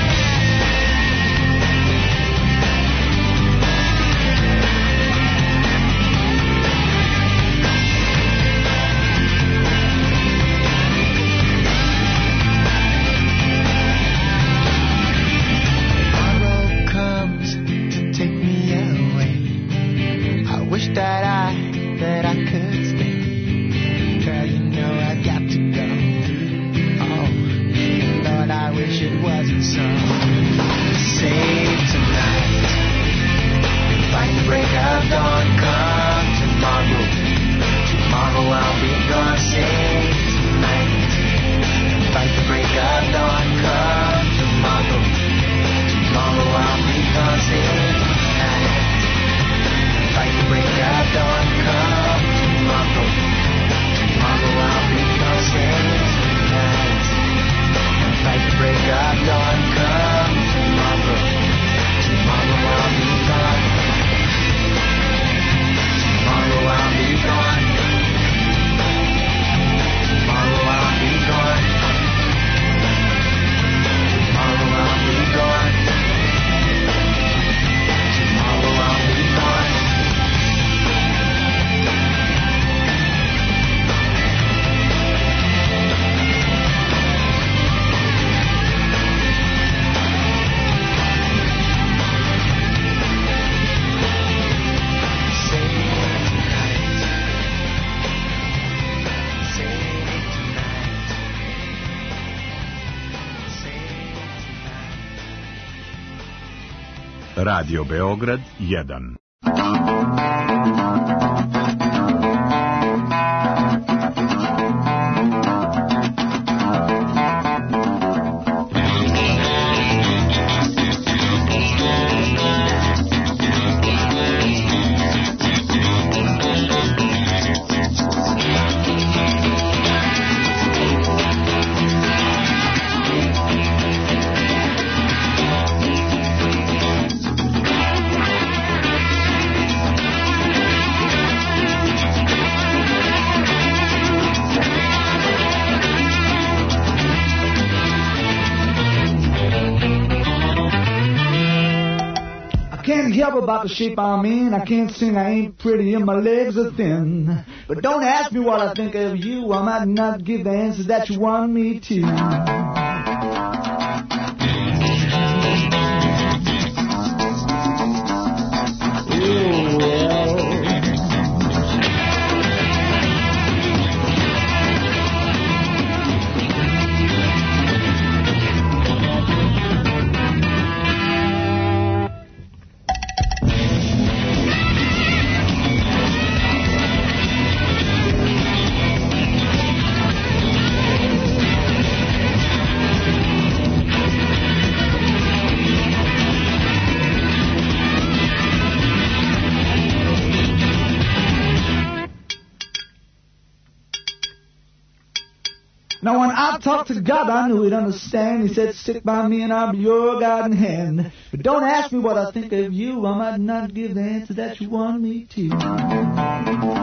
Tomorrow comes to take me away. I wish that I could stay. Girl, you know I got to go. Oh, Lord, I wish it wasn't so. Save tonight, fight the break of dawn. Come tomorrow, tomorrow I'll be gone. Save tonight, fight the break of dawn. Come tomorrow, tomorrow I'll be gone. Save tonight, fight the break of dawn. Come tomorrow, tomorrow I'll be gone. Save tonight, fight the break of dawn. Come tomorrow, tomorrow I'll be gone. Tomorrow I'll be gone. Tomorrow I'll be gone. Tomorrow I'll be gone. Tomorrow I'll be gone. Radio Beograd 1. Can't help about the shape I'm in. I can't sing, I ain't pretty, and my legs are thin. But don't ask me what I think of you. I might not give the answers that you want me to. Now when I talked to God, I knew He'd understand. He said, stick by me and I'll be your guiding hand. But don't ask me what I think of you. I might not give the answer that you want me to.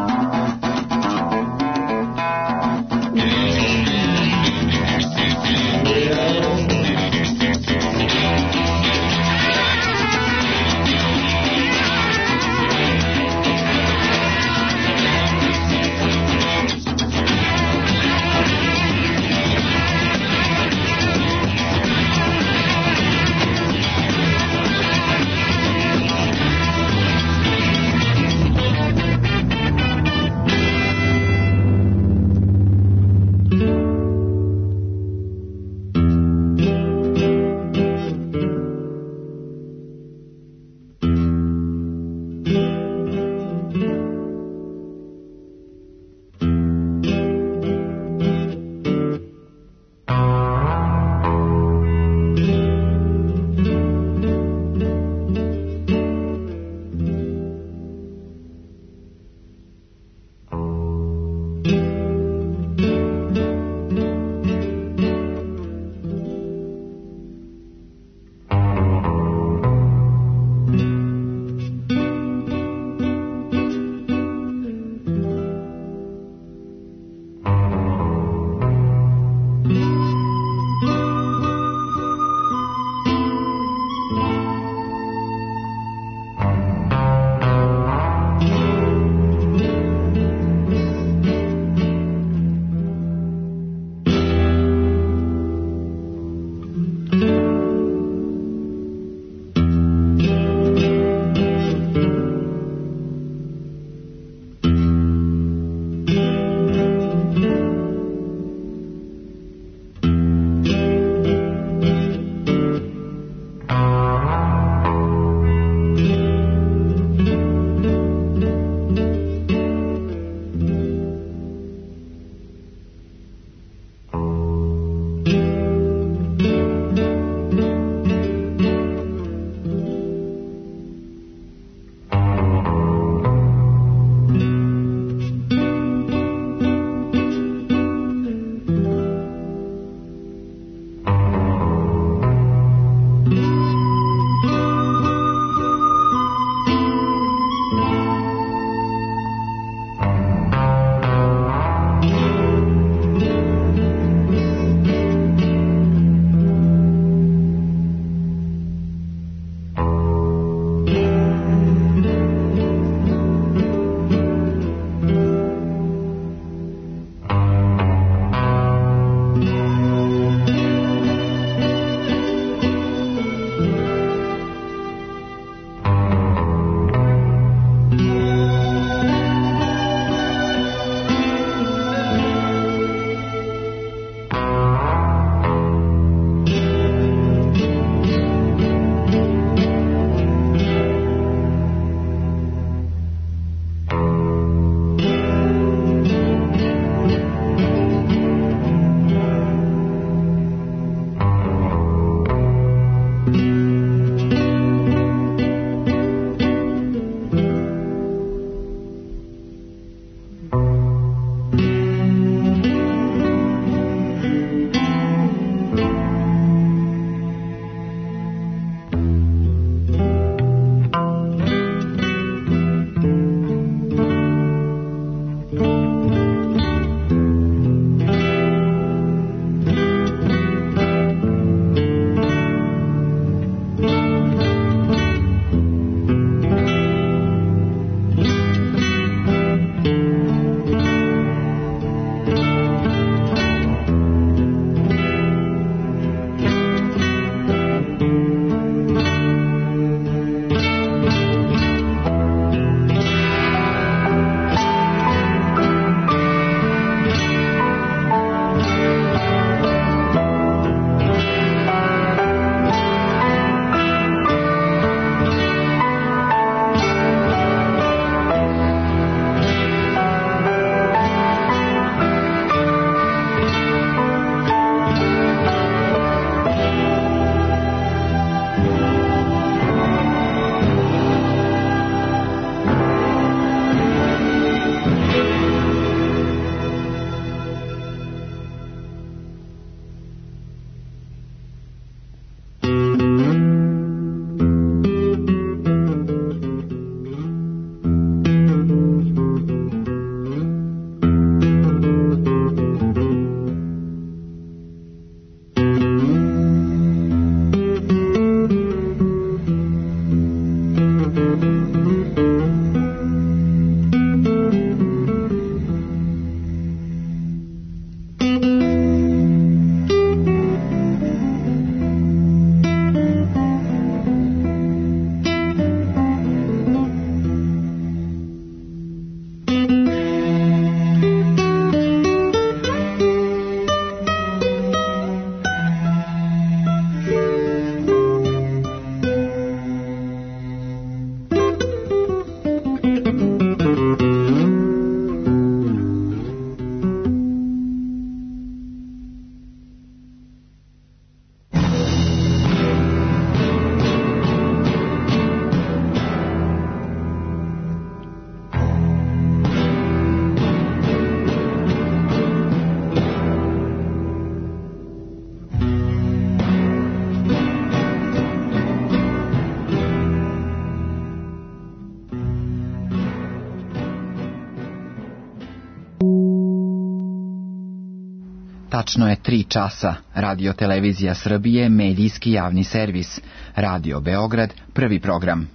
Tačno je 3 časa. Radio Televizija Srbije, medijski javni servis. Radio Beograd, prvi program.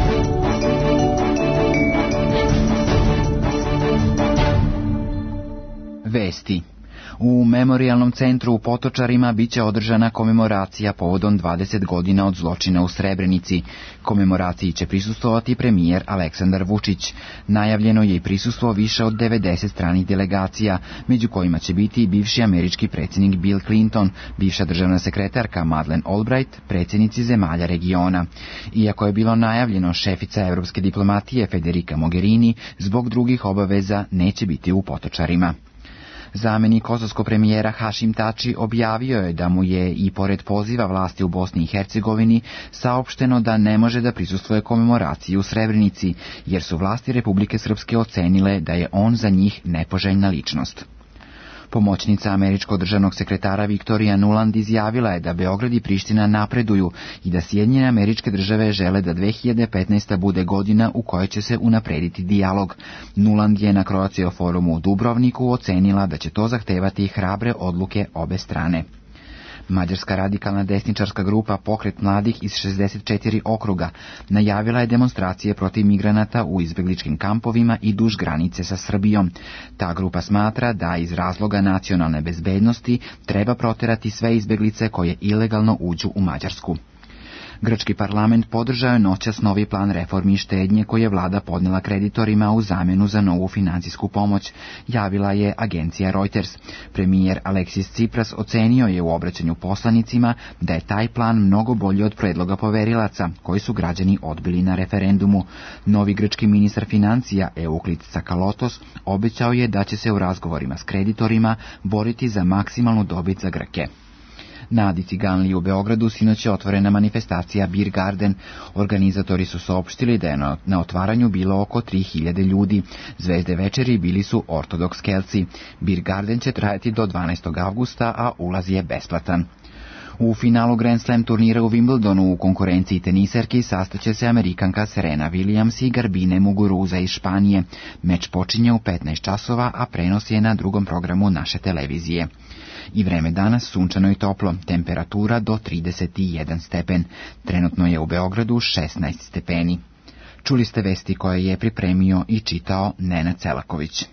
Vesti. U Memorijalnom centru u Potočarima biće održana komemoracija povodom 20 godina od zločina u Srebrenici. Komemoraciji će prisustvovati premijer Aleksandar Vučić. Najavljeno je i prisustvo više od 90 stranih delegacija, među kojima će biti i bivši američki predsjednik Bill Clinton, bivša državna sekretarka Madeleine Albright, predsjednici zemalja regiona. Iako je bilo najavljeno, šefica evropske diplomatije Federica Mogherini zbog drugih obaveza neće biti u Potočarima. Zamenik kosovskog premijera Hašim Tači objavio je da mu je i pored poziva vlasti u Bosni i Hercegovini saopšteno da ne može da prisustvuje komemoraciji u Srebrenici, jer su vlasti Republike Srpske ocenile da je on za njih nepoželjna ličnost. Pomoćnica američkog državnog sekretara Viktorija Nuland izjavila je da Beograd i Priština napreduju i da Sjedinjene Američke Države žele da 2015. bude godina u kojoj će se unaprediti dijalog. Nuland je na Croatia forumu u Dubrovniku ocenila da će to zahtevati hrabre odluke obe strane. Mađarska radikalna desničarska grupa Pokret mladih iz 64 okruga najavila je demonstracije protiv migranata u izbegličkim kampovima i duž granice sa Srbijom. Ta grupa smatra da iz razloga nacionalne bezbednosti treba proterati sve izbeglice koje ilegalno uđu u Mađarsku. Grčki parlament podržao je noćas novi plan reformi i štednje koje je vlada podnela kreditorima u zamjenu za novu financijsku pomoć, javila je agencija Reuters. Premijer Aleksis Tsipras ocenio je u obraćanju poslanicima da je taj plan mnogo bolji od predloga poverilaca, koji su građani odbili na referendumu. Novi grčki ministar financija Euklid Tsakalotos obećao je da će se u razgovorima s kreditorima boriti za maksimalnu dobit za Grke. Na Adi Ciganliji u Beogradu sinoć je otvorena manifestacija Beer Garden. Organizatori su saopštili da je na otvaranju bilo oko 3000 ljudi. Zvezde večeri bili su ortodoks kelci. Beer Garden će trajati do 12. avgusta, a ulaz je besplatan. U finalu Grand Slam turnira u Wimbledonu u konkurenciji teniserki sastaće se Amerikanka Serena Williams i Garbine Muguruza iz Španije. Meč počinje u 15 časova, a prenos je na drugom programu naše televizije. I vreme danas sunčano i toplo, temperatura do 31 stepen. Trenutno je u Beogradu 16 stepeni. Čuli ste vesti koje je pripremio i čitao Nenad Celaković.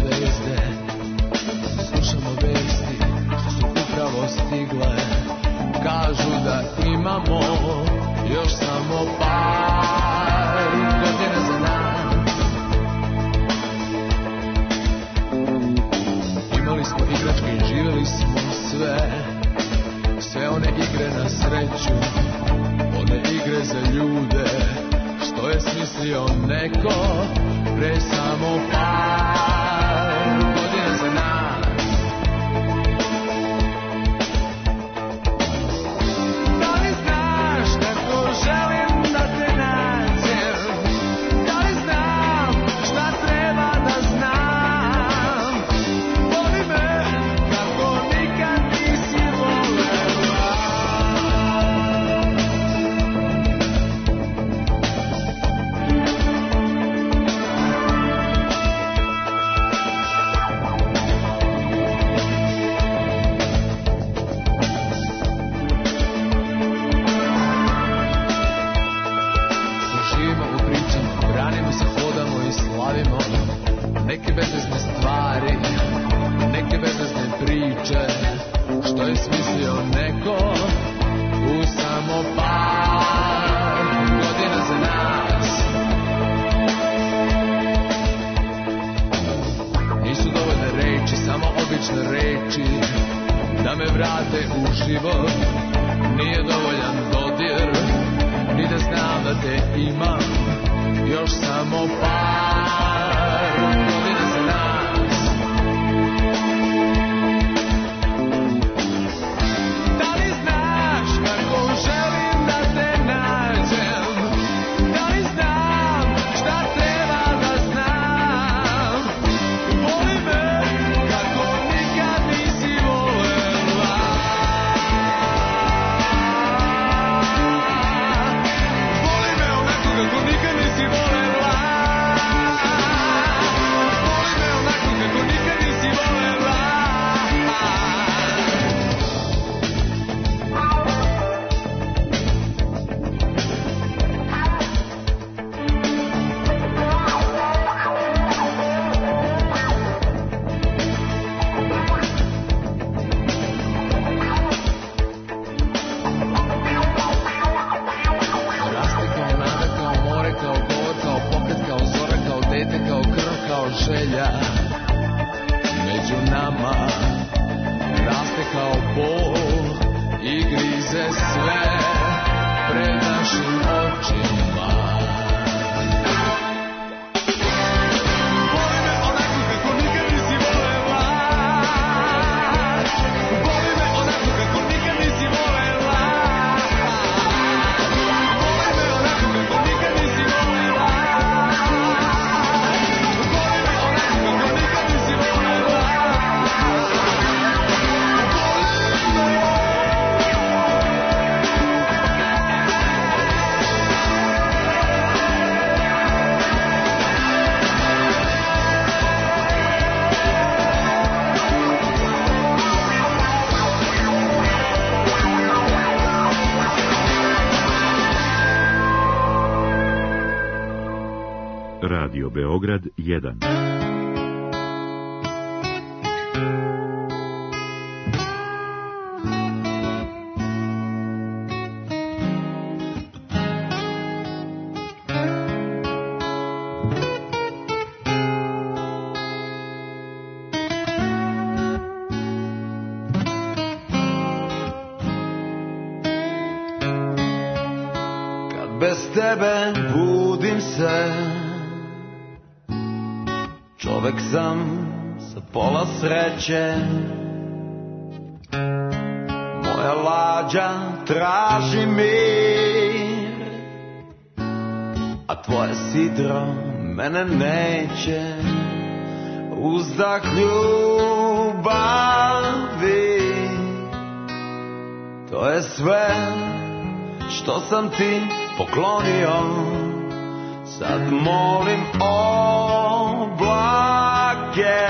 zvezde, slušamo vesti što su upravo stigle. Kažu da imamo još samo par godina za nas. Imali smo igračke i živjeli smo sve one igre na sreću, one igre za ljude, što je smislio neko pre samo par godina za nas. Da li znaš kako želim da te nađem? Da li znam šta treba da znam? Voli me kako nikad nisi volela. Neke bezvezne stvari, neke bezvezne priče, što je smislio neko u samo par godina za nas. Nisu dovoljne reči, samo obične reči, da me vrate u život. Nije dovoljan dodir, ni da znam da te imam još samo par godina za nas. Da li znaš kako želim da te nađem? Da li znam šta treba da znam? Voli me kako nikad nisi volela. Voli me onako kako nikad nisi volela. Želja među nama raste kao bol i grize sve pred našim očima. Voli me onako kako nikad nisi volela. Voli me onako kako nikad nisi volela. Voli me onako kako nikad nisi volela. Radio Beograd 1. Kad bez tebe budim se, čovek sam sa pola sreće. Moja lađa traži mir, a tvoje sidro mene neće. Uzdah ljubavi, to je sve što sam ti poklonio. Sad molim oblake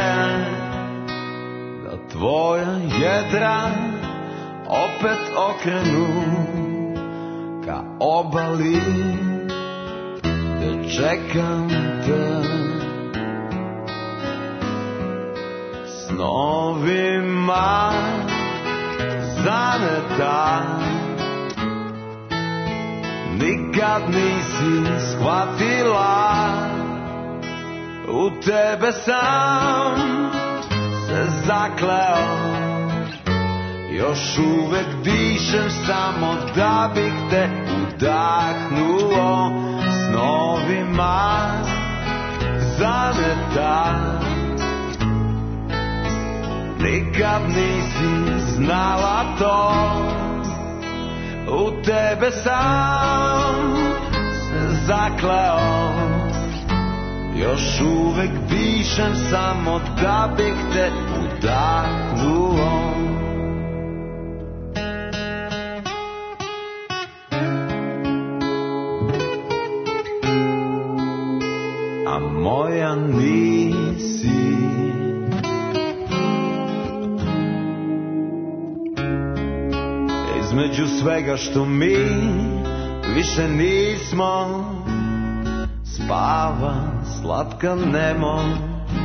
da tvoja jedra opet okrenu ka obali, da čekam te. snovima zaneta. Nikad nisi shvatila, u tebe sam se zakleo. Još uvek dišem samo da bih te udahnuo, snovima zaneta. Nikad nisi znala to, u tebe sam se zakleo. Još uvek dišem samo da bih te udahnuo. A moja nisi. Između svega što mi više nismo, spava slatka nemoć.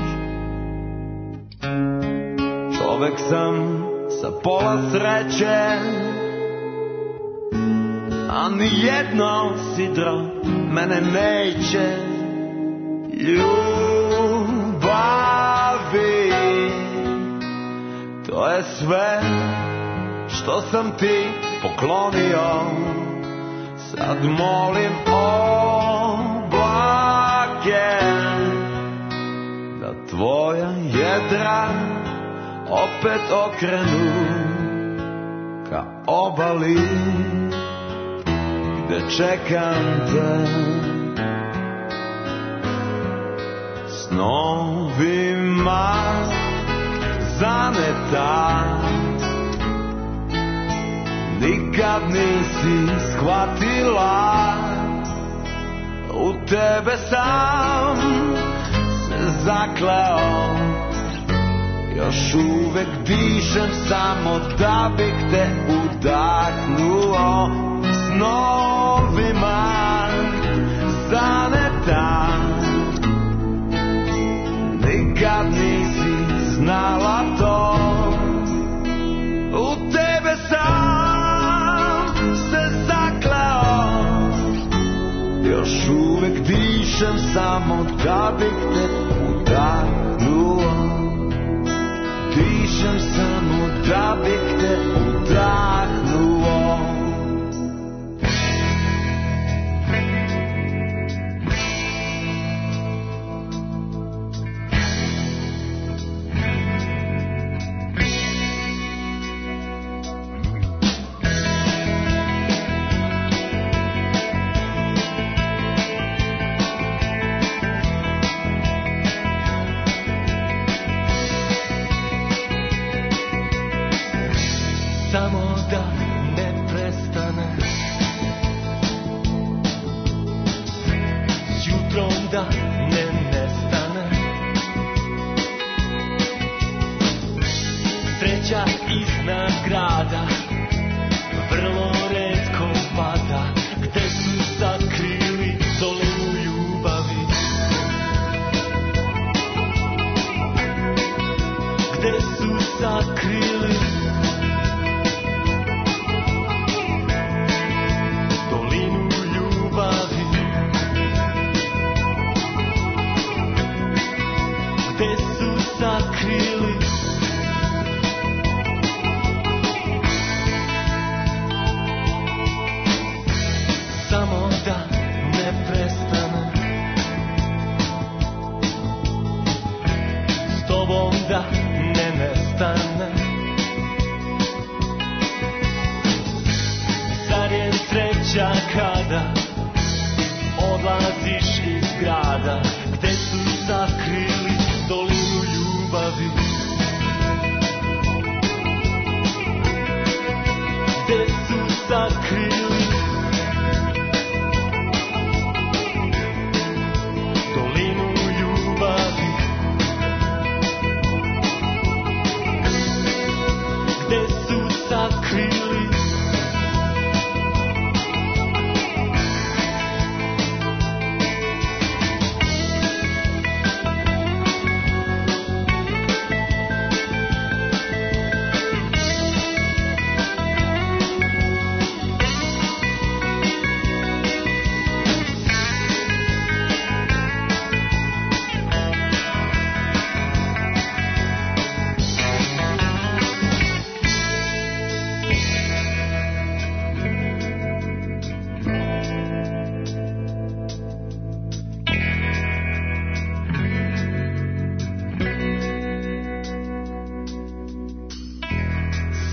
Čovek sam sa pola sreće, a nijedno sidro mene neće. Ljubavi, to je sve što sam ti poklonio. Sad molim oblake da tvoja jedra opet okrenu ka obali gde čekam te. Snovima zaneta, nikad nisi shvatila, u tebe sam se zakleo. Još uvek dišem samo da bih te udahnuo, snovima zaneta. Nikad nisi znala to, u tebe sam se zakleo. Još uvek dišem samo da bih te udahnuo. Dišem samo da bih te udahnuo.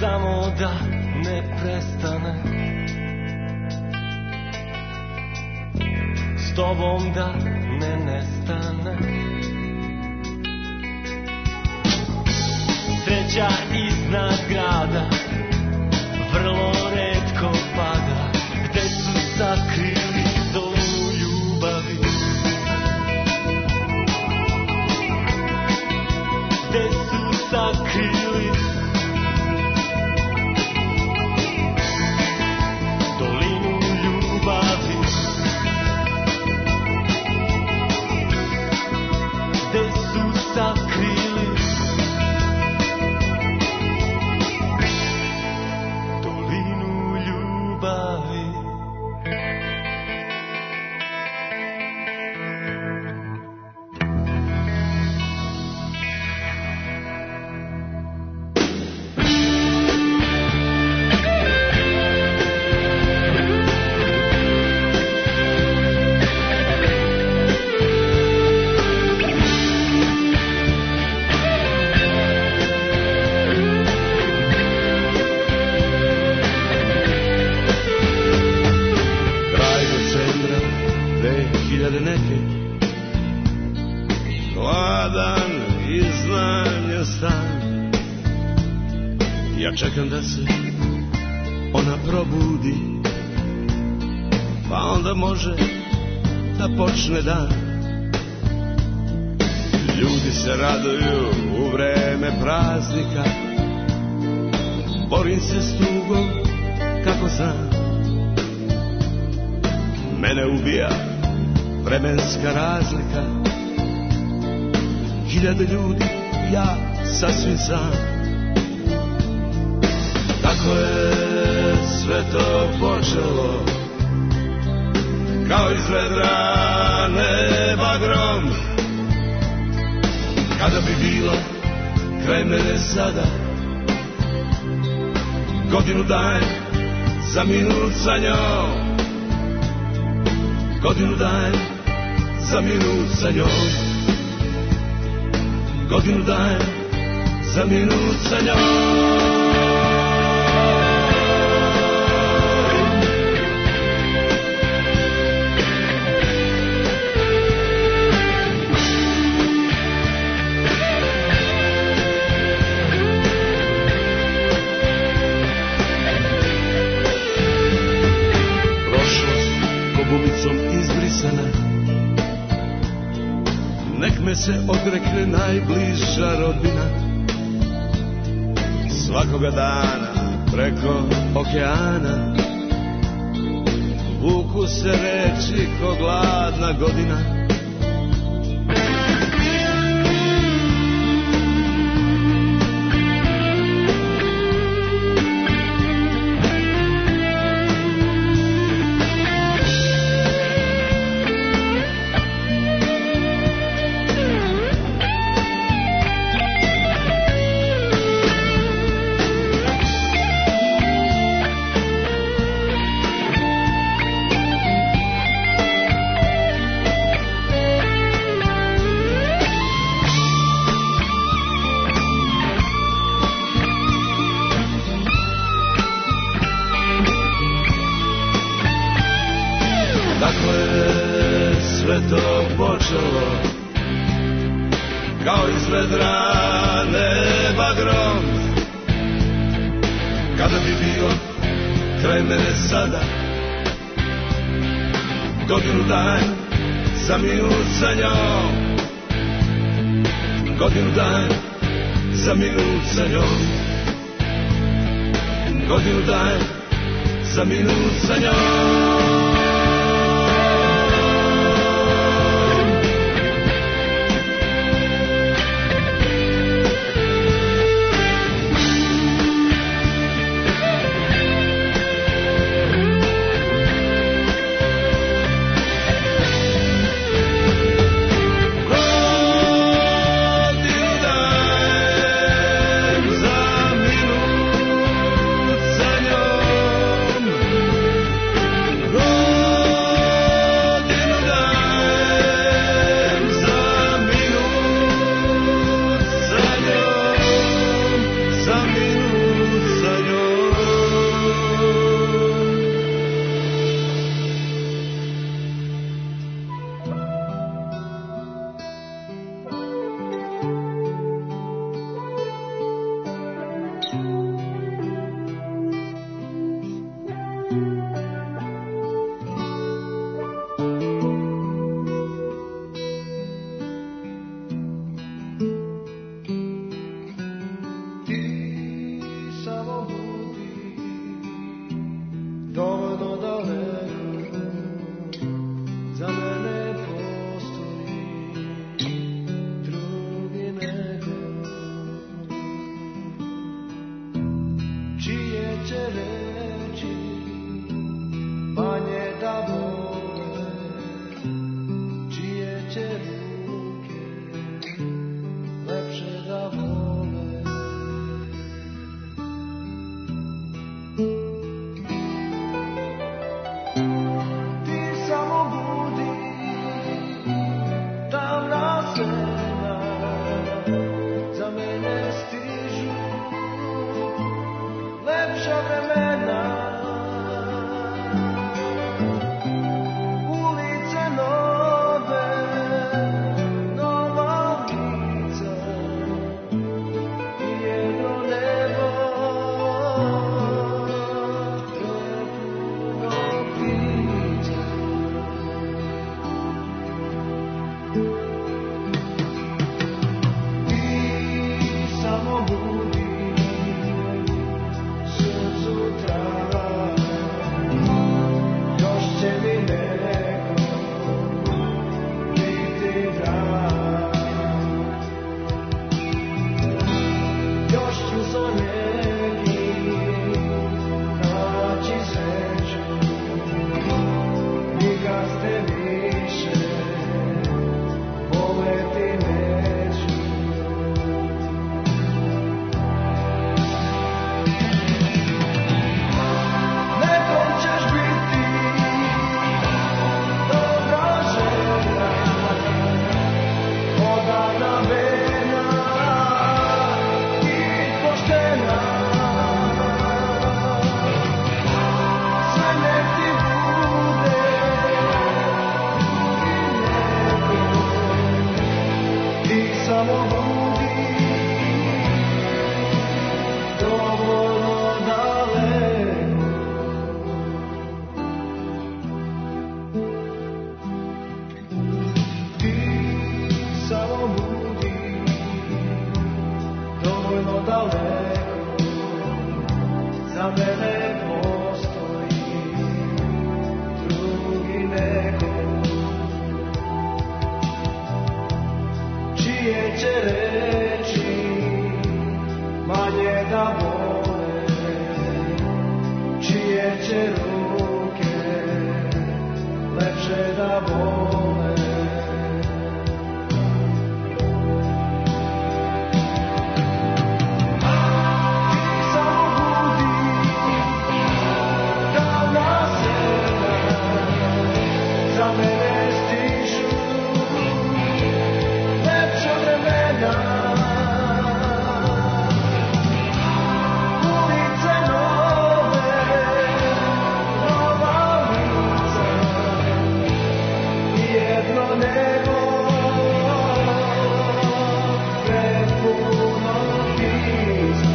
samo da ne prestane, s tobom da ne nestane. Sreća iznad grada vrlo retko pada, gde su sakrili dolu ljubavi, gde su sakrili dolinu ljubavi, gde su sakrili čekam da se ona probudi, pa onda može da počne dan. Ljudi se raduju u vreme praznika, borim se s tugom kako znam. Mene ubija vremenska razlika, hiljade ljudi, ja sasvim sam. Tako je sve to počelo, kao iz vedra neba grom. Kada bi bilo kraj mene sada, godinu dajem za minut sa njom, godinu dajem za minut sa njom, godinu dajem za minut sa njom. Nek me se odrekne najbliža rodbina, svakoga dana preko okeana vuku se reči ko gladna godina. Godinu dajem za minut sa njom, godinu dajem za minut sa njom. će reći manje da vole, čije će ruke lepše da vole. Ti samo budi tamna sena, za mene stižu lepša vremena. Ulice nove, nova lica i jedno nebo prepuno pića. Ti samo budi srcu trava, još će mi neko biti drag. Još ću sa nekim naći sreću, nikad te više voleti neću. Nekom ćeš biti dobra žena, odana verna i poštena. Sve nek ti bude drugi nego, ti samo budi dovoljno daleko. Ti samo budi dovoljno daleko, za mene postoji drugi neko, čije će reći manje da vole, čije će ruke lepše da vole. Za mene stižu lepša vremena. Ulice nove, nova lica i jedno nebo prepuno pića.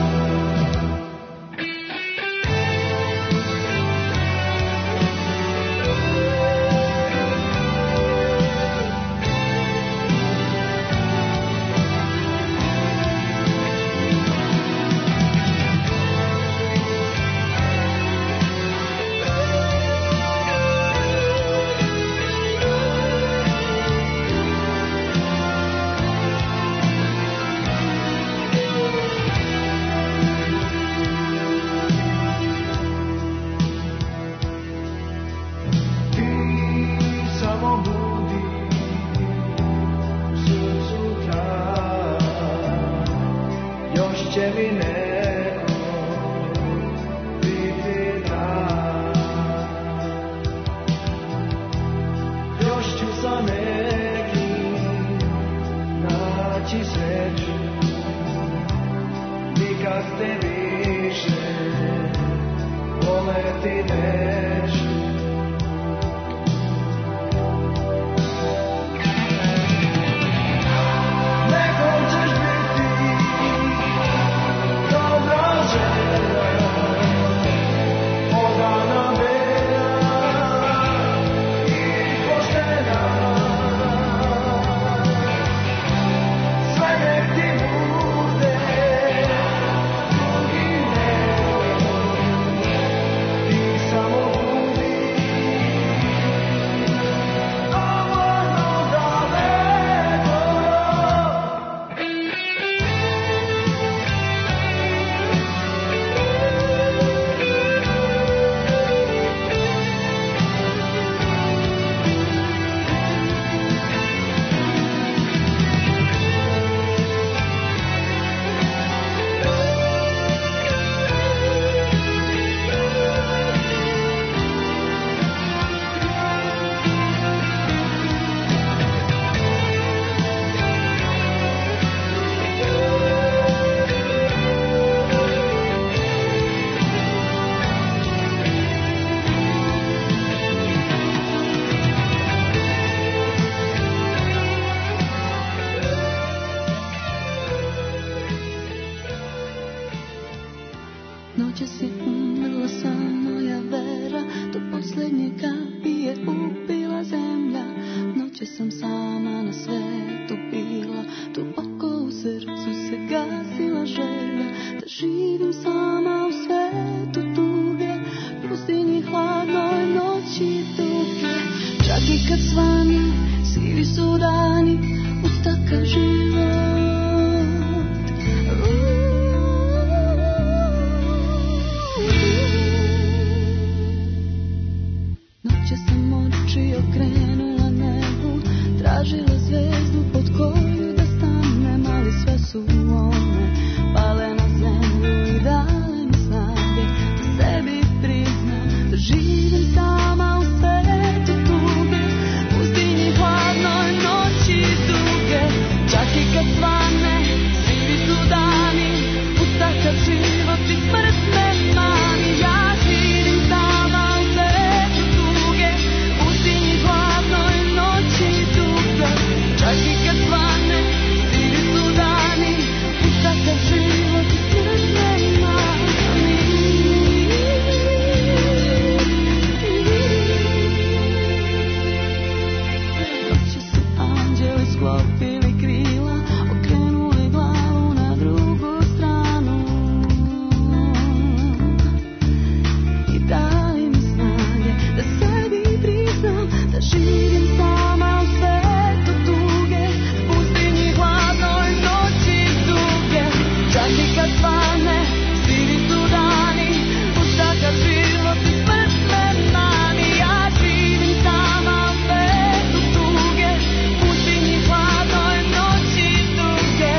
Ti samo budi srcu trava, još će mi neko biti drag. Još ću sa nekim naći sreću, nikad te više voleti neću. Nekom ćeš biti dobra žena, odana verna i poštena. Sve nek ti bude noćas je umrla sva moja vera, do posljednjega bi je upila zemlja. Noće sam sama na svetu bila, duboko u srcu se gasila želja, da živim sama u svetu tuge, pustinji hladnoj noći duge. Čak i kad svane, sivi su dani, uz takav život. Noće sam oči okrenula nebu, tražila zvezdu pod koju da stanem, ali sve su one pale na zemlju i dale mi snage da sebi priznam da živim sama u svetu tuge, pustinji hladnoj noći duge. Čak i kad svane, sivi su dani, uz takav život i smrt me mani. Ja živim sama u svetu tuge, pustinji hladnoj noći duge. Čak i kad svane, sivi su dani, uz takav život i smrt me mani. Noće su anđeli sklopili krila, okrenuli glavu na drugu stranu i dali mi snage da sebi priznam da živim sama u svetu tuge, pustinji hladnoj noći duge. Čak i kad svane, sivi su dani, uz takav život i smrt me mani. Ja živim sama u svetu tuge, pustinji hladnoj noći duge.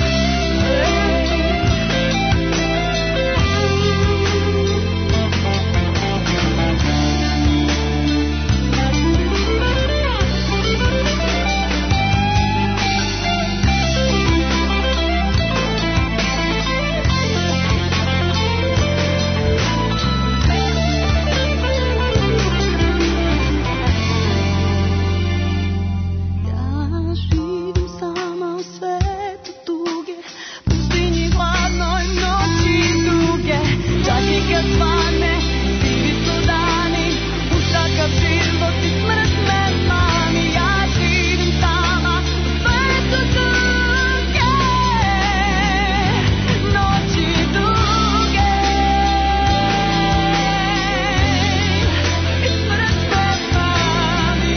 Ja živim sama u svetu tuge, pustinji hladnoj noći duge. Čak i kad svane, sivi su dani, uz takav život i smrt me mani. Ja živim sama u svetu tuge, noći duge i smrt me mani.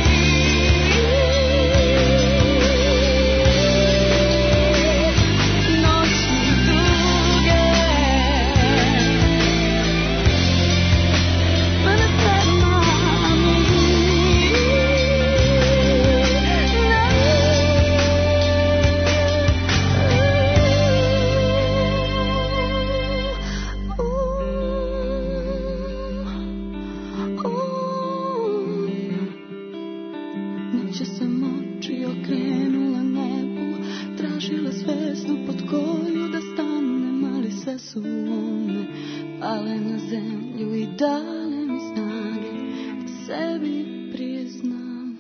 Noći duge, mene sve mani. Noće sam oči okrenula nebu, tražila zvezdu pod koju da stanem, ali sve su one pale na zemlju i dale mi snage da sebi priznam.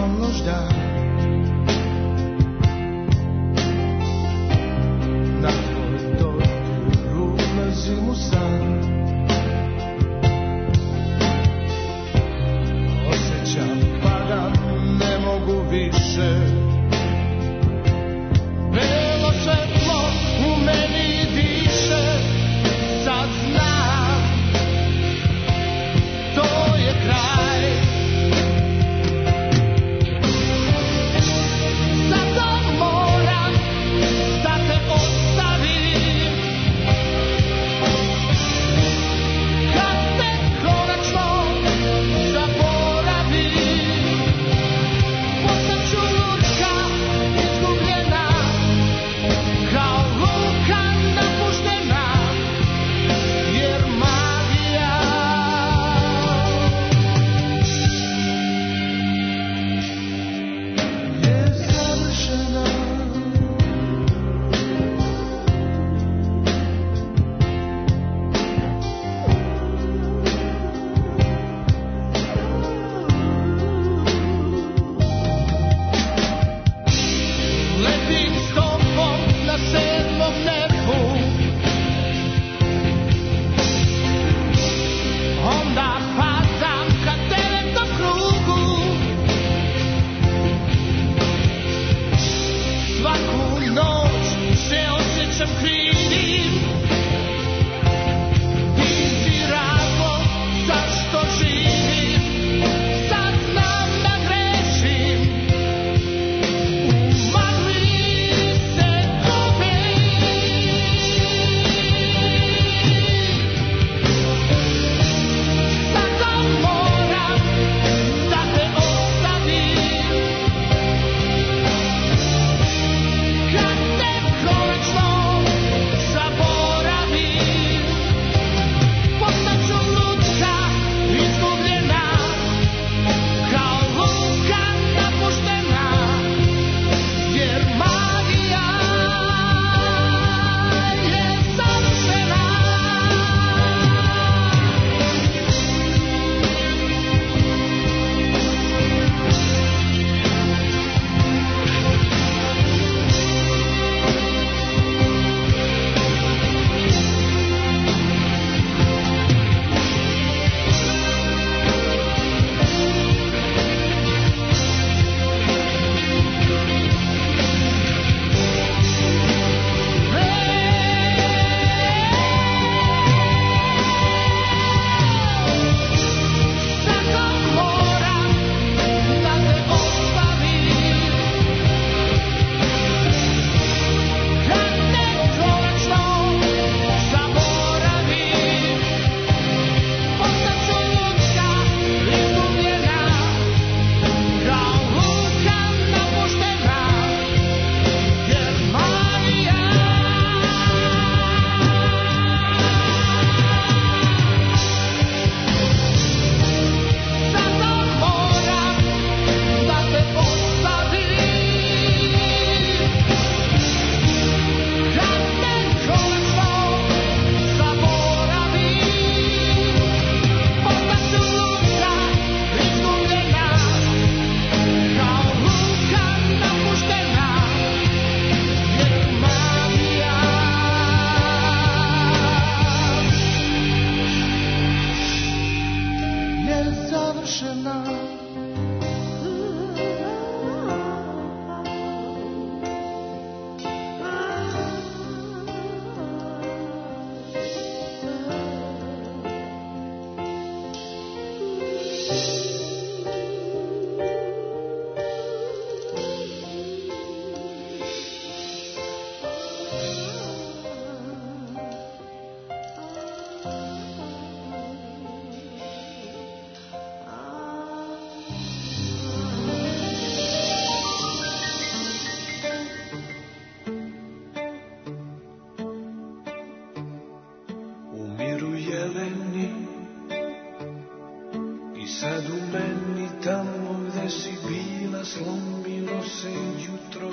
nemam nužda. Na tvoj dodir ulazim u san. Osjećam padam, ne mogu više. Belo svetlo u meni diše. Sad znam, to je kraj. Zato moram da te ostavim. Kad te konačno zaboravim, postaću lutka izgubljena, kao luka napuštena, jer magija je završena. Letim s tobom na 7. nebu, onda padam ka 9. krugu. Svaku noć se osjećam krivim. Ti si razlog zašto živim. Sad znam da grešim, u magli se gubim. Zato moram da te ostavim. Kad te konačno zaboravim, postaću lutka izgubljena, kao luka napuštena, jer magija je završena. Zato moram da te ostavim. Kad te konačno zaboravim, postaću lutka izgubljena, kao luka napuštena, jer magija zato moram da te ostavim. Kad te konačno zaboravim, postaću lutka izgubljena, kao luka napuštena, jer magija je završena. Umiru jeleni i sad u meni tamo gde si bila slomilo se jutro.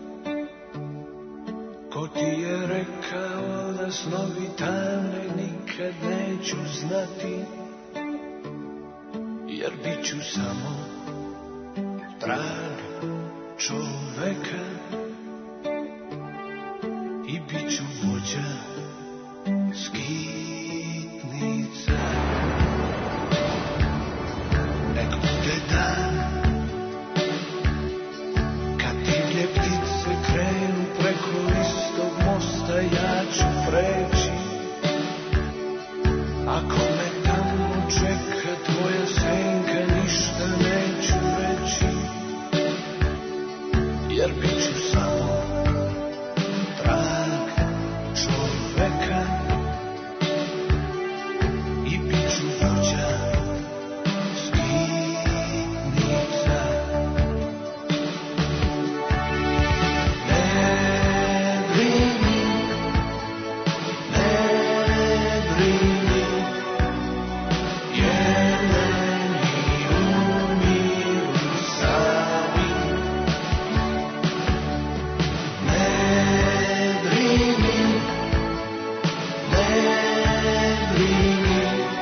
Ko ti je rekao da snovi tane nikad neću znati, jer bit ću samo trag čoveka i bit ću vođa skitnica. Nek bude dan kad divlje ptice krenu preko istog mosta, ja ću preći. Ako me tamo čeka tvoja senka, ništa neću reći, jer bit ću samo trag čoveka i bit ću vođa skitnica. Ne brini, ne brini, jeleni umiru sami. Ne brini, ne brini,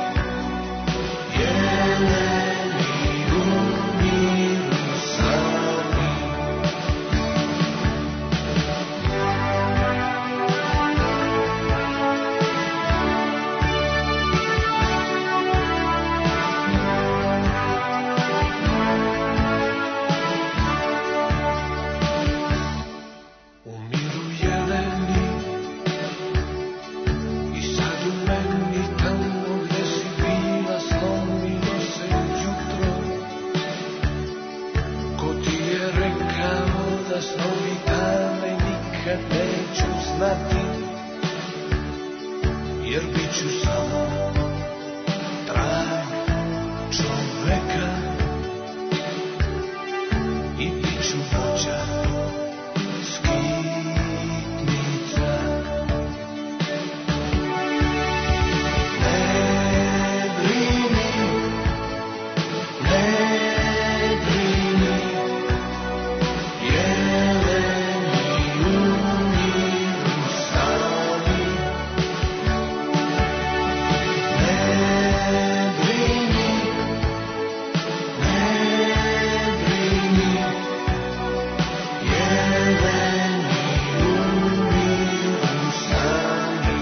jeleni umiru sami. Umiru jeleni i sad u meni tamo gde si bila slomilo se jutro. Ko ti je rekao da snovi dane nikad neću znati, jer bit ću samo trag čoveka i bit ću vođa skitnica. Ne brini, ne brini, jeleni umiru sami. Ne brini, ne brini, jeleni umiru sami.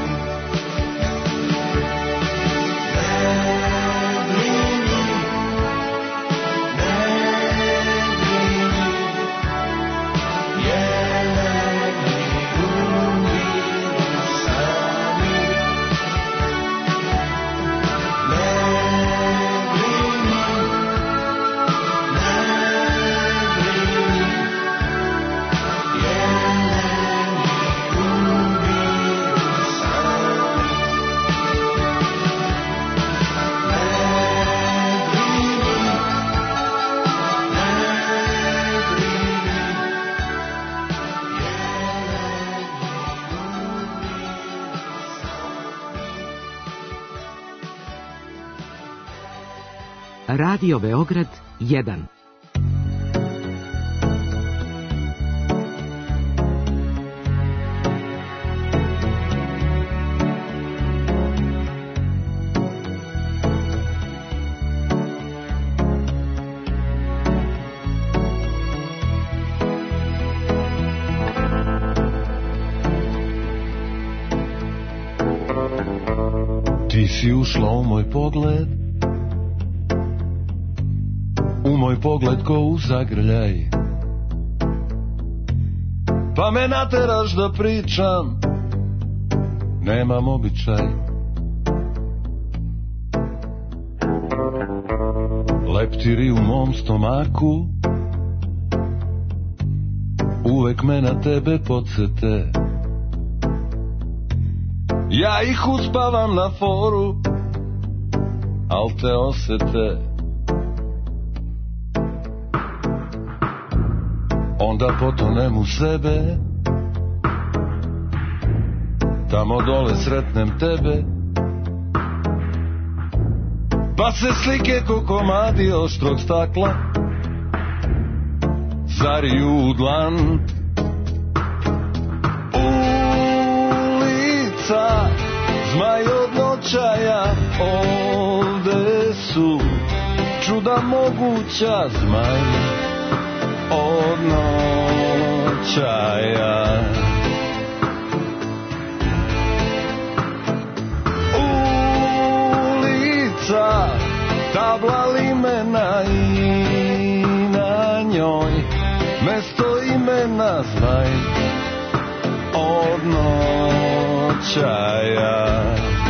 Ne brini, ne brini, jeleni umiru sami. Ne brini, ne brini, jeleni umiru Radio Beograd 1. Ti si ušla u moj pogled, u moj pogled ko u zagrljaj, pa me nateraš da pričam, nemam običaj. Leptiri u mom stomaku uvek me na tebe podsete, ja ih uspavam na foru, al te osete. Onda potonem u sebe, tamo dole sretnem tebe, pa se slike ko komadi oštrog stakla zariju u dlan. Ulica, zmaj od noćaja, ovde su čuda moguća, zmaj od noćaja. Ulica, tabla limena i na njoj mesto imena znaj od noćaja.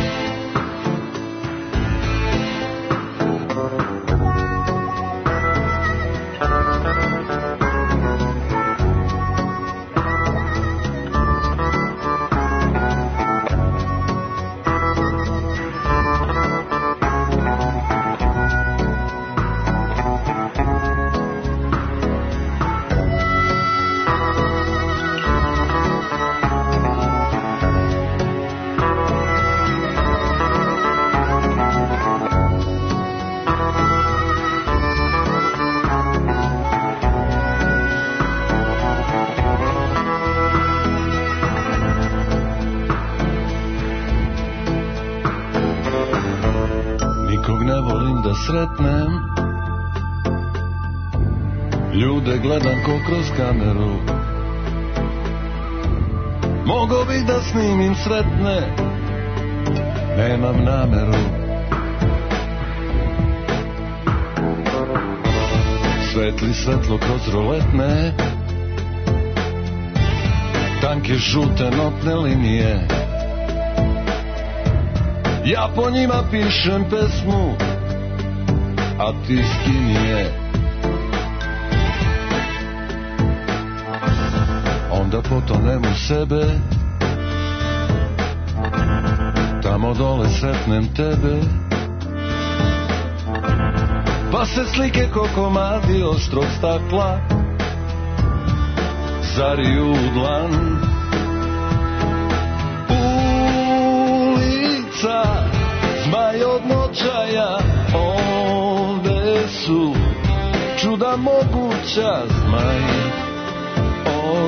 Sretnem ljude, gledam ko kroz kameru. Mogo bih da snimim sretne, nemam nameru. Svetli svetlo kroz roletne, tanke žute notne linije. Ja po njima pišem pesmu, a ti skini je. Onda potonem u sebe, tamo dole sretnem tebe, pa se slike ko komadi ostrog stakla zariju u dlan. Ulica, zmaj od noćaja, ovde su čuda moguća, zmaj od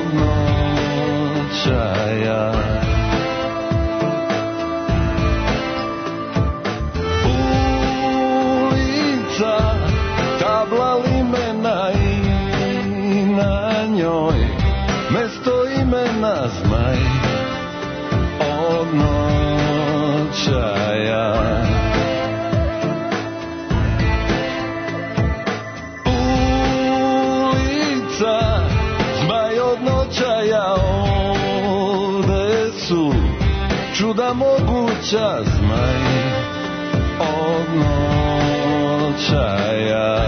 noćaja. Ulica, tabla limena i na njoj mesto imena, zmaj od noćaja. Ovde su čuda moguća, zmaj od noćaja.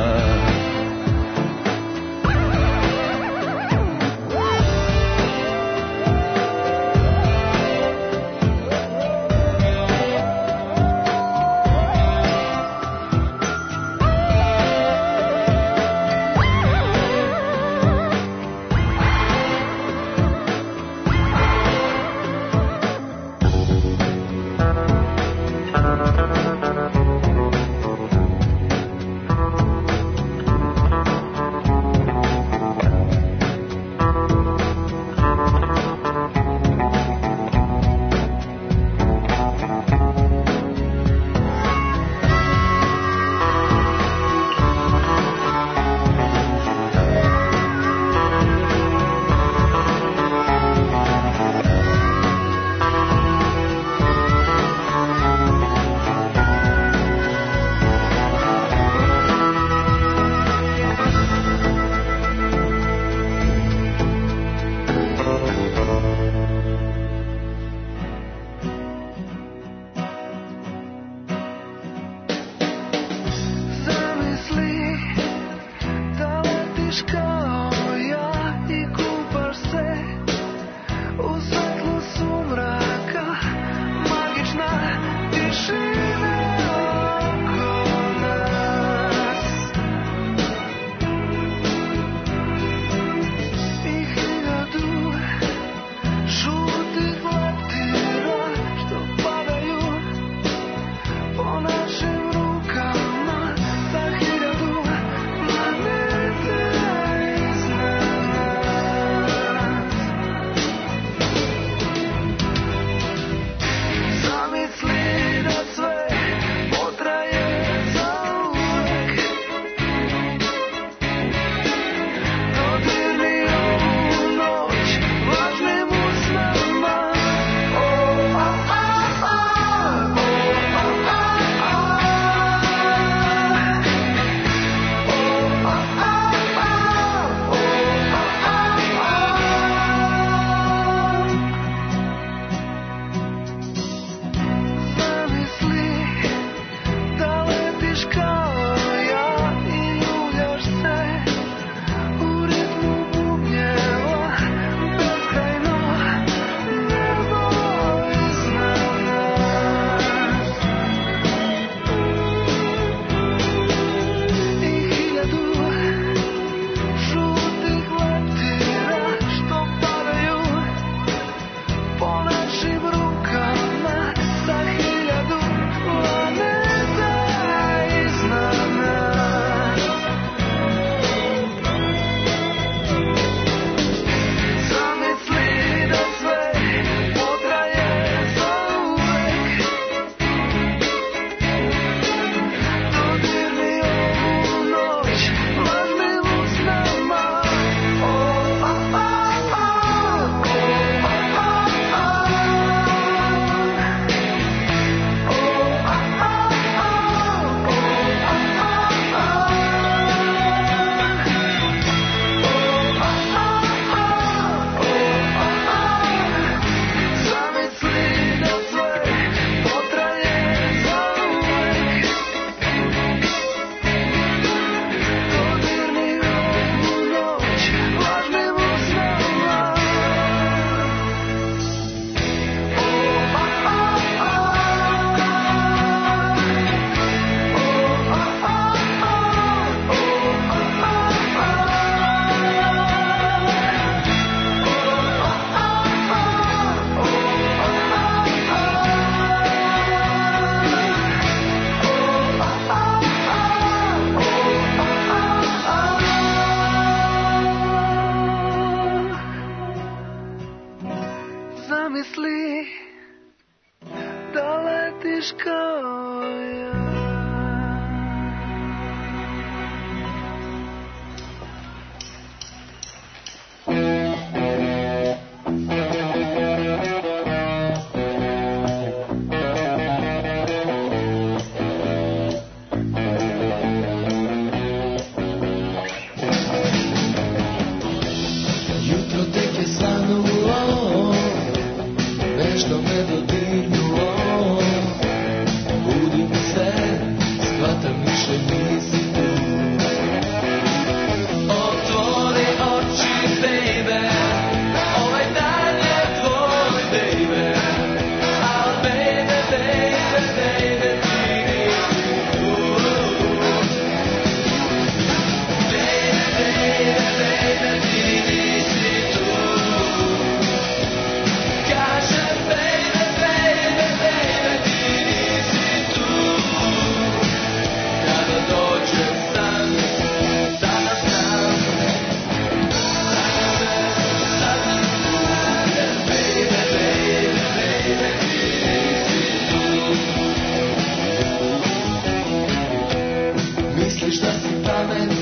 drumming